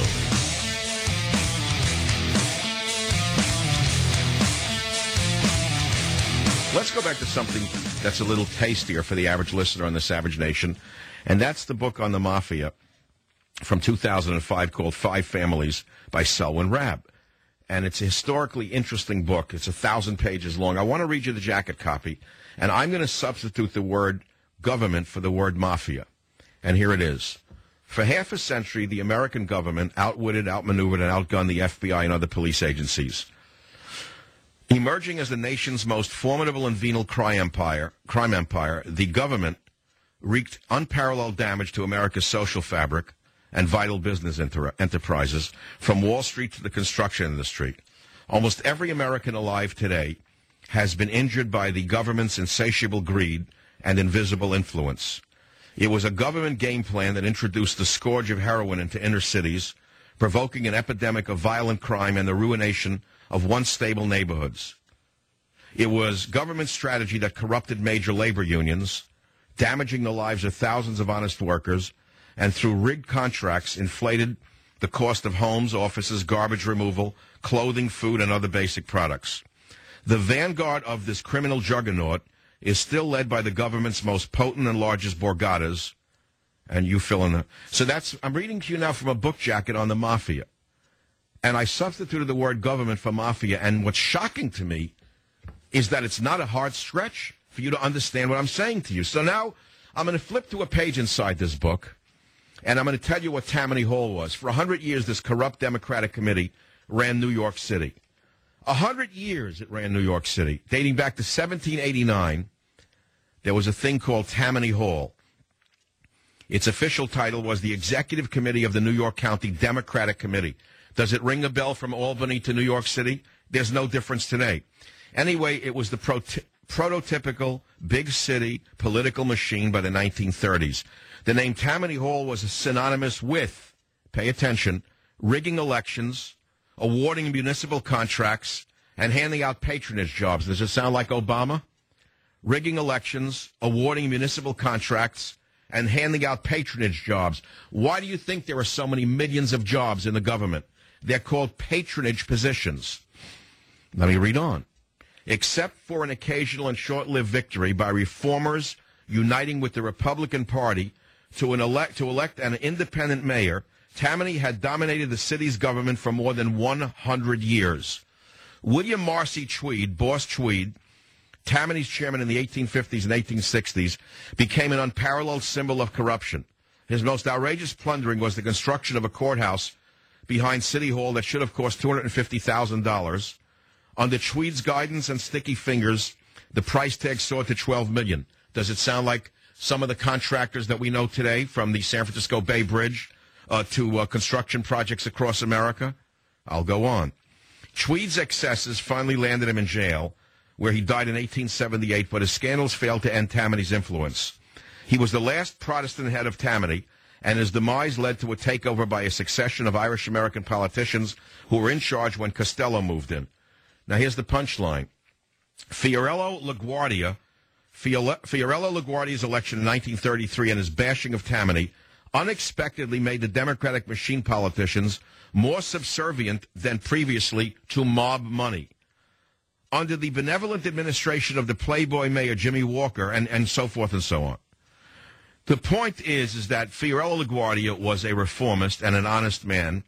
O. Let's go back to something that's a little tastier for the average listener on the Savage Nation, and that's the book on the Mafia from two thousand five called Five Families by Selwyn Rabb. And it's a historically interesting book. It's a thousand pages long. I want to read you the jacket copy, and I'm going to substitute the word government for the word mafia. And here it is. For half a century, the American government outwitted, outmaneuvered, and outgunned the F B I and other police agencies. Emerging as the nation's most formidable and venal crime empire, crime empire, the government wreaked unparalleled damage to America's social fabric and vital business enter- enterprises, from Wall Street to the construction industry. Almost every American alive today has been injured by the government's insatiable greed and invisible influence. It was a government game plan that introduced the scourge of heroin into inner cities, provoking an epidemic of violent crime and the ruination of once stable neighborhoods. It was government strategy that corrupted major labor unions, damaging the lives of thousands of honest workers, and through rigged contracts inflated the cost of homes, offices, garbage removal, clothing, food, and other basic products. The vanguard of this criminal juggernaut is still led by the government's most potent and largest borgatas, and you fill in the... So that's... I'm reading to you now from a book jacket on the mafia. And I substituted the word government for mafia, and what's shocking to me is that it's not a hard stretch for you to understand what I'm saying to you. So now I'm going to flip to a page inside this book, and I'm going to tell you what Tammany Hall was. For one hundred years, this corrupt Democratic committee ran New York City. A hundred years it ran New York City. Dating back to seventeen eighty-nine, there was a thing called Tammany Hall. Its official title was the Executive Committee of the New York County Democratic Committee. Does it ring a bell from Albany to New York City? There's no difference today. Anyway, it was the pro- prototypical big city political machine by the nineteen thirties. The name Tammany Hall was synonymous with, pay attention, rigging elections, awarding municipal contracts, and handing out patronage jobs. Does it sound like Obama? Rigging elections, awarding municipal contracts, and handing out patronage jobs. Why do you think there are so many millions of jobs in the government? They're called patronage positions. Let me read on. Except for an occasional and short-lived victory by reformers uniting with the Republican Party to, an elect, to elect an independent mayor, Tammany had dominated the city's government for more than one hundred years. William Marcy Tweed, Boss Tweed, Tammany's chairman in the eighteen fifties and eighteen sixties, became an unparalleled symbol of corruption. His most outrageous plundering was the construction of a courthouse behind City Hall that should have cost two hundred fifty thousand dollars. Under Tweed's guidance and sticky fingers, the price tag soared to twelve million dollars. Does it sound like some of the contractors that we know today, from the San Francisco Bay Bridge uh, to uh, construction projects across America? I'll go on. Tweed's excesses finally landed him in jail, where he died in eighteen seventy-eight, but his scandals failed to end Tammany's influence. He was the last Protestant head of Tammany, and his demise led to a takeover by a succession of Irish-American politicians who were in charge when Costello moved in. Now, here's the punchline. Fiorello LaGuardia, Fiorello LaGuardia's election in nineteen thirty-three and his bashing of Tammany unexpectedly made the Democratic machine politicians more subservient than previously to mob money. Under the benevolent administration of the Playboy Mayor Jimmy Walker, and, and so forth and so on. The point is, is that Fiorello LaGuardia was a reformist and an honest man,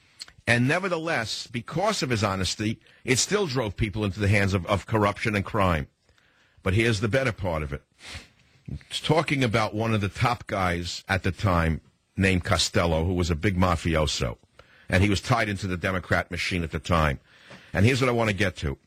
and nevertheless, because of his honesty, it still drove people into the hands of, of corruption and crime. But here's the better part of it. It's talking about one of the top guys at the time named Costello, who was a big mafioso, and he was tied into the Democrat machine at the time. And here's what I want to get to.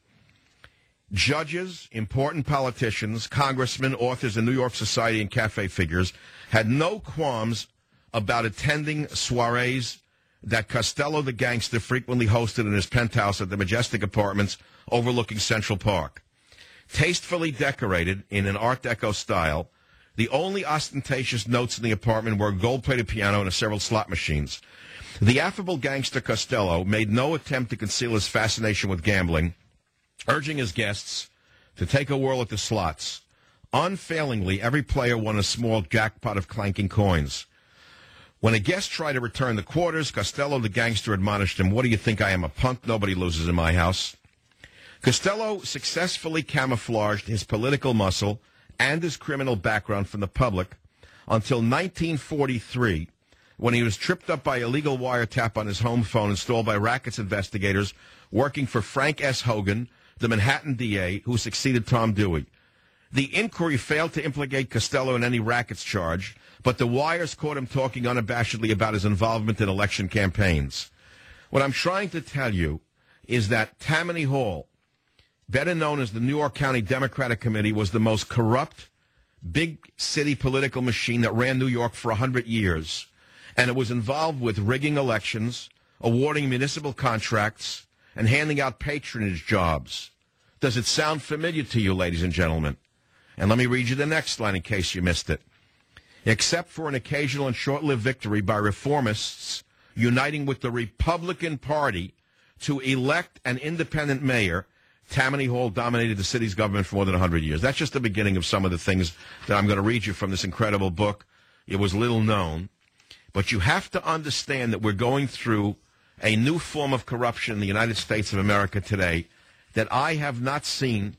Judges, important politicians, congressmen, authors, and New York society and cafe figures had no qualms about attending soirees that Costello the gangster frequently hosted in his penthouse at the majestic apartments overlooking Central Park. Tastefully decorated in an Art Deco style, the only ostentatious notes in the apartment were a gold-plated piano and several slot machines. The affable gangster Costello made no attempt to conceal his fascination with gambling, urging his guests to take a whirl at the slots. Unfailingly, every player won a small jackpot of clanking coins. When a guest tried to return the quarters, Costello the gangster admonished him, "What do you think I am, a punk? Nobody loses in my house." Costello successfully camouflaged his political muscle and his criminal background from the public until nineteen forty-three, when he was tripped up by illegal wiretap on his home phone installed by rackets investigators working for Frank S. Hogan, the Manhattan D A, who succeeded Tom Dewey. The inquiry failed to implicate Costello in any rackets charge, but the wires caught him talking unabashedly about his involvement in election campaigns. What I'm trying to tell you is that Tammany Hall, better known as the New York County Democratic Committee, was the most corrupt, big city political machine that ran New York for one hundred years. And it was involved with rigging elections, awarding municipal contracts, and handing out patronage jobs. Does it sound familiar to you, ladies and gentlemen? And let me read you the next line in case you missed it. Except for an occasional and short-lived victory by reformists uniting with the Republican Party to elect an independent mayor, Tammany Hall dominated the city's government for more than one hundred years. That's just the beginning of some of the things that I'm going to read you from this incredible book. It was little known. But you have to understand that we're going through a new form of corruption in the United States of America today that I have not seen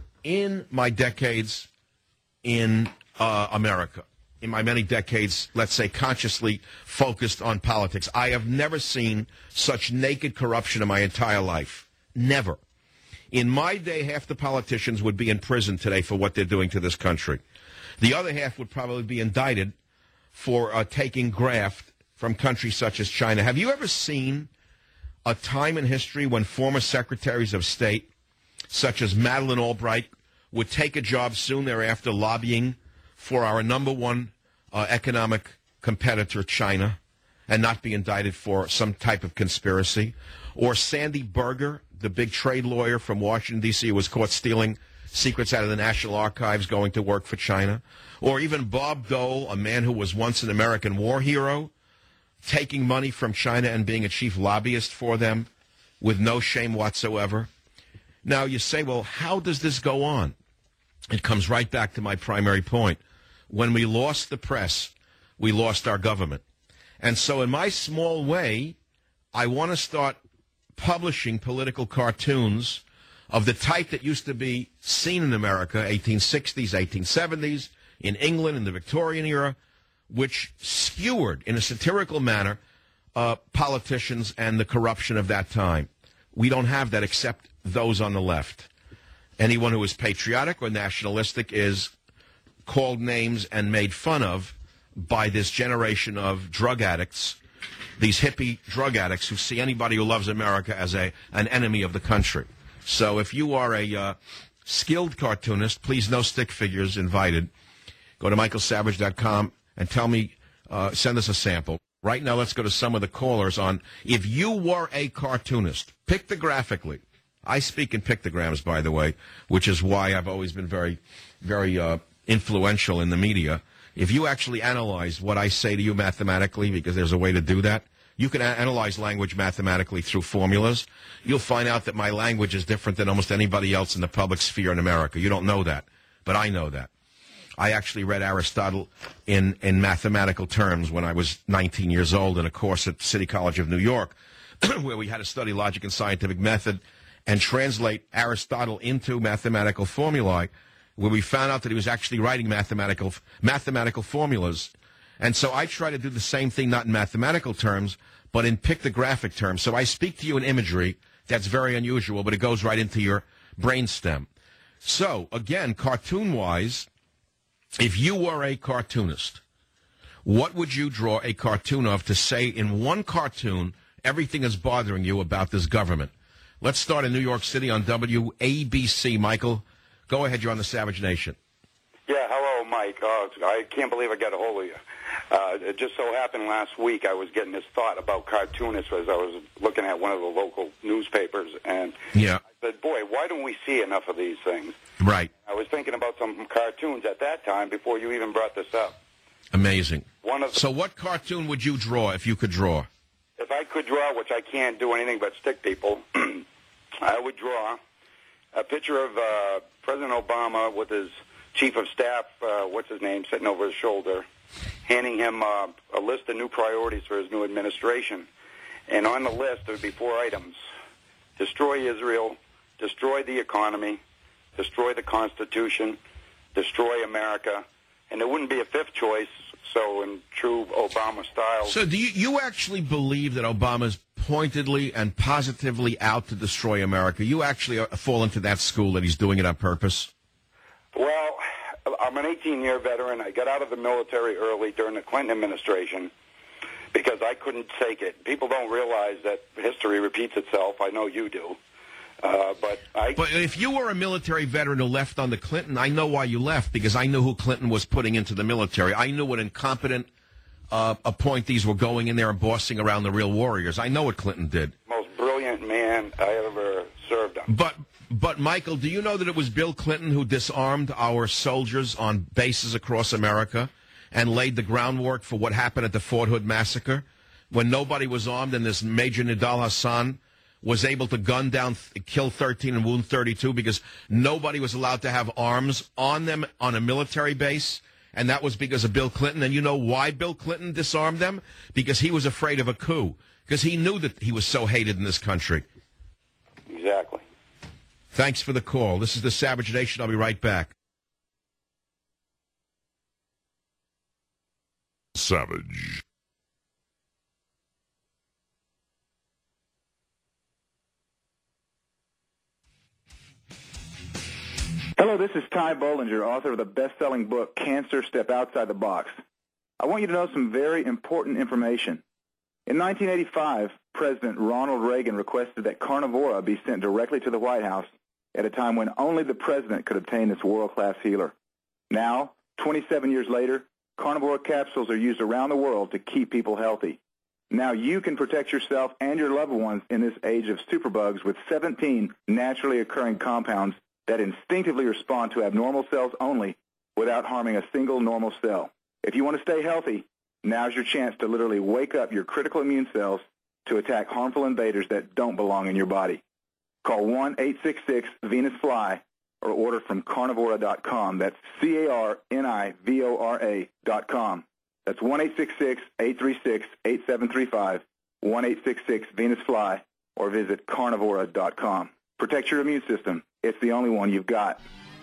in my decades in uh, America, in my many decades, let's say, consciously focused on politics. I have never seen such naked corruption in my entire life. Never. In my day, half the politicians would be in prison today for what they're doing to this country. The other half would probably be indicted for uh, taking graft from countries such as China. Have you ever seen a time in history when former secretaries of state, such as Madeleine Albright, would take a job soon thereafter lobbying for our number one uh, economic competitor, China, and not be indicted for some type of conspiracy? Or Sandy Berger, the big trade lawyer from Washington, D C, who was caught stealing secrets out of the National Archives going to work for China? Or even Bob Dole, a man who was once an American war hero, taking money from China and being a chief lobbyist for them with no shame whatsoever? Now, you say, well, how does this go on? It comes right back to my primary point. When we lost the press, we lost our government. And so in my small way, I want to start publishing political cartoons of the type that used to be seen in America, eighteen sixties, eighteen seventies, in England, in the Victorian era, which skewered in a satirical manner uh, politicians and the corruption of that time. We don't have that except those on the left. Anyone who is patriotic or nationalistic is called names and made fun of by this generation of drug addicts, these hippie drug addicts who see anybody who loves America as a an enemy of the country. So if you are a uh, skilled cartoonist, please no stick figures invited. Go to michael savage dot com and tell me, uh, send us a sample. Right now, let's go to some of the callers on if you were a cartoonist, pictographically. I speak in pictograms, by the way, which is why I've always been very, very uh, influential in the media. If you actually analyze what I say to you mathematically, because there's a way to do that, you can a- analyze language mathematically through formulas. You'll find out that my language is different than almost anybody else in the public sphere in America. You don't know that, but I know that. I actually read Aristotle in, in mathematical terms when I was nineteen years old in a course at City College of New York, where we had to study logic and scientific method and translate Aristotle into mathematical formulae, where we found out that he was actually writing mathematical mathematical formulas. And so I try to do the same thing, not in mathematical terms, but in pictographic terms. So I speak to you in imagery that's very unusual, but it goes right into your brainstem. So, again, cartoon-wise, if you were a cartoonist, what would you draw a cartoon of to say in one cartoon everything is bothering you about this government? Let's start in New York City on W A B C. Michael, go ahead. You're on the Savage Nation. Yeah, hello, Mike. Oh, I can't believe I got a hold of you. Uh, it just so happened last week I was getting this thought about cartoonists as I was looking at one of the local newspapers, and yeah. I said, boy, why don't we see enough of these things? Right. I was thinking about some cartoons at that time before you even brought this up. Amazing. One of the, so what cartoon would you draw if you could draw? If I could draw, which I can't do anything but stick people, I would draw a picture of uh, President Obama with his chief of staff, uh, what's his name, sitting over his shoulder, handing him uh, a list of new priorities for his new administration. And on the list, there would be four items. Destroy Israel, destroy the economy, destroy the Constitution, destroy America, and there wouldn't be a fifth choice, so in true Obama style. So do you, you actually believe that Obama's pointedly and positively out to destroy America? You actually fall into that school that he's doing it on purpose? Well, I'm an eighteen-year veteran. I got out of the military early during the Clinton administration because I couldn't take it. People don't realize that history repeats itself. I know you do. Uh, but I. But if you were a military veteran who left under Clinton, I know why you left, because I knew who Clinton was putting into the military. I knew what incompetent uh, appointees were going in there and bossing around the real warriors. I know what Clinton did. Most brilliant man I ever served on. But, but Michael, do you know that it was Bill Clinton who disarmed our soldiers on bases across America and laid the groundwork for what happened at the Fort Hood massacre when nobody was armed and this Major Nidal Hassan was able to gun down, kill thirteen and wound thirty-two because nobody was allowed to have arms on them on a military base, and that was because of Bill Clinton. And you know why Bill Clinton disarmed them? Because he was afraid of a coup, because he knew that he was so hated in this country. Exactly. Thanks for the call. This is the Savage Nation. I'll be right back. Savage. Hello, this is Ty Bollinger, author of the best-selling book, Cancer, Step Outside the Box. I want you to know some very important information. In nineteen eighty-five, President Ronald Reagan requested that Carnivora be sent directly to the White House at a time when only the president could obtain this world-class healer. Now, twenty-seven years later, Carnivora capsules are used around the world to keep people healthy. Now you can protect yourself and your loved ones in this age of superbugs with seventeen naturally occurring compounds that instinctively respond to abnormal cells only without harming a single normal cell. If you want to stay healthy, now's your chance to literally wake up your critical immune cells to attack harmful invaders that don't belong in your body. Call one eight six six Venus Fly or order from carnivora dot com. That's C A R N I V O R A dot com. That's one eight six six, eight three six, eight seven three five, one eight six six Venus Fly, or visit carnivora dot com. Protect your immune system. It's the only one you've got.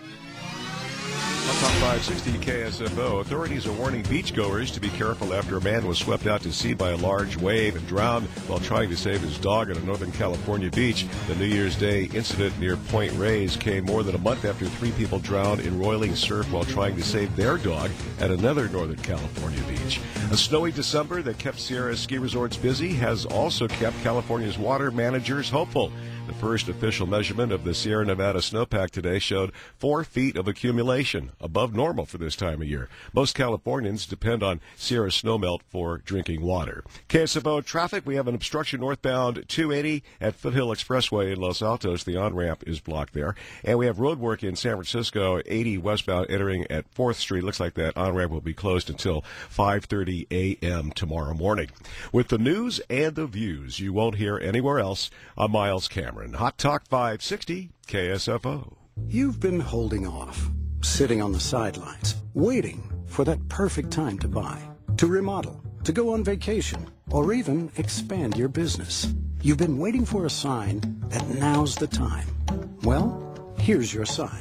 On Talk five sixty K S F O, authorities are warning beachgoers to be careful after a man was swept out to sea by a large wave and drowned while trying to save his dog on a Northern California beach. The New Year's Day incident near Point Reyes came more than a month after three people drowned in roiling surf while trying to save their dog at another Northern California beach. A snowy December that kept Sierra ski resorts busy has also kept California's water managers hopeful. The first official measurement of the Sierra Nevada snowpack today showed four feet of accumulation, above normal for this time of year. Most Californians depend on Sierra snowmelt for drinking water. K S F O traffic, we have an obstruction northbound two eighty at Foothill Expressway in Los Altos. The on-ramp is blocked there. And we have road work in San Francisco, eighty westbound entering at fourth Street. Looks like that on-ramp will be closed until five thirty a.m. tomorrow morning. With the news and the views you won't hear anywhere else, I'm Miles Cameron. Hot Talk five sixty K S F O. You've been holding off, sitting on the sidelines, waiting for that perfect time to buy, to remodel, to go on vacation, or even expand your business. You've been waiting for a sign that now's the time. Well, here's your sign.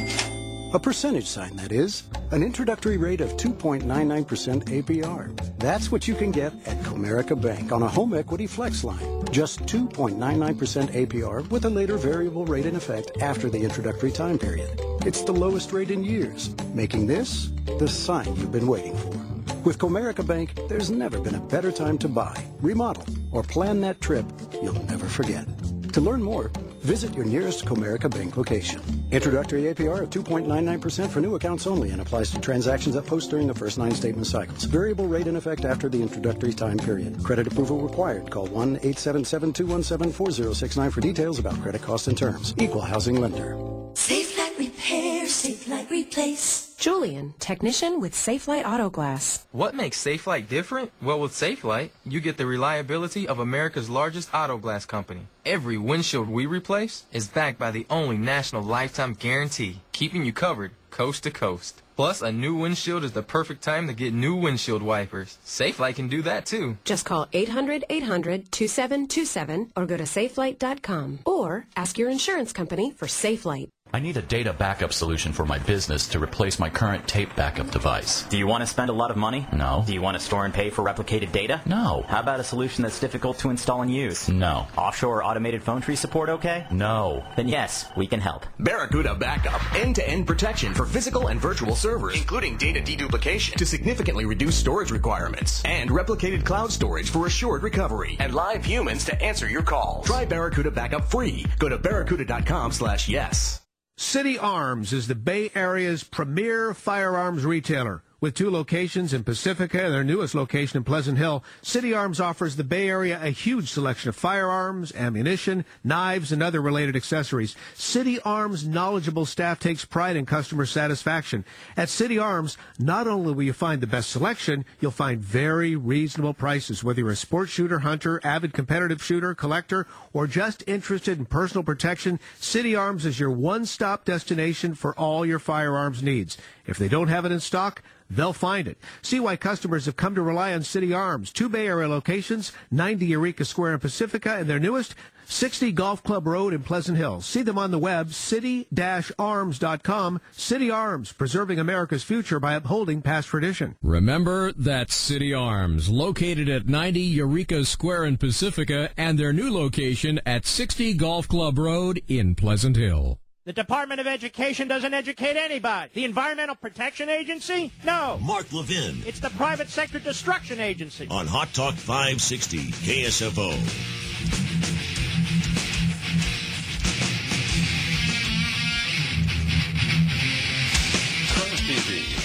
A percentage sign, that is. An introductory rate of two point nine nine percent A P R. That's what you can get at Comerica Bank on a home equity flex line. Just two point nine nine percent A P R with a later variable rate in effect after the introductory time period. It's the lowest rate in years, making this the sign you've been waiting for. With Comerica Bank, there's never been a better time to buy, remodel, or plan that trip you'll never forget. To learn more, visit your nearest Comerica Bank location. Introductory A P R of two point nine nine percent for new accounts only and applies to transactions that post during the first nine statement cycles. Variable rate in effect after the introductory time period. Credit approval required. Call one eight seven seven, two one seven, four zero six nine for details about credit costs and terms. Equal housing lender. Safe Light Repair, Safe Light Replace. Julian, technician with Safelite Auto Glass. What makes Safelite different? Well, with Safelite, you get the reliability of America's largest auto glass company. Every windshield we replace is backed by the only national lifetime guarantee, keeping you covered coast to coast. Plus, a new windshield is the perfect time to get new windshield wipers. Safelite can do that, too. Just call eight hundred, eight hundred, two seven two seven or go to safelite dot com. Or ask your insurance company for Safelite. I need a data backup solution for my business to replace my current tape backup device. Do you want to spend a lot of money? No. Do you want to store and pay for replicated data? No. How about a solution that's difficult to install and use? No. Offshore or automated phone tree support okay? No. Then yes, we can help. Barracuda Backup. End-to-end protection for physical and virtual servers, including data deduplication to significantly reduce storage requirements, and replicated cloud storage for assured recovery, and live humans to answer your calls. Try Barracuda Backup free. Go to barracuda dot com slash yes. City Arms is the Bay Area's premier firearms retailer. With two locations in Pacifica and their newest location in Pleasant Hill, City Arms offers the Bay Area a huge selection of firearms, ammunition, knives, and other related accessories. City Arms' knowledgeable staff takes pride in customer satisfaction. At City Arms, not only will you find the best selection, you'll find very reasonable prices. Whether you're a sports shooter, hunter, avid competitive shooter, collector, or just interested in personal protection, City Arms is your one-stop destination for all your firearms needs. If they don't have it in stock, they'll find it. See why customers have come to rely on City Arms. Two Bay Area locations, ninety Eureka Square in Pacifica, and their newest, sixty Golf Club Road in Pleasant Hill. See them on the web, city dash arms dot com. City Arms, preserving America's future by upholding past tradition. Remember, that's City Arms, located at ninety Eureka Square in Pacifica, and their new location at sixty Golf Club Road in Pleasant Hill. The Department of Education doesn't educate anybody. The Environmental Protection Agency? No. Mark Levin. It's the Private Sector Destruction Agency. On Hot Talk five sixty K S F O.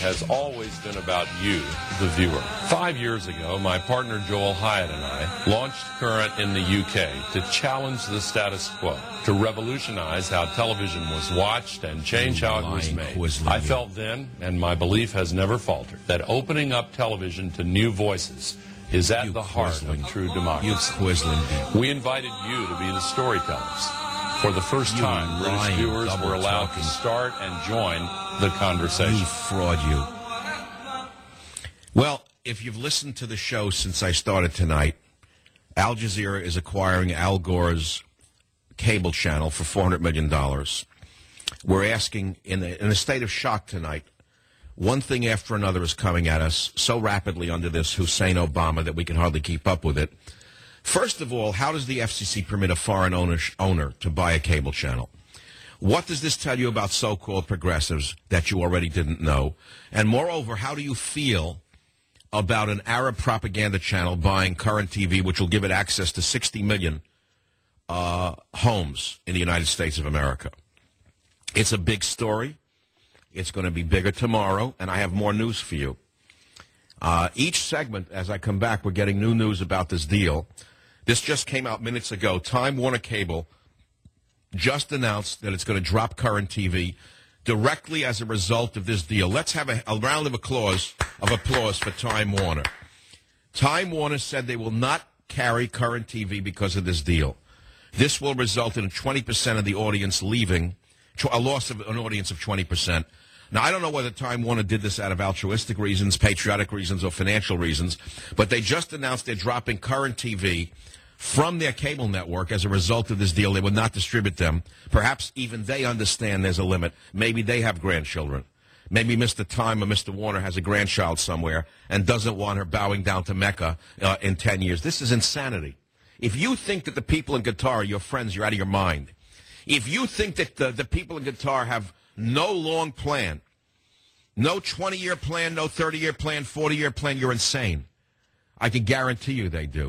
has always been about you, the viewer. Five years ago, my partner Joel Hyatt and I launched Current in the U K to challenge the status quo, to revolutionize how television was watched and change how it was made. I felt then, and my belief has never faltered, that opening up television to new voices is at the heart of true democracy. We invited you to be the storytellers. For the first you time, British viewers were allowed talking. to start and join the conversation. You fraud, you. Well, if you've listened to the show since I started tonight, Al Jazeera is acquiring Al Gore's cable channel for four hundred million dollars. We're asking, in a, in a state of shock tonight, one thing after another is coming at us so rapidly under this Hussein Obama that we can hardly keep up with it. First of all, how does the F C C permit a foreign owner, owner to buy a cable channel? What does this tell you about so-called progressives that you already didn't know? And moreover, how do you feel about an Arab propaganda channel buying Current T V, which will give it access to sixty million uh, homes in the United States of America? It's a big story. It's going to be bigger tomorrow, and I have more news for you. Uh, each segment, as I come back, we're getting new news about this deal. This just came out minutes ago. Time Warner Cable just announced that it's going to drop Current T V directly as a result of this deal. Let's have a, a round of applause of applause for Time Warner. Time Warner said they will not carry Current T V because of this deal. This will result in twenty percent of the audience leaving, a loss of an audience of twenty percent. Now, I don't know whether Time Warner did this out of altruistic reasons, patriotic reasons, or financial reasons, but they just announced they're dropping Current T V from their cable network as a result of this deal. They would not distribute them. Perhaps even they understand there's a limit. Maybe they have grandchildren. Maybe Mister Time or Mister Warner has a grandchild somewhere and doesn't want her bowing down to Mecca uh, in ten years. This is insanity. If you think that the people in Qatar are your friends, you're out of your mind. If you think that the, the people in Qatar have no long plan, no twenty-year plan, no thirty-year plan, forty-year plan, you're insane. I can guarantee you they do.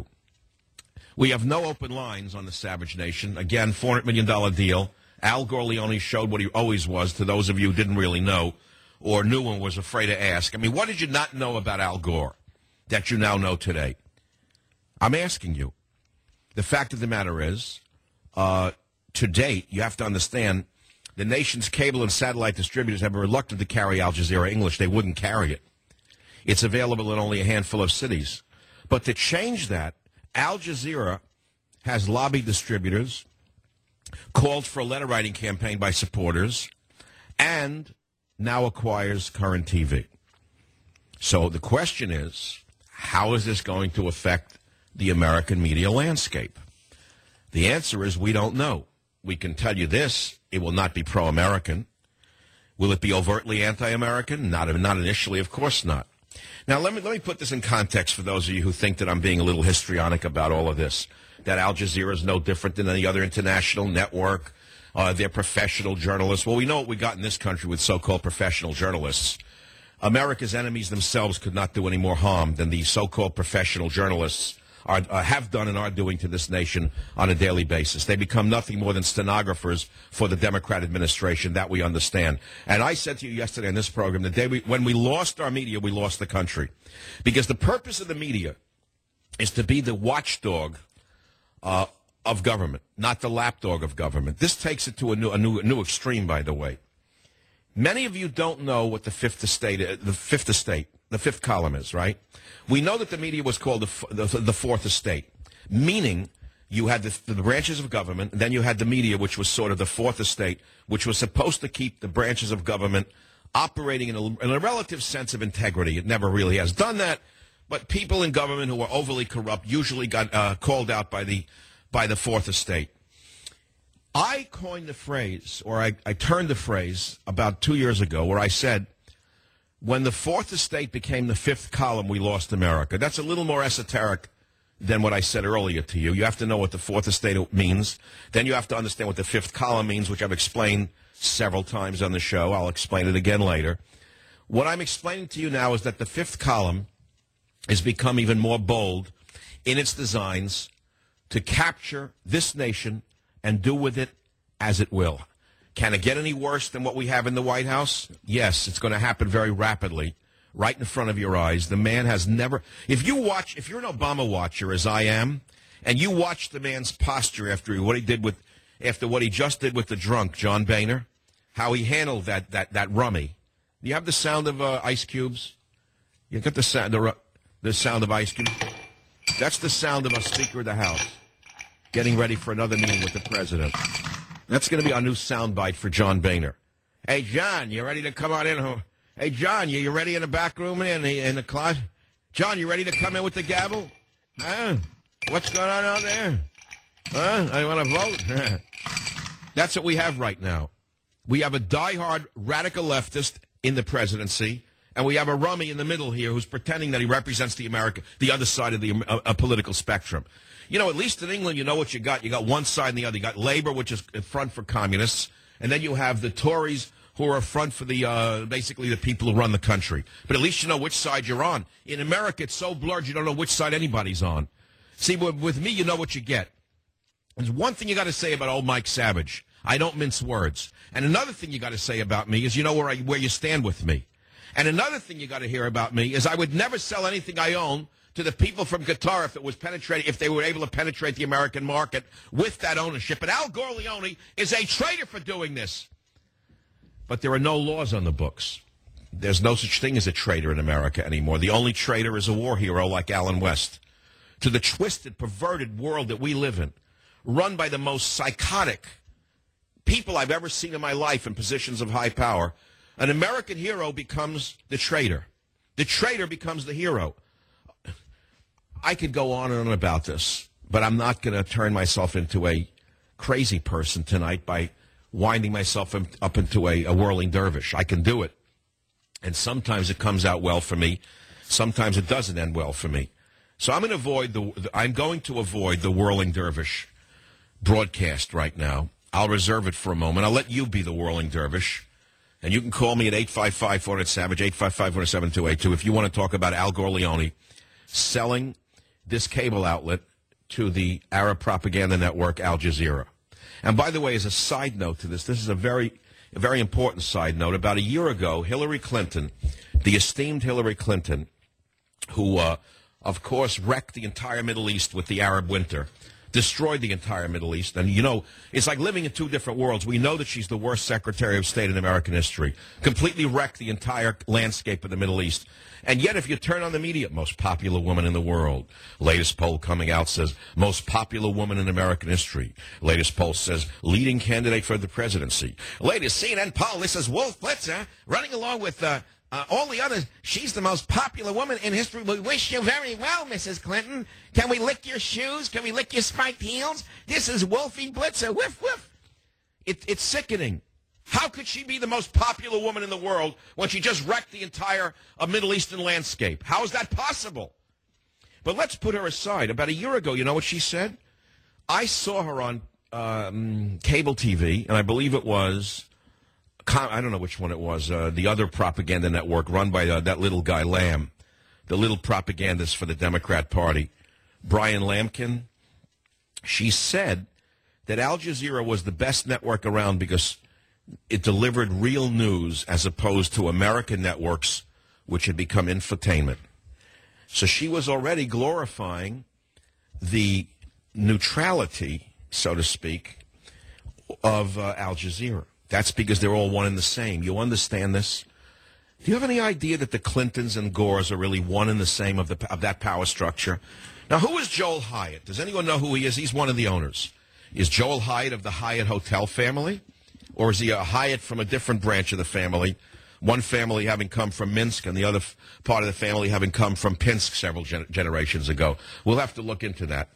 We have no open lines on the Savage Nation. Again, four hundred million dollars deal. Al Gore Leone showed what he always was to those of you who didn't really know or knew and was afraid to ask. I mean, what did you not know about Al Gore that you now know today? I'm asking you. The fact of the matter is, uh, to date, you have to understand, the nation's cable and satellite distributors have been reluctant to carry Al Jazeera English. They wouldn't carry it. It's available in only a handful of cities. But to change that, Al Jazeera has lobbied distributors, called for a letter-writing campaign by supporters, and now acquires Current T V. So the question is, how is this going to affect the American media landscape? The answer is we don't know. We can tell you this, it will not be pro-American. Will it be overtly anti-American? Not, not initially, of course not. Now, let me let me put this in context for those of you who think that I'm being a little histrionic about all of this, that Al Jazeera is no different than any other international network. Uh, they're professional journalists. Well, we know what we got in this country with so-called professional journalists. America's enemies themselves could not do any more harm than the so-called professional journalists are, uh, have done and are doing to this nation on a daily basis. They become nothing more than stenographers for the Democrat administration. That we understand. And I said to you yesterday on this program, the day we, when we lost our media, we lost the country. Because the purpose of the media is to be the watchdog uh, of government, not the lapdog of government. This takes it to a new, a new, a new extreme, by the way. Many of you don't know what the Fifth Estate, uh, the Fifth Estate, the fifth column is, right? We know that the media was called the, the, the Fourth Estate, meaning you had the, the branches of government, and then you had the media, which was sort of the Fourth Estate, which was supposed to keep the branches of government operating in a, in a relative sense of integrity. It never really has done that, but people in government who were overly corrupt usually got uh, called out by the by the Fourth Estate. I coined the phrase, or I, I turned the phrase about two years ago, where I said, when the Fourth Estate became the fifth column, we lost America. That's a little more esoteric than what I said earlier to you. You have to know what the Fourth Estate means. Then you have to understand what the fifth column means, which I've explained several times on the show. I'll explain it again later. What I'm explaining to you now is that the fifth column has become even more bold in its designs to capture this nation and do with it as it will. Can it get any worse than what we have in the White House? Yes, it's going to happen very rapidly, right in front of your eyes. The man has never... If you watch, if you're an Obama watcher, as I am, and you watch the man's posture after what he did with, after what he just did with the drunk, John Boehner, how he handled that that that rummy. Do you have the sound of uh, ice cubes? You got the sound, the, the sound of ice cubes? That's the sound of a Speaker of the House getting ready for another meeting with the president. That's going to be our new soundbite for John Boehner. Hey, John, you ready to come on in? Hey, John, you, you ready in the back room in the, in the closet? John, you ready to come in with the gavel? Huh? What's going on out there? Huh? I want to vote. That's what we have right now. We have a diehard radical leftist in the presidency, and we have a rummy in the middle here who's pretending that he represents the America, the other side of the uh, uh, political spectrum. You know, at least in England, you know what you got. You got one side and the other. You got Labour, which is a front for communists, and then you have the Tories, who are a front for the uh, basically the people who run the country. But at least you know which side you're on. In America, it's so blurred you don't know which side anybody's on. See, with me, you know what you get. There's one thing you got to say about old Mike Savage. I don't mince words. And another thing you got to say about me is you know where I, where you stand with me. And another thing you got to hear about me is I would never sell anything I own to the people from Qatar if it was penetrating, if they were able to penetrate the American market with that ownership. But Al Corleone is a traitor for doing this. But there are no laws on the books. There's no such thing as a traitor in America anymore. The only traitor is a war hero like Alan West. To the twisted, perverted world that we live in, run by the most psychotic people I've ever seen in my life in positions of high power, an American hero becomes the traitor. The traitor becomes the hero. I could go on and on about this, but I'm not going to turn myself into a crazy person tonight by winding myself up into a, a whirling dervish. I can do it. And sometimes it comes out well for me. Sometimes it doesn't end well for me. So I'm going to avoid the I'm going to avoid the whirling dervish broadcast right now. I'll reserve it for a moment. I'll let you be the whirling dervish. And you can call me at eight five five, four hundred, SAVAGE, eight five five, four hundred, seven two eight two if you want to talk about Al Corleone selling this cable outlet to the Arab propaganda network Al Jazeera. And by the way, as a side note to this, this is a very, a very important side note. About a year ago, Hillary Clinton, the esteemed Hillary Clinton, who, uh, of course, wrecked the entire Middle East with the Arab winter, destroyed the entire Middle East. And, you know, it's like living in two different worlds. We know that she's the worst Secretary of State in American history, completely wrecked the entire landscape of the Middle East. And yet, if you turn on the media, most popular woman in the world. Latest poll coming out says, most popular woman in American history. Latest poll says, leading candidate for the presidency. Latest C N N poll, this is Wolf Blitzer, running along with uh, uh, all the others. She's the most popular woman in history. We wish you very well, Missus Clinton. Can we lick your shoes? Can we lick your spiked heels? This is Wolfie Blitzer. Whiff, whiff. It, it's sickening. How could she be the most popular woman in the world when she just wrecked the entire uh, Middle Eastern landscape? How is that possible? But let's put her aside. About a year ago, you know what she said? I saw her on um, cable T V, and I believe it was, I don't know which one it was, uh, the other propaganda network run by uh, that little guy, Lamb, the little propagandist for the Democrat Party, Brian Lamkin. She said that Al Jazeera was the best network around because it delivered real news as opposed to American networks, which had become infotainment. So she was already glorifying the neutrality, so to speak, of uh, Al Jazeera. That's because they're all one and the same. You understand this? Do you have any idea that the Clintons and Gores are really one and the same of, the, of that power structure? Now, who is Joel Hyatt? Does anyone know who he is? He's one of the owners. Is Joel Hyatt of the Hyatt Hotel family? Or is he a Hyatt from a different branch of the family, one family having come from Minsk and the other f- part of the family having come from Pinsk several gen- generations ago? We'll have to look into that.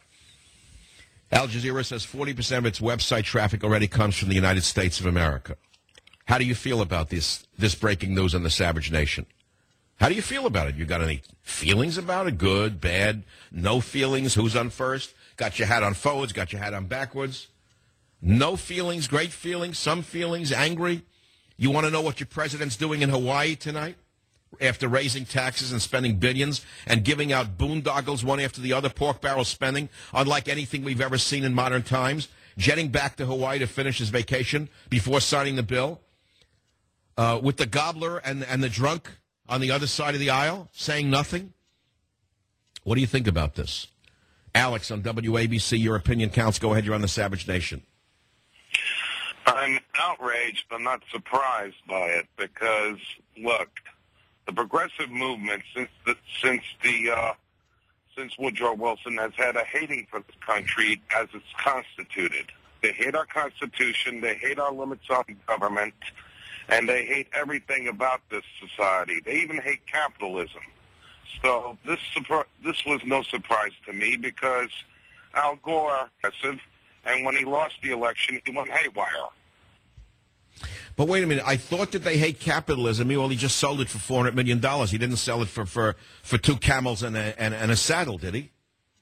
Al Jazeera says forty percent of its website traffic already comes from the United States of America. How do you feel about this, this breaking news on the Savage Nation? How do you feel about it? You got any feelings about it? Good, bad, no feelings? Who's on first? Got your hat on forwards, got your hat on backwards? No feelings, great feelings, some feelings, angry. You want to know what your president's doing in Hawaii tonight after raising taxes and spending billions and giving out boondoggles one after the other, pork barrel spending, unlike anything we've ever seen in modern times? jetting back to Hawaii to finish his vacation before signing the bill, uh, with the gobbler and, and the drunk on the other side of the aisle saying nothing? What do you think about this? Alex on W A B C, your opinion counts. Go ahead, you're on the Savage Nation. I'm outraged, but not surprised by it because, look, the progressive movement since the, since the uh, since Woodrow Wilson has had a hating for this country as it's constituted. They hate our Constitution, they hate our limits on government, and they hate everything about this society. They even hate capitalism. So this surpri- this was no surprise to me because Al Gore, aggressive, and when he lost the election, he went haywire. But wait a minute, I thought that they hate capitalism. Well, he just sold it for four hundred million dollars. He didn't sell it for, for, for two camels and a, and, and a saddle, did he?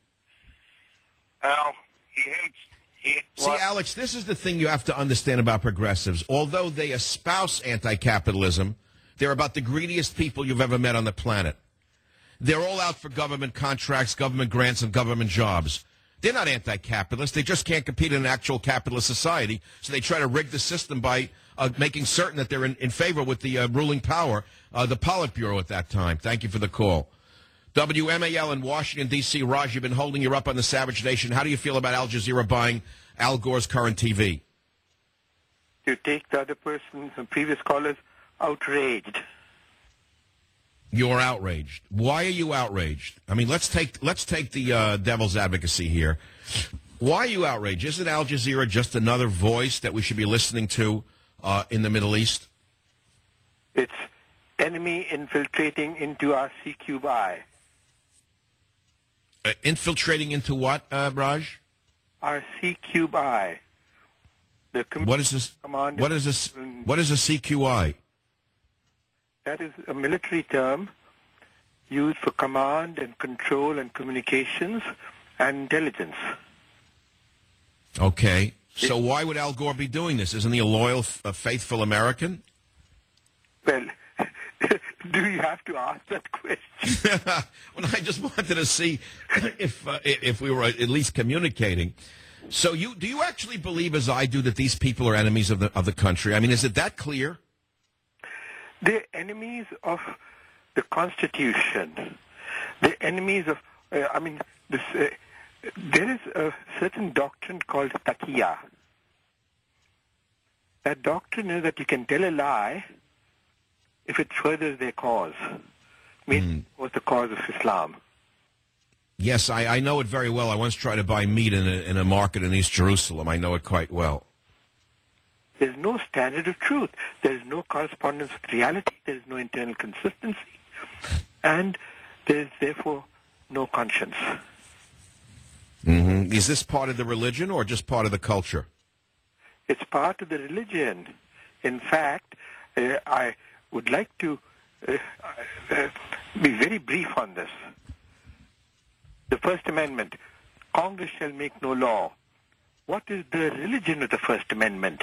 Al, he hates... He, See, well, Alex, this is the thing you have to understand about progressives. Although they espouse anti-capitalism, they're about the greediest people you've ever met on the planet. They're all out for government contracts, government grants, and government jobs. They're not anti-capitalist. They just can't compete in an actual capitalist society, so they try to rig the system by uh, making certain that they're in, in favor with the uh, ruling power, uh, the Politburo at that time. Thank you for the call. W M A L in Washington, D C Raj, you've been holding you up on the Savage Nation. How do you feel about Al Jazeera buying Al Gore's current T V? You take the other person, the previous callers, outraged. You're outraged. Why are you outraged? I mean, let's take let's take the uh, devil's advocacy here. Why are you outraged? Isn't Al Jazeera just another voice that we should be listening to uh, in the Middle East? It's enemy infiltrating into our C Cube I. Uh, infiltrating into what, uh, Raj? Our C Cube I. The com- what is this? What is this? What is a C Q I? That is a military term used for command and control and communications and intelligence. Okay. So why would Al Gore be doing this? Isn't he a loyal, a faithful American? Well, do you have to ask that question? Well, I just wanted to see if uh, if we were at least communicating. So you do you actually believe, as I do, that these people are enemies of the of the country? I mean, is it that clear? They're enemies of the Constitution. They're enemies of, uh, I mean, this, uh, there is a certain doctrine called taqiyya. That doctrine is that you can tell a lie if it furthers their cause. I mean, mm. what's the cause of Islam? Yes, I, I know it very well. I once tried to buy meat in a, in a market in East Jerusalem. I know it quite well. There's no standard of truth. There's no correspondence with reality. There's no internal consistency. And there's therefore no conscience. Mm-hmm. Is this part of the religion or just part of the culture? It's part of the religion. In fact, uh, I would like to uh, uh, be very brief on this. The First Amendment, Congress shall make no law. What is the religion of the First Amendment?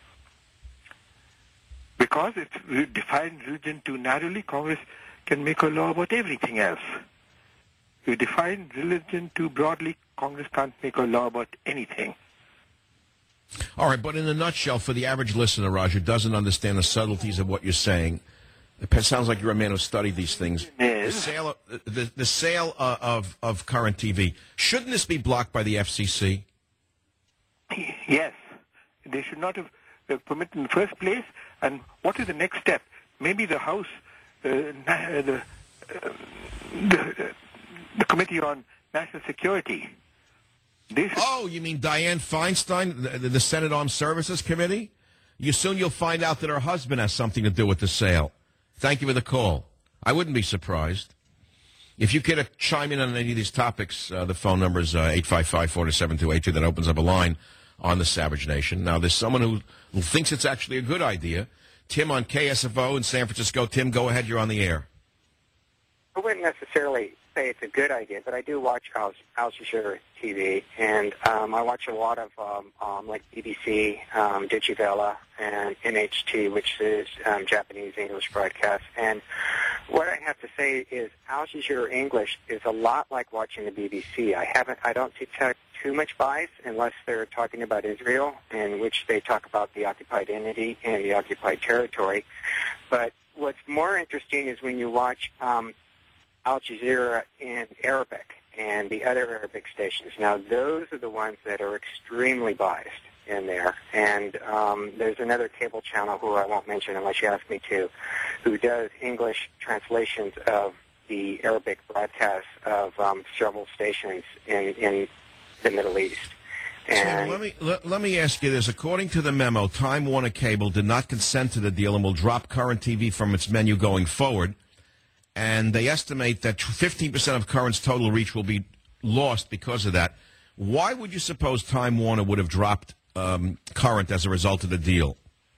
Because if we define religion too narrowly, Congress can make a law about everything else. If we define religion too broadly, Congress can't make a law about anything. All right, but in a nutshell, for the average listener, Raj, who doesn't understand the subtleties of what you're saying, it sounds like you're a man who studied these things. Yes. The sale, of, the, the sale uh, of, of current T V, shouldn't this be blocked by the F C C? Yes. They should not have uh, permitted in the first place. And what is the next step? Maybe the House, uh, na- the, uh, the, uh, the Committee on National Security. They should- oh, you mean Dianne Feinstein, the, the Senate Armed Services Committee? You soon you'll find out that her husband has something to do with the sale. Thank you for the call. I wouldn't be surprised. If you could uh, chime in on any of these topics, uh, the phone number is uh, eight five five, four seven two eight two. That opens up a line on the Savage Nation. Now, there's someone who, who thinks it's actually a good idea. Tim on K S F O in San Francisco. Tim, go ahead. You're on the air. I wouldn't necessarily say it's a good idea, but I do watch Al, Al Jazeera T V, and um, I watch a lot of um, um, like B B C, um, Deutsche Welle, and N H T, which is um, Japanese English broadcast. And what I have to say is Al Jazeera English is a lot like watching the B B C. I haven't, I don't see te- too much bias unless they're talking about Israel, in which they talk about the occupied entity and the occupied territory. But what's more interesting is when you watch um, Al Jazeera in Arabic and the other Arabic stations. Now, those are the ones that are extremely biased in there. And um, there's another cable channel who I won't mention unless you ask me to, who does English translations of the Arabic broadcasts of um, several stations in, in the Middle East. And so let me let, let me ask you this. According to the memo, Time Warner Cable did not consent to the deal and will drop Current T V from its menu going forward. And they estimate that fifteen percent of Current's total reach will be lost because of that. Why would you suppose Time Warner would have dropped um, Current as a result of the deal?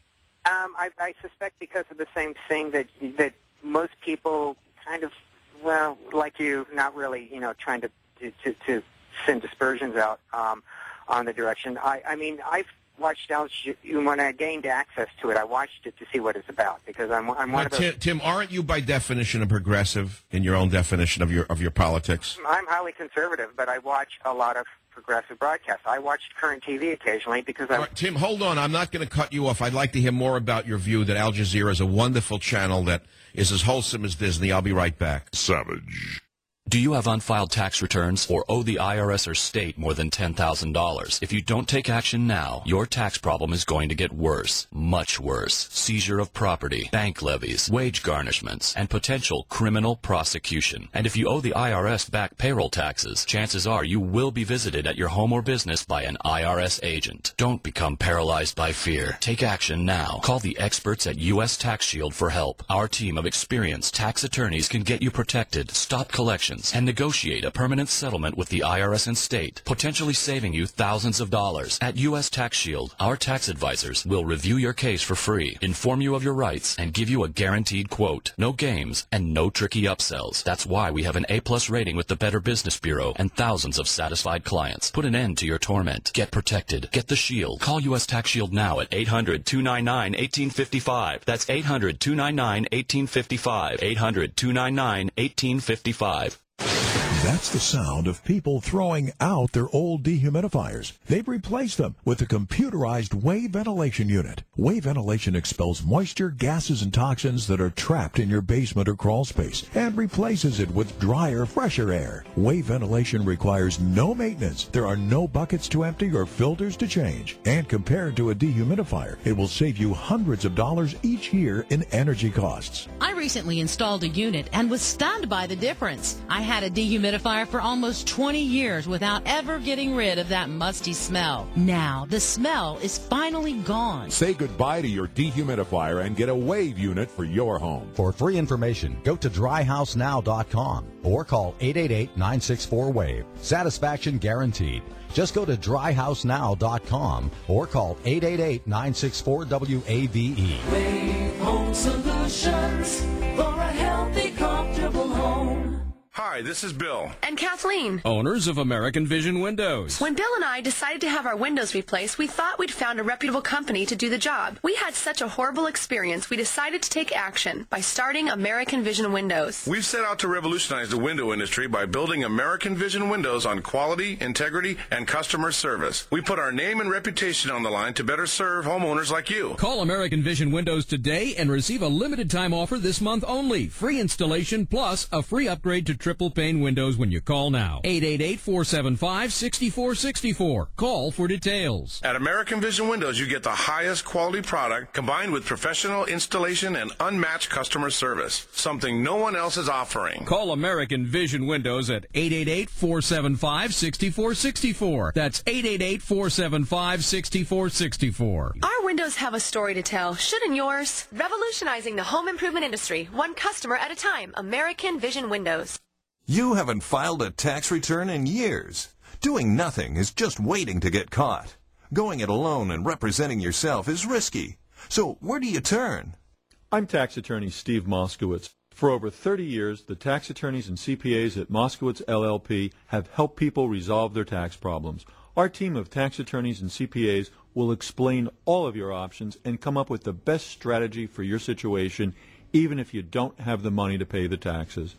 Um, I, I suspect because of the same thing that that most people kind of, well, like you, not really, you know, trying to to, to send dispersions out um, on the direction. I, I mean, I've watched Al when I gained access to it. I watched it to see what it's about because I'm I'm one But of those. Tim, Tim, aren't you by definition a progressive in your own definition of your of your politics? I'm highly conservative, but I watch a lot of progressive broadcasts. I watched Current T V occasionally because I'm... All right, Tim, hold on. I'm not going to cut you off. I'd like to hear more about your view that Al Jazeera is a wonderful channel that is as wholesome as Disney. I'll be right back. Savage. Do you have unfiled tax returns or owe the I R S or state more than ten thousand dollars? If you don't take action now, your tax problem is going to get worse, much worse. Seizure of property, bank levies, wage garnishments, and potential criminal prosecution. And if you owe the I R S back payroll taxes, chances are you will be visited at your home or business by an I R S agent. Don't become paralyzed by fear. Take action now. Call the experts at U S Tax Shield for help. Our team of experienced tax attorneys can get you protected, stop collections, and negotiate a permanent settlement with the I R S and state, potentially saving you thousands of dollars. At U S Tax Shield, our tax advisors will review your case for free, inform you of your rights, and give you a guaranteed quote. No games and no tricky upsells. That's why we have an A-plus rating with the Better Business Bureau and thousands of satisfied clients. Put an end to your torment. Get protected. Get the Shield. Call U S Tax Shield now at eight hundred, two nine nine, one eight five five. That's eight hundred, two nine nine, one eight five five. eight hundred, two nine nine, one eight five five. That's the sound of people throwing out their old dehumidifiers. They've replaced them with a computerized wave ventilation unit. Wave ventilation expels moisture, gases, and toxins that are trapped in your basement or crawl space and replaces it with drier, fresher air. Wave ventilation requires no maintenance. There are no buckets to empty or filters to change. And compared to a dehumidifier, it will save you hundreds of dollars each year in energy costs. I recently installed a unit and was stunned by the difference. I had a dehumidifier for almost twenty years without ever getting rid of that musty smell. Now, the smell is finally gone. Say goodbye to your dehumidifier and get a wave unit for your home. For free information, go to dry house now dot com or call eight eight eight, nine six four, wave. Satisfaction guaranteed. Just go to dry house now dot com or call eight eight eight, nine six four, W A V E. Wave Home Solutions for a healthy, comfortable home. Hi, this is Bill. And Kathleen. Owners of American Vision Windows. When Bill and I decided to have our windows replaced, we thought we'd found a reputable company to do the job. We had such a horrible experience, we decided to take action by starting American Vision Windows. We've set out to revolutionize the window industry by building American Vision Windows on quality, integrity, and customer service. We put our name and reputation on the line to better serve homeowners like you. Call American Vision Windows today and receive a limited time offer this month only. Free installation plus a free upgrade to triple pane windows when you call now. eight eight eight, four seven five, six four six four. Call for details. At American Vision Windows, you get the highest quality product combined with professional installation and unmatched customer service, something no one else is offering. Call American Vision Windows at eight eight eight, four seven five, six four six four. That's eight eight eight, four seven five, six four six four. Our windows have a story to tell. Shouldn't yours? Revolutionizing the home improvement industry, one customer at a time. American Vision Windows. You haven't filed a tax return in years. Doing nothing is just waiting to get caught. Going it alone and representing yourself is risky. So where do you turn? I'm tax attorney Steve Moskowitz. For over thirty years, the tax attorneys and C P As at Moskowitz L L P have helped people resolve their tax problems. Our team of tax attorneys and C P As will explain all of your options and come up with the best strategy for your situation, even if you don't have the money to pay the taxes.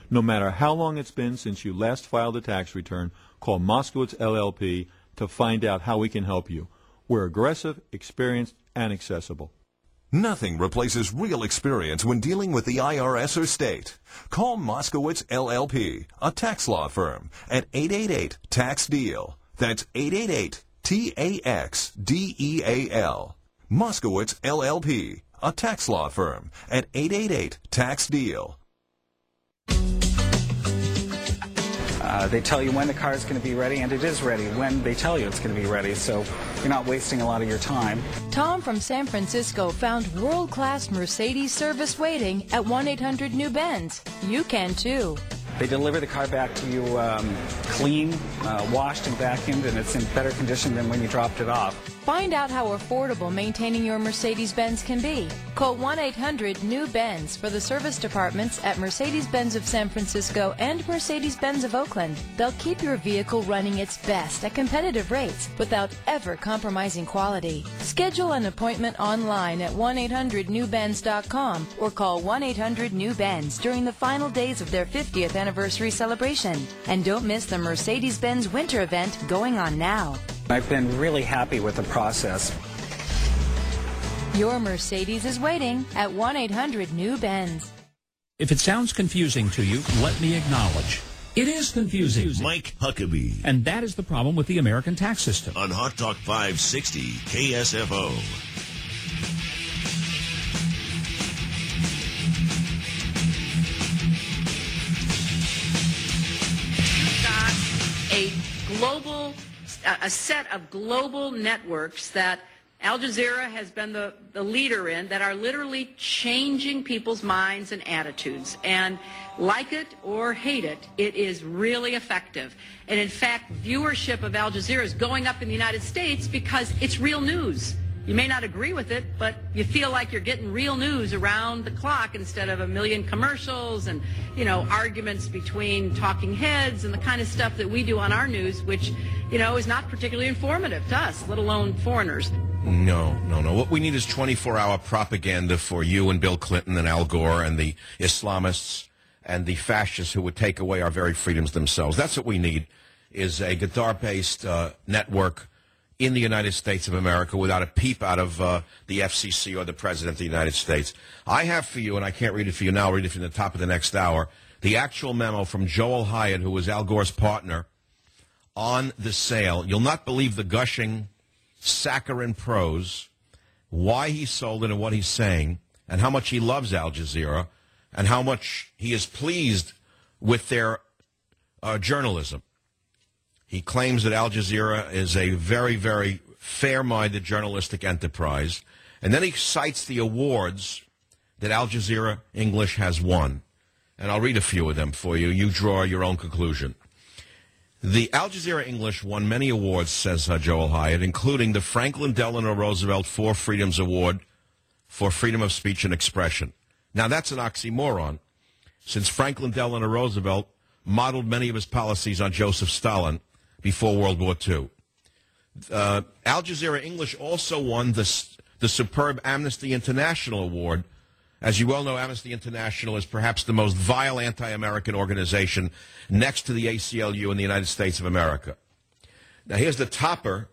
No matter how long it's been since you last filed a tax return, call Moskowitz L L P to find out how we can help you. We're aggressive, experienced, and accessible. Nothing replaces real experience when dealing with the I R S or state. Call Moskowitz L L P, a tax law firm, at eight eight eight, tax deal. That's eight eight eight, T A X D E A L. Moskowitz L L P, a tax law firm, at eight eight eight, tax deal. Uh, they tell you when the car is going to be ready, and it is ready when they tell you it's going to be ready, so you're not wasting a lot of your time. Tom from San Francisco found world-class Mercedes service waiting at one eight hundred New Benz. You can too. They deliver the car back to you um, clean, uh, washed and vacuumed, and it's in better condition than when you dropped it off. Find out how affordable maintaining your Mercedes-Benz can be. Call one eight hundred New Benz for the service departments at Mercedes-Benz of San Francisco and Mercedes-Benz of Oakland. They'll keep your vehicle running its best at competitive rates without ever compromising quality. Schedule an appointment online at one eight hundred new benz dot com or call one eight hundred new benz during the final days of their fiftieth anniversary celebration. And don't miss the Mercedes-Benz winter event going on now. I've been really happy with the process. Your Mercedes is waiting at one eight hundred New Benz. If it sounds confusing to you, let me acknowledge. It is confusing. Mike Huckabee. And that is the problem with the American tax system. On Hot Talk five sixty K S F O. A global, a set of global networks that Al Jazeera has been the, the leader in that are literally changing people's minds and attitudes. And like it or hate it, it is really effective. And in fact, viewership of Al Jazeera is going up in the United States because it's real news. You may not agree with it, but you feel like you're getting real news around the clock instead of a million commercials and, you know, arguments between talking heads and the kind of stuff that we do on our news, which, you know, is not particularly informative to us, let alone foreigners. No, no, no. What we need is twenty-four hour propaganda for you and Bill Clinton and Al Gore and the Islamists and the fascists who would take away our very freedoms themselves. That's what we need, is a guitar-based uh, network in the United States of America without a peep out of uh, the F C C or the President of the United States. I have for you, and I can't read it for you now, I'll read it from the top of the next hour, the actual memo from Joel Hyatt, who was Al Gore's partner, on the sale. You'll not believe the gushing, saccharine prose, why he sold it and what he's saying, and how much he loves Al Jazeera, and how much he is pleased with their uh, journalism. He claims that Al Jazeera is a very, very fair-minded journalistic enterprise. And then he cites the awards that Al Jazeera English has won. And I'll read a few of them for you. You draw your own conclusion. The Al Jazeera English won many awards, says uh, Joel Hyatt, including the Franklin Delano Roosevelt Four Freedoms Award for freedom of speech and expression. Now, that's an oxymoron, since Franklin Delano Roosevelt modeled many of his policies on Joseph Stalin before World War Two. Uh, Al Jazeera English also won the, the superb Amnesty International Award. As you well know, Amnesty International is perhaps the most vile anti-American organization next to the A C L U in the United States of America. Now, here's the topper.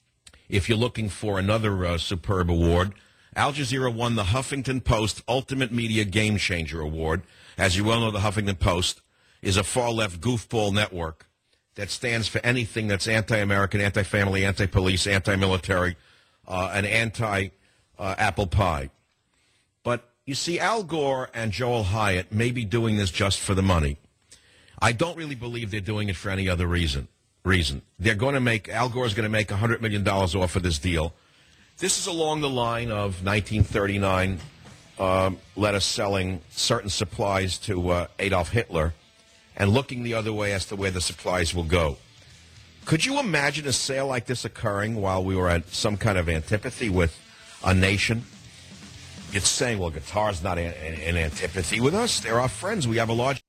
If you're looking for another uh, superb award, Al Jazeera won the Huffington Post Ultimate Media Game Changer Award. As you well know, the Huffington Post is a far-left goofball network that stands for anything that's anti-American, anti-family, anti-police, anti-military, uh, and anti-apple pie. But, you see, Al Gore and Joel Hyatt may be doing this just for the money. I don't really believe they're doing it for any other reason. Reason. They're going to make, Al Gore's going to make one hundred million dollars off of this deal. This is along the line of nineteen thirty-nine, um, let us selling certain supplies to uh, Adolf Hitler, and looking the other way as to where the supplies will go. Could you imagine a sale like this occurring while we were at some kind of antipathy with a nation? It's saying, well, guitar's not in, in antipathy with us. They're our friends. We have a large